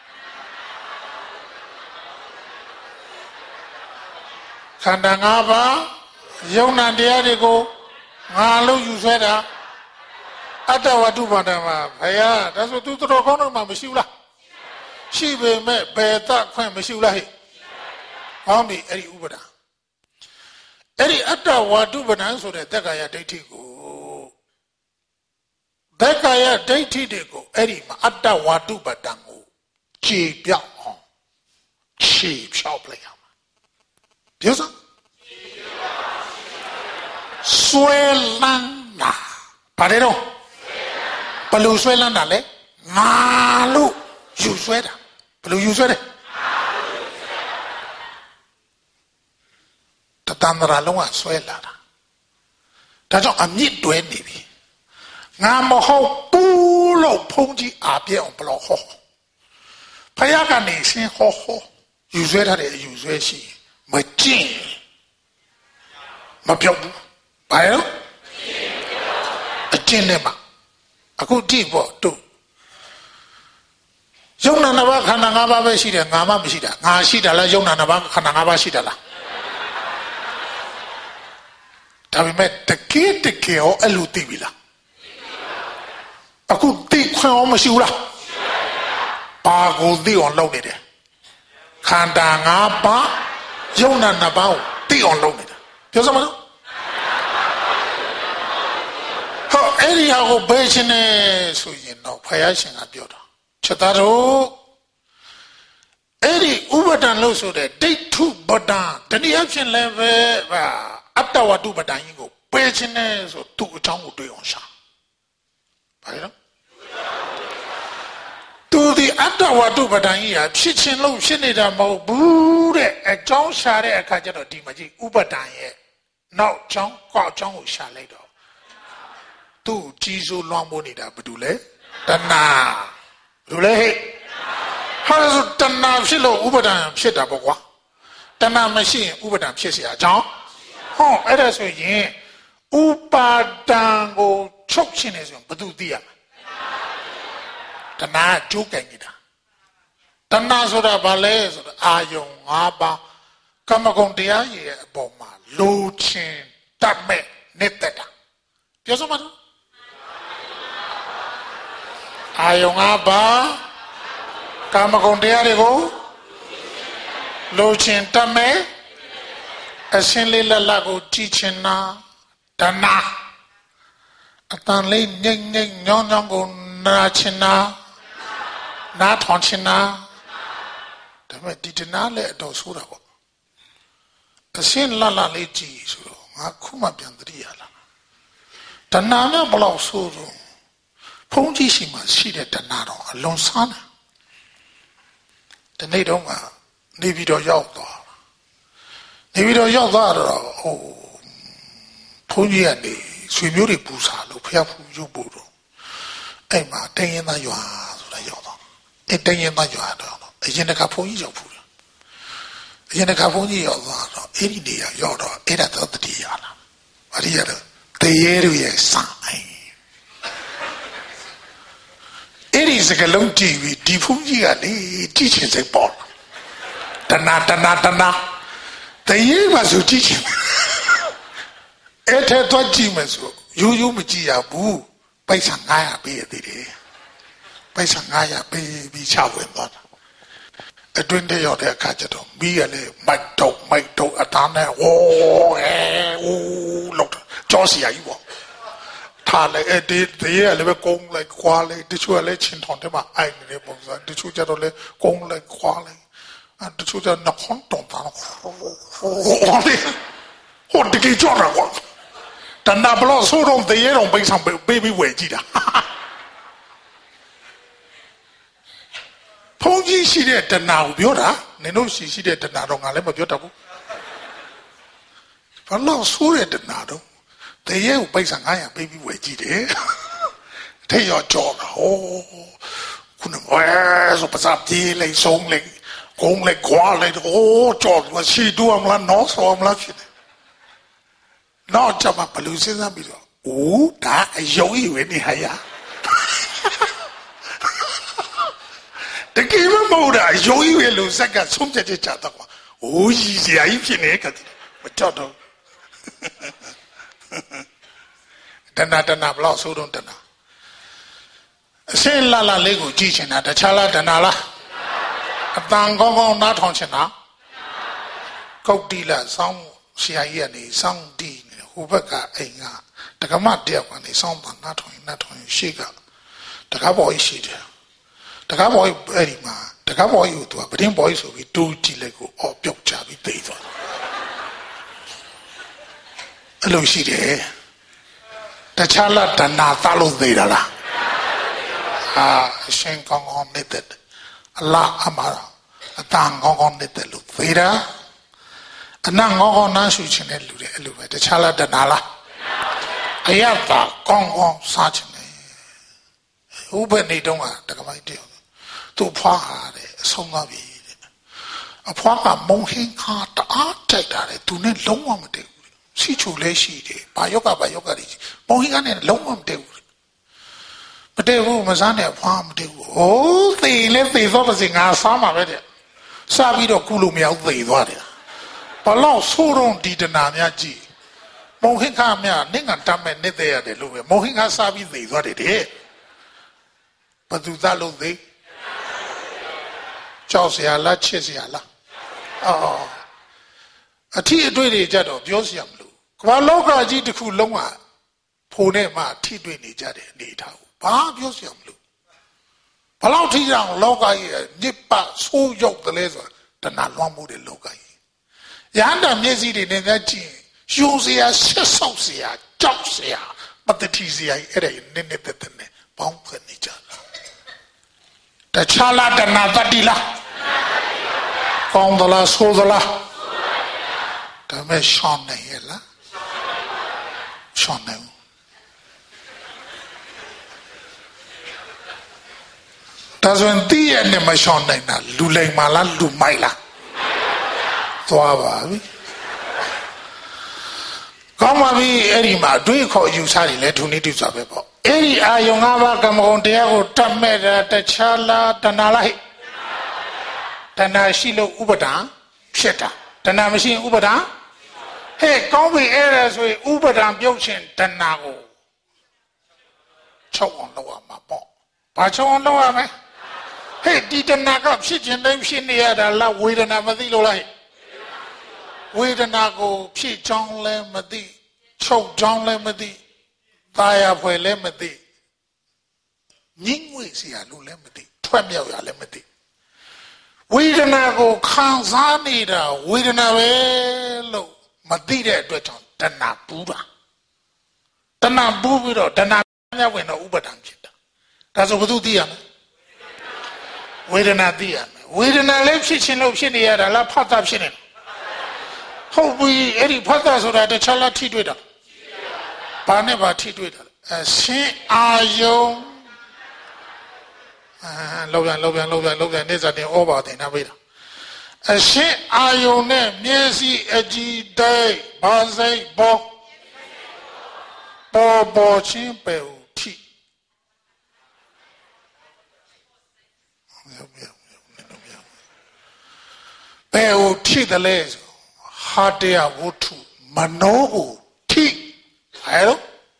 ခန္ဓာ၅ပါးယုံနာတရားတွေကိုငါလို့ယူဆွဲတာအတ္တဝတ္ထုပတ္တမှာဖယားဒါဆိုသူတော်ကောင်းတော့မှမရှိဘူးလားရှိပေမဲ့ဘယ်တခွင့်မရှိဘူးလားဟဲ့ဟောပြီအဲ့ဒီဥပဒါအဲ့ဒီအတ္တဝတ္ထုပဒံဆိုတဲ့သက္ကာယဒိဋ္ဌိကိုသက္ကာယဒိဋ္ဌိတွေကိုအဲ့ဒီမှာအတ္တဝတ္ထုပဒံကိုခြေပြောက်အောင်ခြေဖြောက်ပလိုက်ရမှာပြောစမ်းဆွဲလန်းတာဘာလဲတော့ဘယ်လိုဆွဲလန်းတာလဲငါလို့ယူဆွဲတာဘယ်လိုယူဆွဲတယ်တန်တရာလုံးကဆွဲလာတာဒါကြောင့်အမြင့်တွဲနေပြီငါမဟုတ်ဘူးလို့ဖုံးကြီးအားပြအောင်ဘလို့ဟောဖယားကနေရှင်းဟောဟောယူဆွဲထားတဲ့အယူဆွဲရှိမကျင့်မပြောဘူးဘာလဲအကျင့်နဲ့မှအခုကြည့်ဖို့တို့ယုံနာနှစ်ပါးခန္ဓာ၅ပါးပဲရှိတယ်ငါမှမရှိတာငါရှိတာလားယုံနာနှစ်ပါးခန္ဓာ၅ပါးရှိတာလားဒါပေမဲ့တကယ်တကယ်ရောအဲ့လိုသိပြီလားအခုသိခွင့်ရောမရှိဘူးလားဘာကိုသိအောင်လုပ်နေတယ်ခန္ဓာ၅ပါးယုံနာနှစ်ပါးကိုသိအောင်လုပ်နေတာပြောစမ်းမလို့ဟောအဲ့ဒီဟာကိုဘယ်ရှင်နေဆိုရင်တော့ဖယားရှင်ကပြောတာချက်သားတို့အဲ့ဒီဥပဒံလို့ဆိုတဲ့ဒိဋ္ဌုပဒံတနည်းအားဖြင့်လည်းပဲဟာအတ္တဝတ္ထုပဒံကြီးကိုပယ်ခြင်းနဲ့ဆိုသူ့အကြောင်းကိုတွေးအောင်ရှာဘာလဲနော်သူဒီအတ္တဝတ္ထုပဒံကြီးဟာဖြစ်ခြင်းလို့ဖြစ်နေတာမဟုတ်ဘူးတဲ့အကြောင်းရှာတဲ့အခါကျတော့ဒီမှာကြည့်ဥပဒံရဲ့နောက်အကြောင်းကောက်အကြောင်းကိုရှာလိုက်တော့သူ့ကြီးစိုးလွှမ်းမိုးနေတာဘာတူလဲတဏှာဘာတူလဲဟဲ့ဟာဆိုတဏှာဖြစ်လို့ဥပဒံဖြစ်တာပေါ့ကွာတဏှာမရှိရင်ဥပဒံဖြစ်เสียအကြောင်းဟောအဲ့ဒါဆိုရင်ဥပါဒံကိုချုပ်ခြင်းနေဆိုရင်ဘယ်သူသိရမလဲတဏှာကြိုးကင်နေတာတဏှာဆိုတာဘာလဲဆိုတော့အာယုံ၅ပါးကမ္မဂုဏ်တရားရဲ့အပေါ်မှာလိုချင်တတ်မဲ့နေတဲ့တာပြောစမ်းပါဦးအာယုံ၅ပါးကမ္မဂုဏ်တရားတွေကိုလိုချင်တတ်မဲ့အရှင်းလေးလက်လက်ကိုကြည့်ချင်တာတဏှာအတန်လေးငိမ့်ငိမ့်ညောင်းညောင်းကိုနာချင်တာနားထောင်ချင်တာဒါပေမဲ့ဒီတဏှာလည်းအတော်ဆိုးတာပေါ့အရှင်းလက်လက်လေးကြည့်ဆိုတော့ငါခုမှပြန်သတိရလာတဏှာနဲ့ဘလောက်ဆိုးတော့ဖုံးကြီးရှိမှရှိတဲ့တဏှာတော့အလွန်ဆန်းတယ်ဒီနေ့တော့ကနေပြီးတော့ရောက်သွားနေပြီးတော့ရောက်သွားတော့ဟိုဘုန်းကြီးကနေဆွေမျိုးတွေပူစာလို့ဖျက်ဖူးရုပ်ဖို့တော့အဲ့မှာတင်းရင်သားရွာဆိုတာရောက်တော့အဲ့တင်းရင်သားရွာတော့အရင်တခါဘုန်းကြီးရောက်ဖူးတယ်အရင်တခါဘုန်းကြီးရောက်သွားတော့အဲ့ဒီနေရာရောက်တော့အဲ့ဒါတော့တတိယလားဘာလို့ရလဲတရေတွေရဲ့စာအိမ်အဲ့ဒီစကလုံးကြည့်ပြီးဒီဘုန်းကြီးကလေကြည့်ချင်စိတ်ပေါ်တဏတဏတဏတရေပါဆိုကြည့်ချင်အဲ့ထဲတော့ကြည့်မယ်ဆိုရိုးရိုးမကြည့်ရဘူးပိုက်ဆံငါးရာပေးရသေးတယ်ပိုက်ဆံငါးရာပေးပြီးချဝင်သွားတာအတွင်းထဲရောက်တဲ့အခါကျတော့မိရလေမိုက်တော့မိုက်တော့အသားနဲ့ဝိုးအဲဝိုးလောက်ကြောစီရကြီးပေါ့ထားလိုက်အဲ့ဒီတရေကလည်းပဲကုန်းလိုက်ခွာလိုက်တချို့ကလည်းချင်းထောင်ထဲမှာအိုက်နေတဲ့ပုံစံတချို့ကျတော့လည်းကုန်းလိုက်ခွာလိုက်အဲ့တချို့ကျနှခွန်းတောင်တာဟိုတကယ်ကြောက်တာကွာတဏှာဘလို့ဆိုတော့တရေတော့ပိတ်ဆောင်ပေးပြီးဝယ်ကြည့်တာဖုန်ကြီးရှိတဲ့တဏှာကိုပြောတာနင်တို့ရှိရှိတဲ့တဏှာတော့ငါလည်းမပြောတတ်ဘူးဘာလို့ဆိုတဲ့တဏှာတော့တရေကိုပိတ်ဆောင်ငါရပေးပြီးဝယ်ကြည့်တယ်တထိရောကြောတာဟိုခုနဝဲဆိုပစားပြေးလိုက်ဆုံးလိုက်ကုန်းလိုက်ခွာလိုက်ဟိုကြောမရှိတူအောင်လားနော်ဆောအောင်လားဖြစ်တယ်နောက်ကြမှာဘလူစဉ်းစားပြီးတော့အိုးဒါအယုံကြီးဝနေဟာရတကယ်မဟုတ်တာအယုံကြီးဝလို့စက်ကဆုံးဖြတ်ချက်ချတော့ကွာအိုးကြီးစရာကြီးဖြစ်နေကတည်းကမကြောက်တော့တဏတဏဘလောက်ဆိုတော့တဏအစင်းလာလာလေးကိုကြည့်ချင်တာတခြားလားတဏလားအတန်ကောင်းကောင်းနားထောင်ချင်တာကုတ်တိလစောင်းဆရာကြီးကနေစောင်းတီးနေဟိုဘက်ကအိမ်ကတက္ကမတယောက်ကနေစောင်းပါနားထောင်နားထောင်ရှေ့ကတက္ကဘောကြီးရှိတယ်တက္ကဘောကြီးအဲ့ဒီမှာတက္ကဘောကြီးကိုသူကပတင်းဘောကြီးဆိုပြီးတူးကြည့်လိုက်ကိုအော်ပြုတ်ချပြီးသိသွားအဲ့လိုရှိတယ်တခြားလားတဏသလို့သိတာလားအာအရှင်ကောင်းကောင်းနေတဲ့အလားအမရာအတန်ကောင်းကောင်းနေတယ်လို့သိတာအနံ့ကောင်းကောင်းနားရှူခြင်းနဲ့လူတွေအဲ့လိုပဲတခြားလားတဏလားအယတာကောင်းကောင်းစားခြင်းနဲ့ဥပနေတုန်းကတက္ကမကြီးတယောက်သူ့ဖွားဟာတဲ့အဆုံးသွားပြီတဲ့အဖွားကမုံဟင်းခါတအားတိုက်တာလေသူနဲ့လုံးဝမတည့်ဘူးစီချူလေးရှိတယ်ဘာယောဂဘာယောဂတွေမုံဟင်းကနဲ့လုံးဝမတည့်ဘူးမတည့်ဘူးမစားနဲ့အဖွားမတည့်ဘူးဟိုးသေလဲသေသွားပါစေငါစားမှာပဲတဲ့စားပြီးတော့ကုလို့မရဘူးသေသွားတယ်ဘလောက်ဆိုးတော့ဒီတနာများကြည့်မုံဟင်းခါများနင့်ကတတ်မဲ့နေတဲ့ရတယ်လို့ပဲမုံဟင်းခါစားပြီးသေသွားတယ်တဲ့ဘသူသားလို့သေကြောက်เสียလားချစ်เสียလားအော်အထီးအတွေ့တွေကြတော့ပြောเสียမလို့ကမ္ဘာလောကကြီးတစ်ခုလုံးကဖိုနဲ့မှထိတွေ့နေကြတဲ့အနေထားကိုဘာပြောเสียမလို့ဘလောက်ထိအောင်လောကကြီးညစ်ပတ်ဆိုးရောက်တယ်လဲဆိုတာတဏှာလွှမ်းမိုးတဲ့လောကကြီးရဟန္တာမျက်စိတွေနဲ့ကြည့်ယူเสียဆက်ဆောက်เสียကြောက်เสียပတ္တိเสียအဲ့ဒါနည်းနည်းသက်သက်နဲ့ပေါင်းဖွဲ့နေကြတာတခြားလားတဏှာတတ္တိလားကောင်းသလားဆိုးသလားဒါမဲ့ရှောင်းနေရလားရှောင်းနေဒါဆိုရင်တီးရနဲ့မရှောင်းနိုင်တာလူလိမ်မာလားလူမိုက်လားသွားပါပြီကောင်းပါပြီအဲ့ဒီမှာအတွေ့အခေါ်ယူစားတယ်လေဒုနိတိဆိုပဲပေါ့အဲ့ဒီအာယုံ၅ပါးကမ္မဂုဏ်တရားကိုတတ်မဲ့တာတခြားလားတဏှာလားဟဲ့တဏှာရှိလို့ဥပါဒံဖြစ်တာတဏှာမရှိရင်ဥပါဒံဟဲ့ကောင်းပြီအဲ့ဒါဆိုရင်ဥပါဒံပြုတ်ခြင်းတဏှာကိုချုပ်အောင်လုပ်ရမှာပေါ့ဘာချုပ်အောင်လုပ်ရမလဲဟဲ့ဒီတဏှာကဖြစ်ခြင်းတိုင်းဖြစ်နေရတာလားဝေဒနာမသိလို့လားဟဲ့ဝေဒနာကိုဖြစ်ချောင်းလည်းမသိချုပ်ချောင်းလည်းမသိตายရဖွယ်လည်းမသိညှင်းငွေစီရလို့လည်းမသိထွက်မြောက်ရလည်းမသိဝေဒနာကိုခံစားနေတာဝေဒနာပဲလို့မသိတဲ့အတွက်ကြောင့်တဏှာပူတာတဏှာပူပြီးတော့တဏှာမြောက်ဝင်တော့ဥပါဒံဖြစ်တာဒါဆိုဘယ်သူသိရမလဲဝေဒနာသိရမယ်ဝေဒနာလည်းဖြစ်ခြင်းလို့ဖြစ်နေရတာလားဖတ်တာဖြစ်နေတယ်ဟုတ်ပြီအဲ့ဒီဖတ်တာဆိုတာတခြားလားထိတွေ့တာဘာနဲ့ဘာထိတွေ့တာအရှင်းအာယုံအာလောက်ပြန်လောက်ပြန်လောက်ပြန်လောက်ပြန်နေစားတင်ဩဘာတင်တာပေးတာအရှင်းအာယုံနဲ့မျက်စိအကြည့်တိုင်းဘာစိတ်ဘောပေါ်ပေါ်ချင်းပဲဥထိပဲဥထိတယ်လေဟာတရားဝတ္ထုမနောကိုထိအဲလို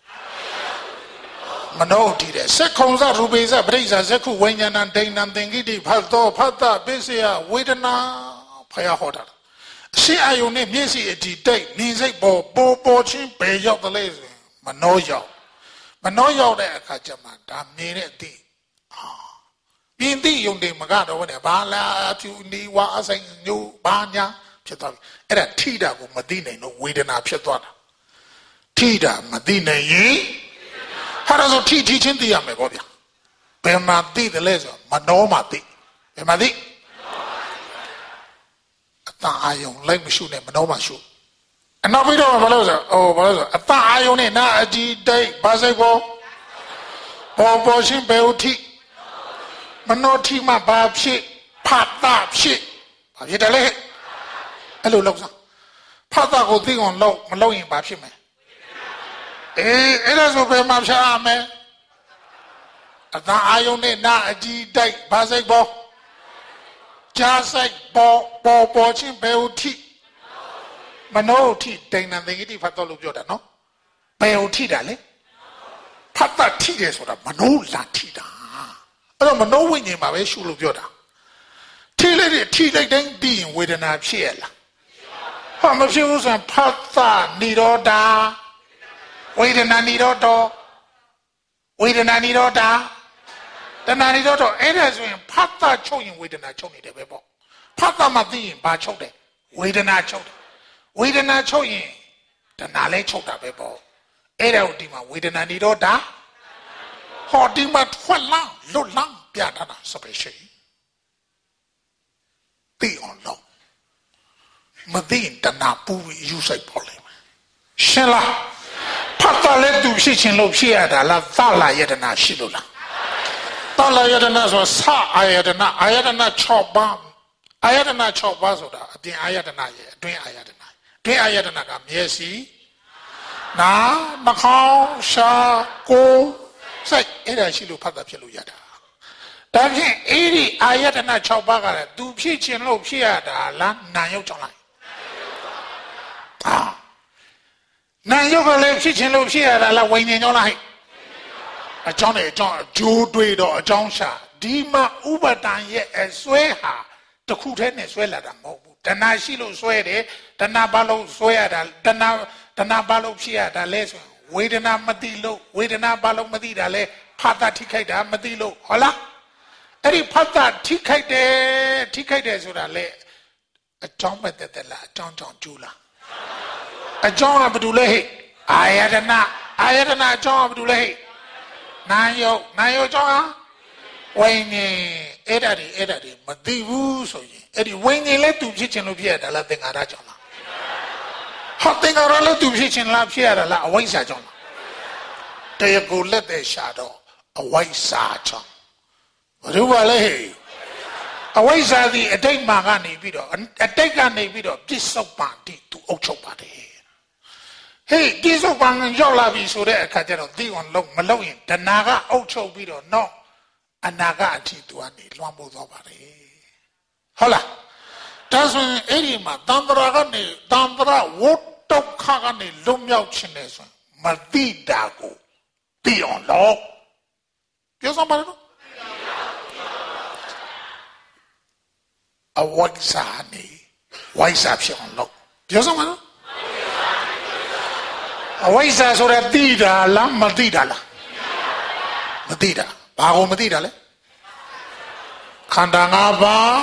မနောတိတဲ့စက္ခုံစရူပေစပရိစ္ဆာစက္ခုဝိညာဏဒိဏံသင်္ကိတိဖတ်တော်ဖတ်တာပိစယဝေဒနာဖယားဟောတာအရှိအယုန်နဲ့မျက်စိအကြည့်တိတ်နေစိတ်ပေါ်ပေါ်ပေါ်ချင်းပဲရောက်တယ်လေမနောရောက်မနောရောက်တဲ့အခါကျမှဒါမြင်တဲ့အတိပြင်းသိယုံတယ်မကတော့နဲ့ဘာလာဖြူနေဝါအဆိုင်ညိုဘာညာဖြစ်သွားပြီအဲ့ဒါထိတာကိုမသိနိုင်တော့ဝေဒနာဖြစ်သွားတာထိတာမသိနိုင်ရင်ဟာဒါဆိုထိထိချင်းသိရမယ်ပေါ့ဗျာဘယ်မှာသိတယ်လဲဆိုမနောမှာသိဘယ်မှာသိအတအာယုံလိုက်မရှုနဲ့မနောမှာရှုအနောက်ပြီးတော့ဘာလို့ဆိုဟိုဘာလို့ဆိုအတအာယုံနဲ့နာအကြည့်တိတ်ဘာစိတ်ကိုပေါ်ပေါ်ချင်းဘယ်ဥထိမနောထိမှဘာဖြစ်ဖတ်တာဖြစ်ဘာဖြစ်တယ်လဲအဲ့လိုလောက်စားဖတ်တာကိုသိအောင်လောက်မလောက်ရင်ဘာဖြစ်မလဲအေးအဲ့ဒါဆိုဘယ်မှာဖြားမယ်အသာအာယုန်နဲ့နာအကြည့်တိုက်ဘာစိတ်ပေါ်ကြားစိတ်ပေါ်ပေါ်ပေါ်ချင်းဘယ်ဥထိမနောဥထိဒိဏ္ဍသင်္ကိတိဖတ်တော့လို့ပြောတာနော်ဘယ်ဥထိတာလဲဖတ်တာထိတယ်ဆိုတာမနောလာထိတာအဲ့တော့မနောဝိညာဉ်မှာပဲရှုလို့ပြောတာထိလိုက်တဲ့ထိလိုက်တိုင်းပြီးရင်ဝေဒနာဖြစ်ရလားဟာမဖြစ်ဘူးဆိုရင်ဖတ်တာនិရောဓဝေဒနာនិရောဓဝေဒနာនិရောဓတဏှာនិရောဓအဲ့ဒါဆိုရင်ဖတ်တာချုပ်ရင်ဝေဒနာချုပ်နေတယ်ပဲပေါ့ဖတ်တာမသိရင်ဘာချုပ်တယ်ဝေဒနာချုပ်တယ်ဝေဒနာချုပ်ရင်တဏှာလည်းချုပ်တာပဲပေါ့အဲ့ဒါကိုဒီမှာဝေဒနာនិရောဓဟောဒီမှာထွက်လာလွတ်လာပြတာတာစပယ်ရှိသိအောင်လို့မသိရင်တဏှာပူပြီးယူဆိုင်ပေါ်လိမ့်မယ်ရှင်းလားဖတ်တာလည်းသူဖြစ်ချင်းလို့ဖြစ်ရတာလားသလာယတနာရှိလို့လားသလာယတနာဆိုစအာယတနာအာယတနာ၆ပါးအာယတနာ၆ပါးဆိုတာအပြင်အာယတနာရဲ့အတွင်းအာယတနာအတွင်းအာယတနာကမျက်စိနာနှာခေါင်းရှာကိုယ်စိတ်အဲ့ဒါရှိလို့ဖတ်တာဖြစ်လို့ရတာဒါဖြင့်အဲ့ဒီအာယတနာ၆ပါးကလည်းသူဖြစ်ချင်းလို့ဖြစ်ရတာလားနာယုတ်ကြောင့်လားအာနာယုတ်ကလည်းဖြစ်ချင်းလို့ဖြစ်ရတာလားဝိညာဉ်ကြောင့်လားဟဲ့အကြောင်းနဲ့အကြောင်းအကျိုးတွေးတော့အကြောင်းရှာဒီမှာဥပဒံရဲ့အစွဲဟာတခုတည်းနဲ့စွဲလာတာမဟုတ်ဘူးတဏှာရှိလို့စွဲတယ်တဏှာဘာလို့စွဲရတာတဏှာတဏှာဘာလို့ဖြစ်ရတာလဲဆိုရင်ဝေဒနာမသိလို့ဝေဒနာဘာလို့မသိတာလဲဖတ်တာထိခိုက်တာမသိလို့ဟုတ်လားအဲ့ဒီဖတ်တာထိခိုက်တယ်ထိခိုက်တယ်ဆိုတာလေအကြောင်းပဲတက်တက်လားအကြောင်းကြောင့်ကျိုးလားအကြောင်းကဘာလို့လဲဟဲ့အာယတနာအာယတနာအကြောင်းကဘာလို့လဲဟဲ့နာယုတ်နာယုတ်ကြောင့်ဟာဝိညာဉ်အဲ့ဒါတွေအဲ့ဒါတွေမသိဘူးဆိုရင်အဲ့ဒီဝိညာဉ်လည်းသူဖြစ်ခြင်းလို့ဖြစ်ရတာလားသင်္ခါရကြောင့်လားဟာသင်္ခါရလည်းသူဖြစ်ခြင်းလားဖြစ်ရတာလားအဝိဇ္ဇာကြောင့်လားတရားကိုလက်တဲ့ရှာတော့အဝိဇ္ဇာကြောင့်ဘာလို့ပါလဲအဝိဇ္ဇာဒီအတိတ်မှာကနေပြီးတော့အတိတ်ကနေပြီးတော့ပြစ္ဆုတ်ပန်တိသူအုပ်ချုပ်ပါတယ်ဟေးပြစ္ဆုတ်ပန်ရောက်လာပြီဆိုတဲ့အခါကျတော့ဒီအောင်လုံးမလုံးရင်တဏှာကအုပ်ချုပ်ပြီးတော့တော့အနာကအထိသူကနေလွှမ်းမိုးသွားပါတယ်ဟုတ်လားဒါဆိုရင်အဲ့ဒီမှာတန္တရာကနေတန္တရာဝတ်တုခကနေလွတ်မြောက်ခြင်းလဲဆိုရင်မသိတာကိုသိအောင်လို့ပြောစမ်းပါတော့အဝိဇ္ဇာနေဝိဇ္ဇာဖြစ်အောင်လို့ပြောစမ်းပါတော့အဝိဇ္ဇာဆိုတာသိတာလားမသိတာလားမသိတာဘာကိုမသိတာလဲခန္ဓာ၅ပါး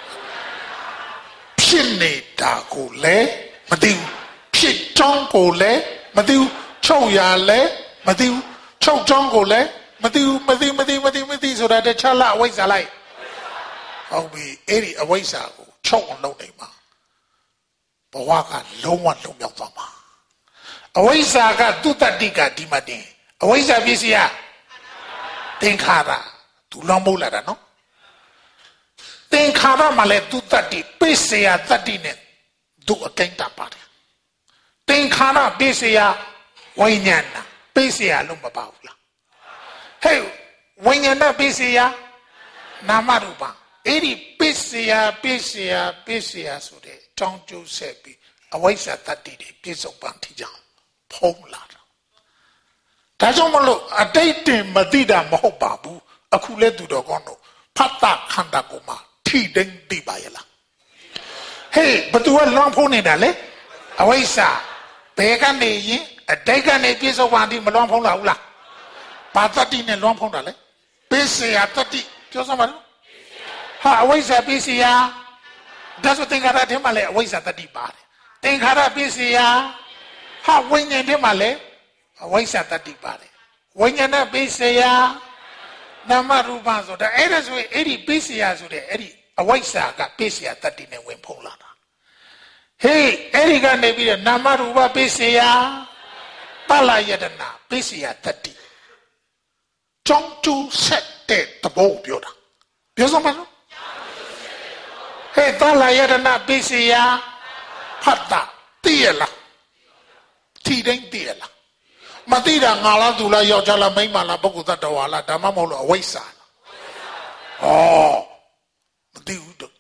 ဖြစ်နေတာကိုလည်းမသိဘူးဖြစ်ကြောင်းကိုလည်းမသိဘူးချုပ်ရလည်းမသိဘူးချုပ်ကြောင်းကိုလည်းမသိဘူးမသိမသိမသိမသိဆိုတာတခြားလားအဝိဇ္ဇာလိုက်ဟုတ်ပြီအဲ့ဒီအဝိဇ္ဇာကိုချုပ်အောင်လုပ်နေမှာဘဝကလုံးဝလုံးမြောက်သွားမှာအဝိဇ္ဇာကသူတ္တတိကဒီမှာတင်အဝိဇ္ဇာပစ္စည်းကသင်္ခါရသူလောင်းမိုးလာတာနော်သင်္ခါရမှာလည်းသူတတ္တိပိစေယတတ္တိနဲ့သူအတိုင်းတာပါတယ်သင်္ခါရပိစေယဝိညာဏပိစေယလို့မပါဘူးလားဟဲ့ဝိညာဏပိစေယနာမရူပအဲ့ဒီပိစေယပိစေယပိစေယဆိုတဲ့တောင်းကျိုးဆက်ပြီးအဝိဇ္ဇာတတ္တိတွေပြစ္ဆုတ်ပန်ထိကြောင်ဖုံးလာတာဒါကြောင့်မလို့အတိတ်တင်မသိတာမဟုတ်ပါဘူးအခုလဲသူတော်ကောင်းတို့ဖတ်တာခန္ဓာကိုယ်မှာထိတိုင်းသိပါရဲ့လားဟေးဘသူကလွန်ဖုံးနေတာလေအဝိဇ္ဇာဘယ်ကနေရင်အတိတ်ကနေပြစ္ဆုတ်ပန်ထိမလွန်ဖုံးလာဘူးလားဘာတတ္တိနဲ့လွန်ဖုံးတာလဲပိစေယတတ္တိပြောစမ်းပါလားဟာအဝိဇ္ဇာပိစေယဒါဆိုသင်္ခါရထဲမှာလည်းအဝိဇ္ဇာတတ္တိပါတယ်သင်္ခါရပိစေယဟာဝိညာဉ်ထဲမှာလည်းအဝိဇ္ဇာတတ္တိပါတယ်ဝိညာဏပိစေယနာမရူပဆိုတာအဲ့ဒါဆိုရင်အဲ့ဒီပိစေယဆိုတဲ့အဲ့ဒီအဝိဇ္ဇာကပိစေယတတ္တိနဲ့ဝင်ဖုံးလာတာဟေးအဲ့ဒီကနေပြီးတော့နာမရူပပိစေယပလယတနာပိစေယတတ္တိကြောင်းကျိုးဆက်တဲ့သဘောကိုပြောတာပြောစမ်းပါစို့ဟဲ့သာလယတနာပစ္စယဖတ်တာသိရလားထီတိုင်းသိရလားမသိတာငါလားသူလားယောက်ျားလားမိန်းမလားပုဂ္ဂိုလ်သတ္တဝါလားဒါမှမဟုတ်လို့အဝိဇ္ဇာလားဩမသိဘူးတော့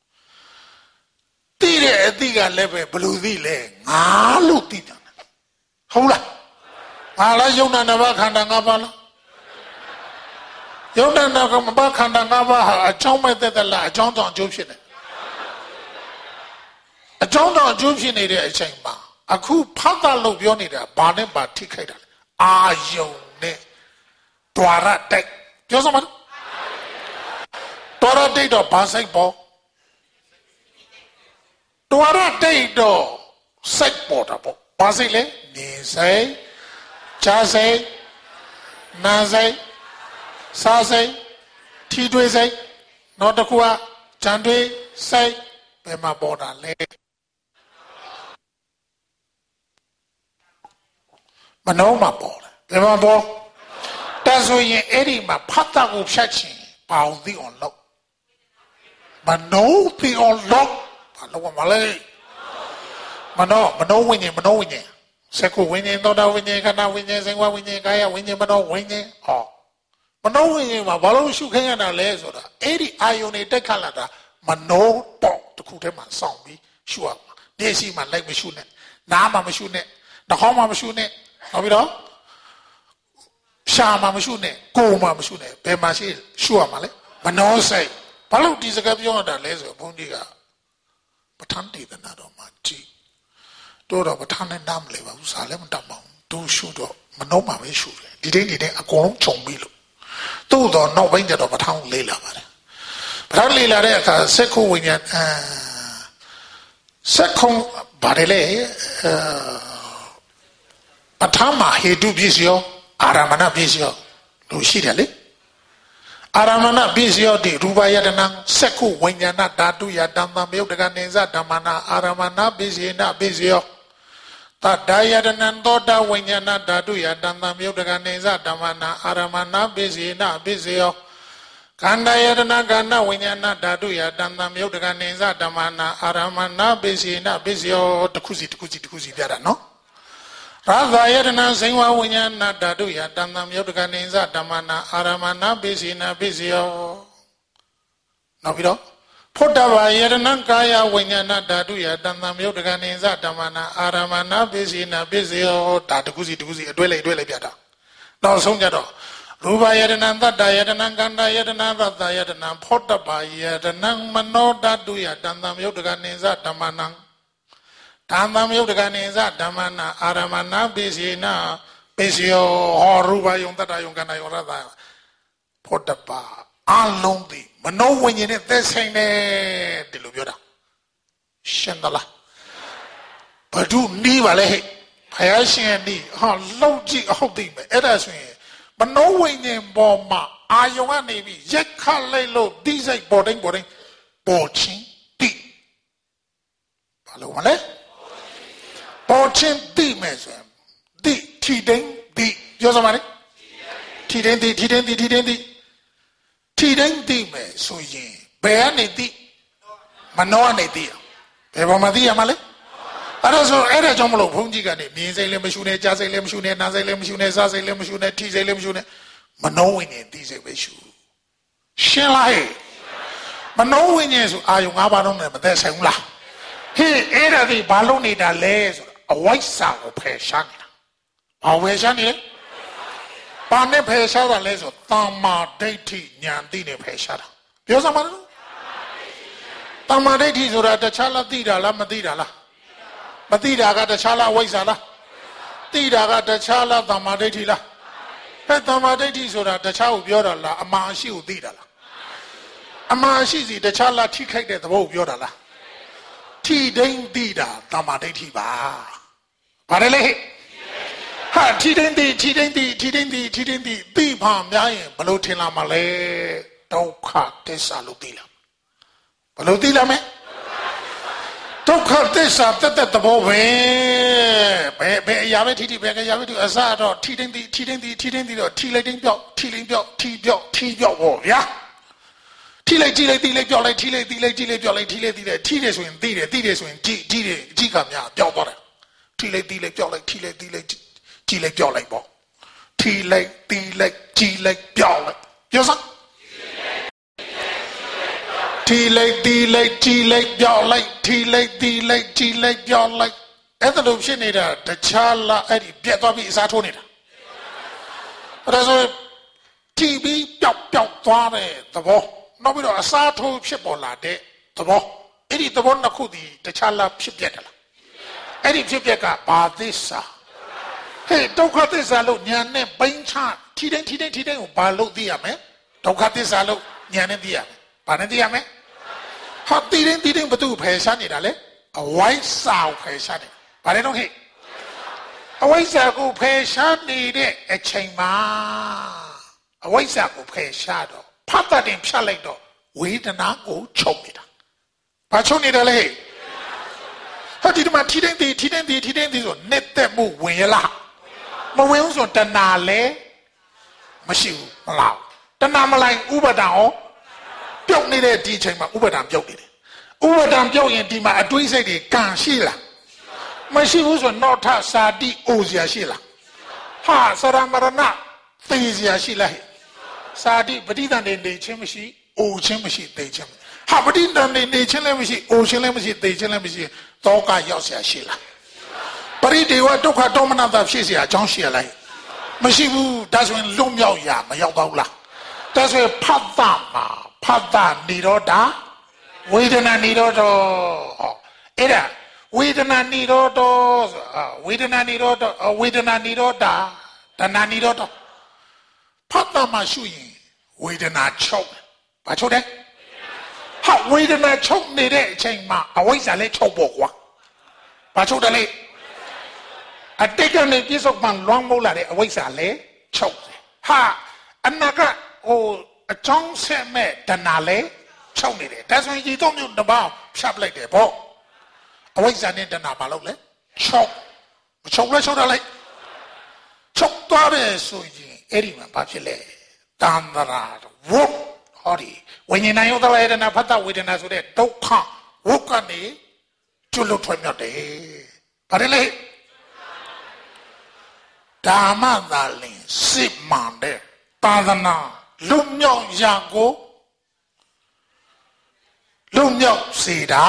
သိတဲ့အသိကလည်းပဲဘယ်လိုသိလဲငါလို့သိတာဟုတ်လားငါလားယုံနာနဘခန္ဓာ၅ပါးလားယုံနာနဘခန္ဓာ၅ပါးဟာအကြောင်းမဲ့သက်သက်လားအကြောင်းကြောင့်အကျိုးဖြစ်တယ်အကြောင်းကြောင့်အကျိုးဖြစ်နေတဲ့အချိန်မှာအခုဖတ်တာလို့ပြောနေတာဘာနဲ့ပါထိခိုက်တာလဲအာယုံနဲ့ဒွါရတိုက်ပြောစမ်းပါဒွါရတိုက်တော့ဘာစိတ်ပေါ်ဒွါရတိုက်တော့စိတ်ပေါ်တာပေါ့ဘာစိတ်လဲနေစိတ်ကြားစိတ်နာစိတ်စားစိတ်ထီတွေးစိတ်နောက်တစ်ခုကကြံတွေးစိတ်ဘယ်မှာပေါ်တာလဲမနှောမှာပေါ်တယ်ဘယ်မှာပေါ်ဒါဆိုရင်အဲ့ဒီမှာဖတ်တာကိုဖြတ်ချင်ဘာလို့သိအောင်လုပ်မနှောသိအောင်လုပ်ဘာလို့မလဲမနှောမနှောဝိညာဉ်မနှောဝိညာဉ်စက္ခုဝိညာဉ်သောတာဝိညာဉ်ခန္ဓာဝိညာဉ်စေဝဝိညာဉ်ကာယဝိညာဉ်မနှောဝိညာဉ်ဟောမနှောဝိညာဉ်မှာဘာလို့ရှုခင်းရတာလဲဆိုတာအဲ့ဒီအာယုန်တွေတက်ခတ်လာတာမနှောပေါ့တခုတည်းမှာစောင့်ပြီးရှုရမှာမျက်စိမှာလိုက်မရှုနဲ့နားမှာမရှုနဲ့နှာခေါင်းမှာမရှုနဲ့ဟုတ်ပြီတော့ရှာမှာမရှုနဲ့ကိုယ်မှာမရှုနဲ့ဘယ်မှာရှိရှုရမှာလဲမနှောစိတ်ဘာလို့ဒီစကားပြောရတာလဲဆိုဘုန်းကြီးကပဋ္ဌာန်းဒေသနာတော်မှာကြည့်တို့တော့ပဋ္ဌာန်းနဲ့နားမလဲပါဘူးစာလည်းမတတ်ပါဘူးတို့ရှုတော့မနှောမှာပဲရှုတယ်ဒီတိုင်းဒီတိုင်းအကုန်လုံးခြုံပြီးလို့တို့တော့နောက်ပိုင်းကျတော့ပဋ္ဌာန်းလေးလာပါတယ်ပဋ္ဌာန်းလေးလာတဲ့အခါစက္ခုဝိညာဉ်အာစက္ခုဘာလဲအဲပဋ္ဌာန်းမှာဟေတုပြည့်စုံအာရမဏပြည့်စုံလို့ရှိတယ်လေအာရမဏပြည့်စုံတဲ့ရူပယတနာစက္ခုဝိညာဏဓာတုယတံသံမြုပ်တကနေဇဓမ္မနာအာရမဏပြည့်စုံနာပြည့်စုံတတ္တယတနံသောတာဝိညာဏဓာတုယတံသံမြုပ်တကနေဇဓမ္မနာအာရမဏပြည့်စုံနာပြည့်စုံခန္ဓာယတနာခန္ဓာဝိညာဏဓာတုယတံသံမြုပ်တကနေဇဓမ္မနာအာရမဏပြည့်စုံနာပြည့်စုံတခုစီတခုစီတခုစီပြတာနော်ရာဇာယတနာဇိဝဝိညာဏဓာတုယတံသံမြုပ်တကနေဇဓမ္မနာအာရမဏပိစိနာပိစိယောနောက်ပြီးတော့ဖုဒ္ဓဘာယတနာကာယဝိညာဏဓာတုယတံသံမြုပ်တကနေဇဓမ္မနာအာရမဏပိစိနာပိစိယောဒါတခုစီတခုစီအတွဲလိုက်အတွဲလိုက်ပြတာနောက်ဆုံးကြတော့ရူပယတနာသတ္တယတနာကန္တယတနာသတ္တယတနာဖုဒ္ဓဘာယတနာမနောဓာတုယတံသံမြုပ်တကနေဇဓမ္မနာဓမ္မမြုပ်တကနေဇဓမ္မနာအာရမဏပိစိနာပိစိယောဟောရူပယုံတတ္တယုံကန္တယုံရတ္တဖုဒ္ဓဘာအလုံးသိမနောဝိညာဉ်နဲ့သက်ဆိုင်တယ်ဒီလိုပြောတာရှင်းသလားဘဒုနီးပါလေဟဲ့ဘုရားရှင်နီးဟာလောက်ကြည့်ဟုတ်သိမယ်အဲ့ဒါဆိုရင်မနောဝိညာဉ်ပေါ်မှာအာယုံကနေပြီးရက်ခလိုက်လို့ဒီစိတ်ပေါ်တိုင်းပေါ်တိုင်းပေါ်ချင်းတိဘာလို့မလဲပေါ်ချင်းတိမယ်ဆိုရင်တိထီတိုင်းတိပြောစမ်းပါလေထီတိုင်းတိထီတိုင်းတိထီတိုင်းတိထီတိုင်းတိမယ်ဆိုရင်ဘယ်ကနေတိမနှောကနေတိဘယ်ပေါ်မှာတိရမှာလဲအဲ့ဒါဆိုအဲ့ဒါကြောင့်မလို့ဘုန်းကြီးကနေမြင်စိတ်လည်းမရှုနဲ့ကြားစိတ်လည်းမရှုနဲ့နားစိတ်လည်းမရှုနဲ့စားစိတ်လည်းမရှုနဲ့ထီစိတ်လည်းမရှုနဲ့မနှောဝိညာဉ်တိစိတ်ပဲရှုရှင်းလားဟဲ့မနှောဝိညာဉ်ဆိုအာယုံ၅ပါးလုံးနဲ့မသက်ဆိုင်ဘူးလားဟေးအဲ့ဒါဒီဘာလို့နေတာလဲဆိုအဝိဇ္ဇာကိုဖယ်ရှားနေတာဘာဝယ်ရှားနေလဲဘာနဲ့ဖယ်ရှားတာလဲဆိုတမ္မာဒိဋ္ဌိဉာဏ်သိနဲ့ဖယ်ရှားတာပြောစမ်းပါလို့တမ္မာဒိဋ္ဌိဆိုတာတခြားလားသိတာလားမသိတာလားမသိတာကတခြားလားအဝိဇ္ဇာလားသိတာကတခြားလားတမ္မာဒိဋ္ဌိလားဟဲ့တမ္မာဒိဋ္ဌိဆိုတာတခြားကိုပြောတာလားအမှန်အရှိကိုသိတာလားအမှန်အရှိစီတခြားလားထိခိုက်တဲ့သဘောကိုပြောတာလားထီတိုင်းသိတာတမ္မာဒိဋ္ဌိပါဘာလဲဟဲ့ဟာထီတိုင်းသိထီတိုင်းသိထီတိုင်းသိထီတိုင်းသိသိပါများရင်ဘလို့ထင်လာမှာလဲဒုက္ခသစ္စာလို့သိလားဘလို့သိလာမလဲဒုက္ခသစ္စာတက်တဲ့သဘောပဲဘယ်ဘယ်အရာပဲထိထိဘယ်အရာပဲသူအစားတော့ထိတင်းတီထိတင်းတီထိတင်းတီတော့ထိလိုက်တင်းပြောက်ထိလိမ့်ပြောက်ထိပြောက်ထိပြောက်ပေါ့ဗျာထိလိုက်ထိလိုက်တီလိုက်ပြောက်လိုက်ထိလိုက်တီလိုက်ထိလိုက်ပြောက်လိုက်ထိလိုက်တီလိုက်ထိတယ်ဆိုရင်တီတယ်တီတယ်ဆိုရင်ကြည့်ကြည့်တယ်ကြည့်ကများပြောက်သွားတယ်ထိလိုက်တီလိုက်ပြောက်လိုက်ထိလိုက်တီလိုက်ကြည့်လိုက်ပြောက်လိုက်ပေါ့ထိလိုက်တီလိုက်ကြည့်လိုက်ပြောက်လိုက်ပြောစမ်းထိလိုက်တီလိုက်ကြည့်လိုက်ပြောက်လိုက်ထိလိုက်တီလိုက်ကြည့်လိုက်ပြောက်လိုက်အဲ့ဒါလို့ဖြစ်နေတာတခြားလားအဲ့ဒီပြက်သွားပြီးအစားထိုးနေတာအဲ့ဒါဆိုတီဗီပျောက်ပျောက်သွားတဲ့သဘောနောက်ပြီးတော့အစားထိုးဖြစ်ပေါ်လာတဲ့သဘောအဲ့ဒီသဘောနှစ်ခုဒီတခြားလားဖြစ်ပြက်တယ်လားအဲ့ဒီဖြစ်ပြက်ကဘာသစ္စာဟဲ့ဒုက္ခသစ္စာလို့ညာနဲ့ပိန်းချထိတိုင်းထိတိုင်းထိတိုင်းကိုဘာလို့သိရမလဲဒုက္ခသစ္စာလို့ညာနဲ့သိရမယ်ဘာနဲ့သိရမလဲဟာတီတိုင်းတီတိုင်းဘသူဖယ်ရှားနေတာလဲအဝိုက်စာကိုဖယ်ရှားနေဘာလဲတော့ဟဲ့အဝိဇ္ဇာကိုဖယ်ရှားနေတဲ့အချိန်မှာအဝိဇ္ဇာကိုဖယ်ရှားတော့ဖတ်တတ်တင်ဖြတ်လိုက်တော့ဝေဒနာကိုချုပ်နေတာဘာချုပ်နေတယ်လဲဟဲ့ဒီမှာထိတိုင်းတီထိတိုင်းတီထိတိုင်းတီဆိုနဲ့တက်မှုဝင်ရလားမဝင်ဘူးဆိုတဏှာလဲမရှိဘူးမလားတဏှာမလိုက်ဥပါဒံဟောပြုတ်နေတဲ့ဒီအချိန်မှာဥပါဒံပြုတ်နေတယ်ဥပါဒံပြုတ်ရင်ဒီမှာအတွေးစိတ်တွေကံရှိလားမရှိဘူးဆိုတော့ထစာတိအိုစရာရှိလားဟာစရမရဏသေစရာရှိလားစာတိပဋိသန္ဓေနေခြင်းမရှိအိုခြင်းမရှိသေခြင်းဟာပဋိသန္ဓေနေခြင်းလည်းမရှိအိုခြင်းလည်းမရှိသေခြင်းလည်းမရှိတောကရောက်စရာရှိလားပရိဒေဝဒုက္ခဒေါမနတာဖြစ်စရာအကြောင်းရှိရလားမရှိဘူးဒါဆိုရင်လွတ်မြောက်ရမရောက်တော့လားဒါဆိုရင်ဖတ်တာမှာဖတ်တာនិရောဓဝေဒနာនិရောဓဟောအဲ့ဒါဝေဒနာនិရောဓဝေဒနာនិရောဓဝေဒနာនិရောဓတဏှာនិရောဓဖတ်တာမှရှုရင်ဝေဒနာချုပ်ဘာချုပ်တယ်ဟာဝေဒနာချုပ်နေတဲ့အချိန်မှာအဝိဇ္ဇာလည်းချုပ်ပေါ့ကွာဘာချုပ်တယ်လဲအတိတ်ကနေပြစ္ဆုတ်မှလွမ်းမိုးလာတဲ့အဝိဇ္ဇာလည်းချုပ်တယ်ဟာအနာကဟိုအကြောင်းဆက်မဲ့တဏှာလည်းချုပ်နေတယ်ဒါဆိုရင်ဒီတော့မျိုးတစ်ပေါင်းဖြတ်လိုက်တယ်ပေါ့အဝိဇ္ဇာနဲ့တဏှာမလုပ်လဲချုပ်မချုပ်လဲချုပ်တယ်လေချုပ်သွားတယ်ဆိုရင်အဲ့ဒီမှာဘာဖြစ်လဲတန္တရာဝုတ်ဟောဒီဝိညာဏယုတ်တဝေဒနာဖတ်တဝေဒနာဆိုတဲ့ဒုက္ခဝုတ်ကနေကျွလွတ်ထွက်မြောက်တယ်ဘာလဲလေဓမ္မသာလင်စစ်မှန်တဲ့သာသနာလွတ်မြောက်ရာကိုလွတ်မြောက်စေတာ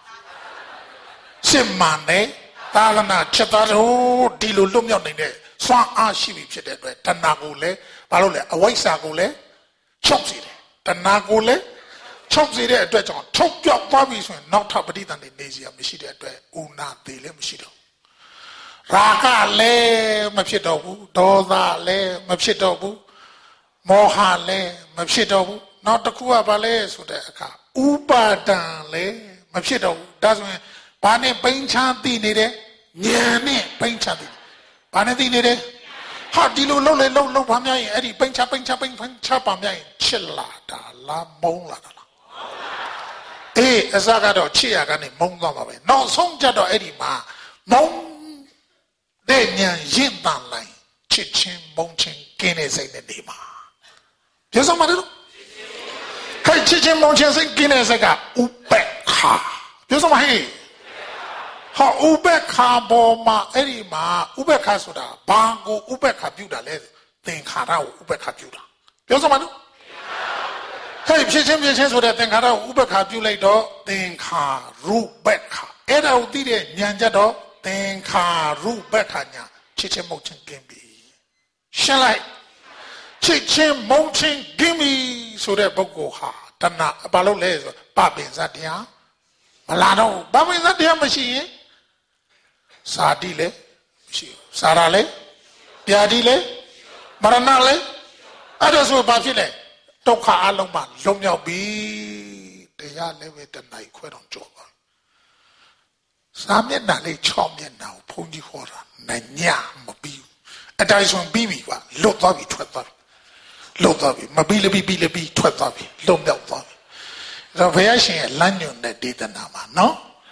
စစ်မှန်တဲ့သာသနာချက်သားတို့ဒီလိုလွတ်မြောက်နေတဲ့စွမ်းအားရှိပြီဖြစ်တဲ့အတွက်တဏှာကိုလည်းဘာလို့လဲအဝိဇ္ဇာကိုလည်းချုပ်စေတယ်တဏှာကိုလည်းချုပ်စေတဲ့အတွက်ကြောင့်ထုတ်ပြောက်သွားပြီဆိုရင်နောက်ထပ်ပဋိသန္ဓေနေစရာမရှိတဲ့အတွက်ဥနာသေးလည်းမရှိတော့ရာဂလည်းမဖြစ်တော့ဘူးဒေါသလည်းမဖြစ်တော့ဘူးမောဟလည်းမဖြစ်တော့ဘူးနောက်တစ်ခုကဘာလဲဆိုတဲ့အခါဥပါဒံလည်းမဖြစ်တော့ဘူးဒါဆိုရင်ဘာနဲ့ပိန်းချသိနေတယ်ဉာဏ်နဲ့ပိန်းချသိဘာနဲ့သိနေတယ်ဟာဒီလိုလှုပ်လေလှုပ်လှုပ်ပါများရင်အဲ့ဒီပိန်းချပိန်းချပိန်းချပါများရင်ချစ်လာတာလားမုန်းလာတာလားအေးအစကတော့ချစ်ရကနေမုန်းသွားမှာပဲနောက်ဆုံးကြတော့အဲ့ဒီမှာမုန်းတဲ့ဉာဏ်ရင့်တန်လိုက်ချစ်ချင်းမုန်းချင်းကင်းတဲ့စိတ်နဲ့နေမှာပြောစမ်းပါတော့ခိုင်ချစ်ချင်းမုန်းချင်းစိတ်ကင်းတဲ့စိတ်ကဥပေက္ခပြောစမ်းပါဟဲ့ဟာဥပေက္ခဘောမှာအဲ့ဒီမှာဥပေက္ခဆိုတာဘာကိုဥပေက္ခပြုတာလဲသင်္ခါရကိုဥပေက္ခပြုတာပြောစမ်းပါတော့ဟဲ့ဖြစ်ချင်းဖြစ်ချင်းဆိုတဲ့သင်္ခါရကိုဥပေက္ခပြုလိုက်တော့သင်္ခါရုပေက္ခအဲ့ဒါကိုသိတဲ့ဉာဏ်ကြတော့သင်္ခါရုပေက္ခညာချစ်ချင်းမုန်းချင်းကင်းပြီရှင်းလိုက်ချစ်ချင်းမုန်းချင်းကင်းပြီဆိုတဲ့ပုဂ္ဂိုလ်ဟာတဏှာဘာလို့လဲဆိုပပင်ဇတ်တရားမလာတော့ပပင်ဇတ်တရားမရှိရင်စာတိလည်းမရှိဘူးစာရလည်းပြာတိလည်းမရဏလည်းအဲ့ဒါဆိုဘာဖြစ်လဲဒုက္ခအလုံးမှလွတ်မြောက်ပြီတရားလည်းပဲတဏှာခွဲတော့ကြော်ပါစာမျက်နှာလေး၆မျက်နှာကိုဘုန်းကြီးဟောတာနညမပြီးဘူးအတိုင်းဆိုပြီးပြီကွာလွတ်သွားပြီထွက်သွားပြီလွတ်သွားပြီမပြီးလည်းပြီးပြီးလည်းပြီးထွက်သွားပြီလွတ်မြောက်သွားပြီအဲ့တော့ဘုရားရှင်ရဲ့လမ်းညွှန်တဲ့ဒေသနာမှာနော်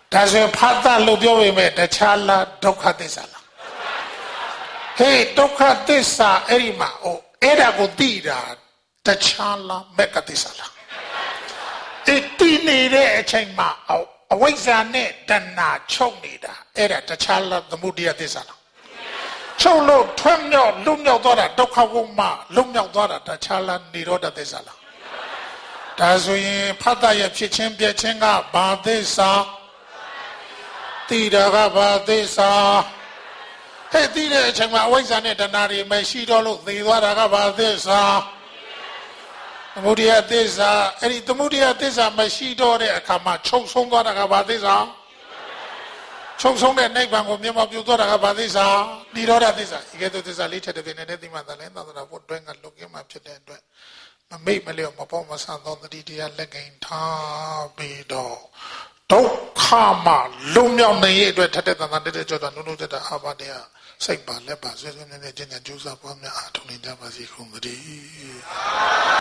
ဒါဆိုရင်ဖတ်တာလို့ပြောပေမဲ့တခြားလားဒုက္ခသစ္စာလားဟေးဒုက္ခသစ္စာအဲ့ဒီမှာဟိုအဲ့ဒါကိုသိတာတခြားလားမက္ခသစ္စာလားအဲ့ဒီနေတဲ့အချိန်မှာအဝိဇ္ဇာနဲ့တဏှာချုပ်နေတာအဲ့ဒါတခြားလားသမုဒယသစ္စာလားချုပ်လို့ထွတ်မြောက်လွတ်မြောက်သွားတာဒုက္ခဝုမလွတ်မြောက်သွားတာတခြားလားនិရောဓသစ္စာလားဒါဆိုရင်ဖတ်တာရဲ့ဖြစ်ချင်းပြည့်ချင်းကဘာသစ္စာတိတာကဘာသစ္စာဟဲ့တိတဲ့အချိန်မှာအဝိဇ္ဇာနဲ့တဏှာတွေမရှိတော့လို့သေသွားတာကဘာသစ္စာသမုဒယသစ္စာအဲ့ဒီသမုဒယသစ္စာမရှိတော့တဲ့အခါမှာချုပ်ဆုံးသွားတာကဘာသစ္စာချုပ်ဆုံးတဲ့နိဗ္ဗာန်ကိုမျက်မှောက်ပြုသွားတာကဘာသစ္စာនិရောဓသစ္စာဒီကဲ့သို့သစ္စာလေးထက်တဲ့နေတဲ့ဒီမှာတလည်းသာသနာ့ဘုတွင်းကလုတ်ကင်းမှဖြစ်တဲ့အတွက်မမိတ်မလျော့မပေါ်မဆန်သောတတိတရားလက်ကင်ထားပြီးတော့ဒုက္ခမှလွတ်မြောက်နိုင်ရဲ့အတွက်ထက်တဲ့သံသတဲ့ကြောင့်နုနုတဲ့အာဘာတရားစိတ်ပါလက်ပါဆွဲဆွဲနေတဲ့ကျင့်ကြံကြိုးစားပွားများအားထုတ်နေကြပါစေကုန်သတည်း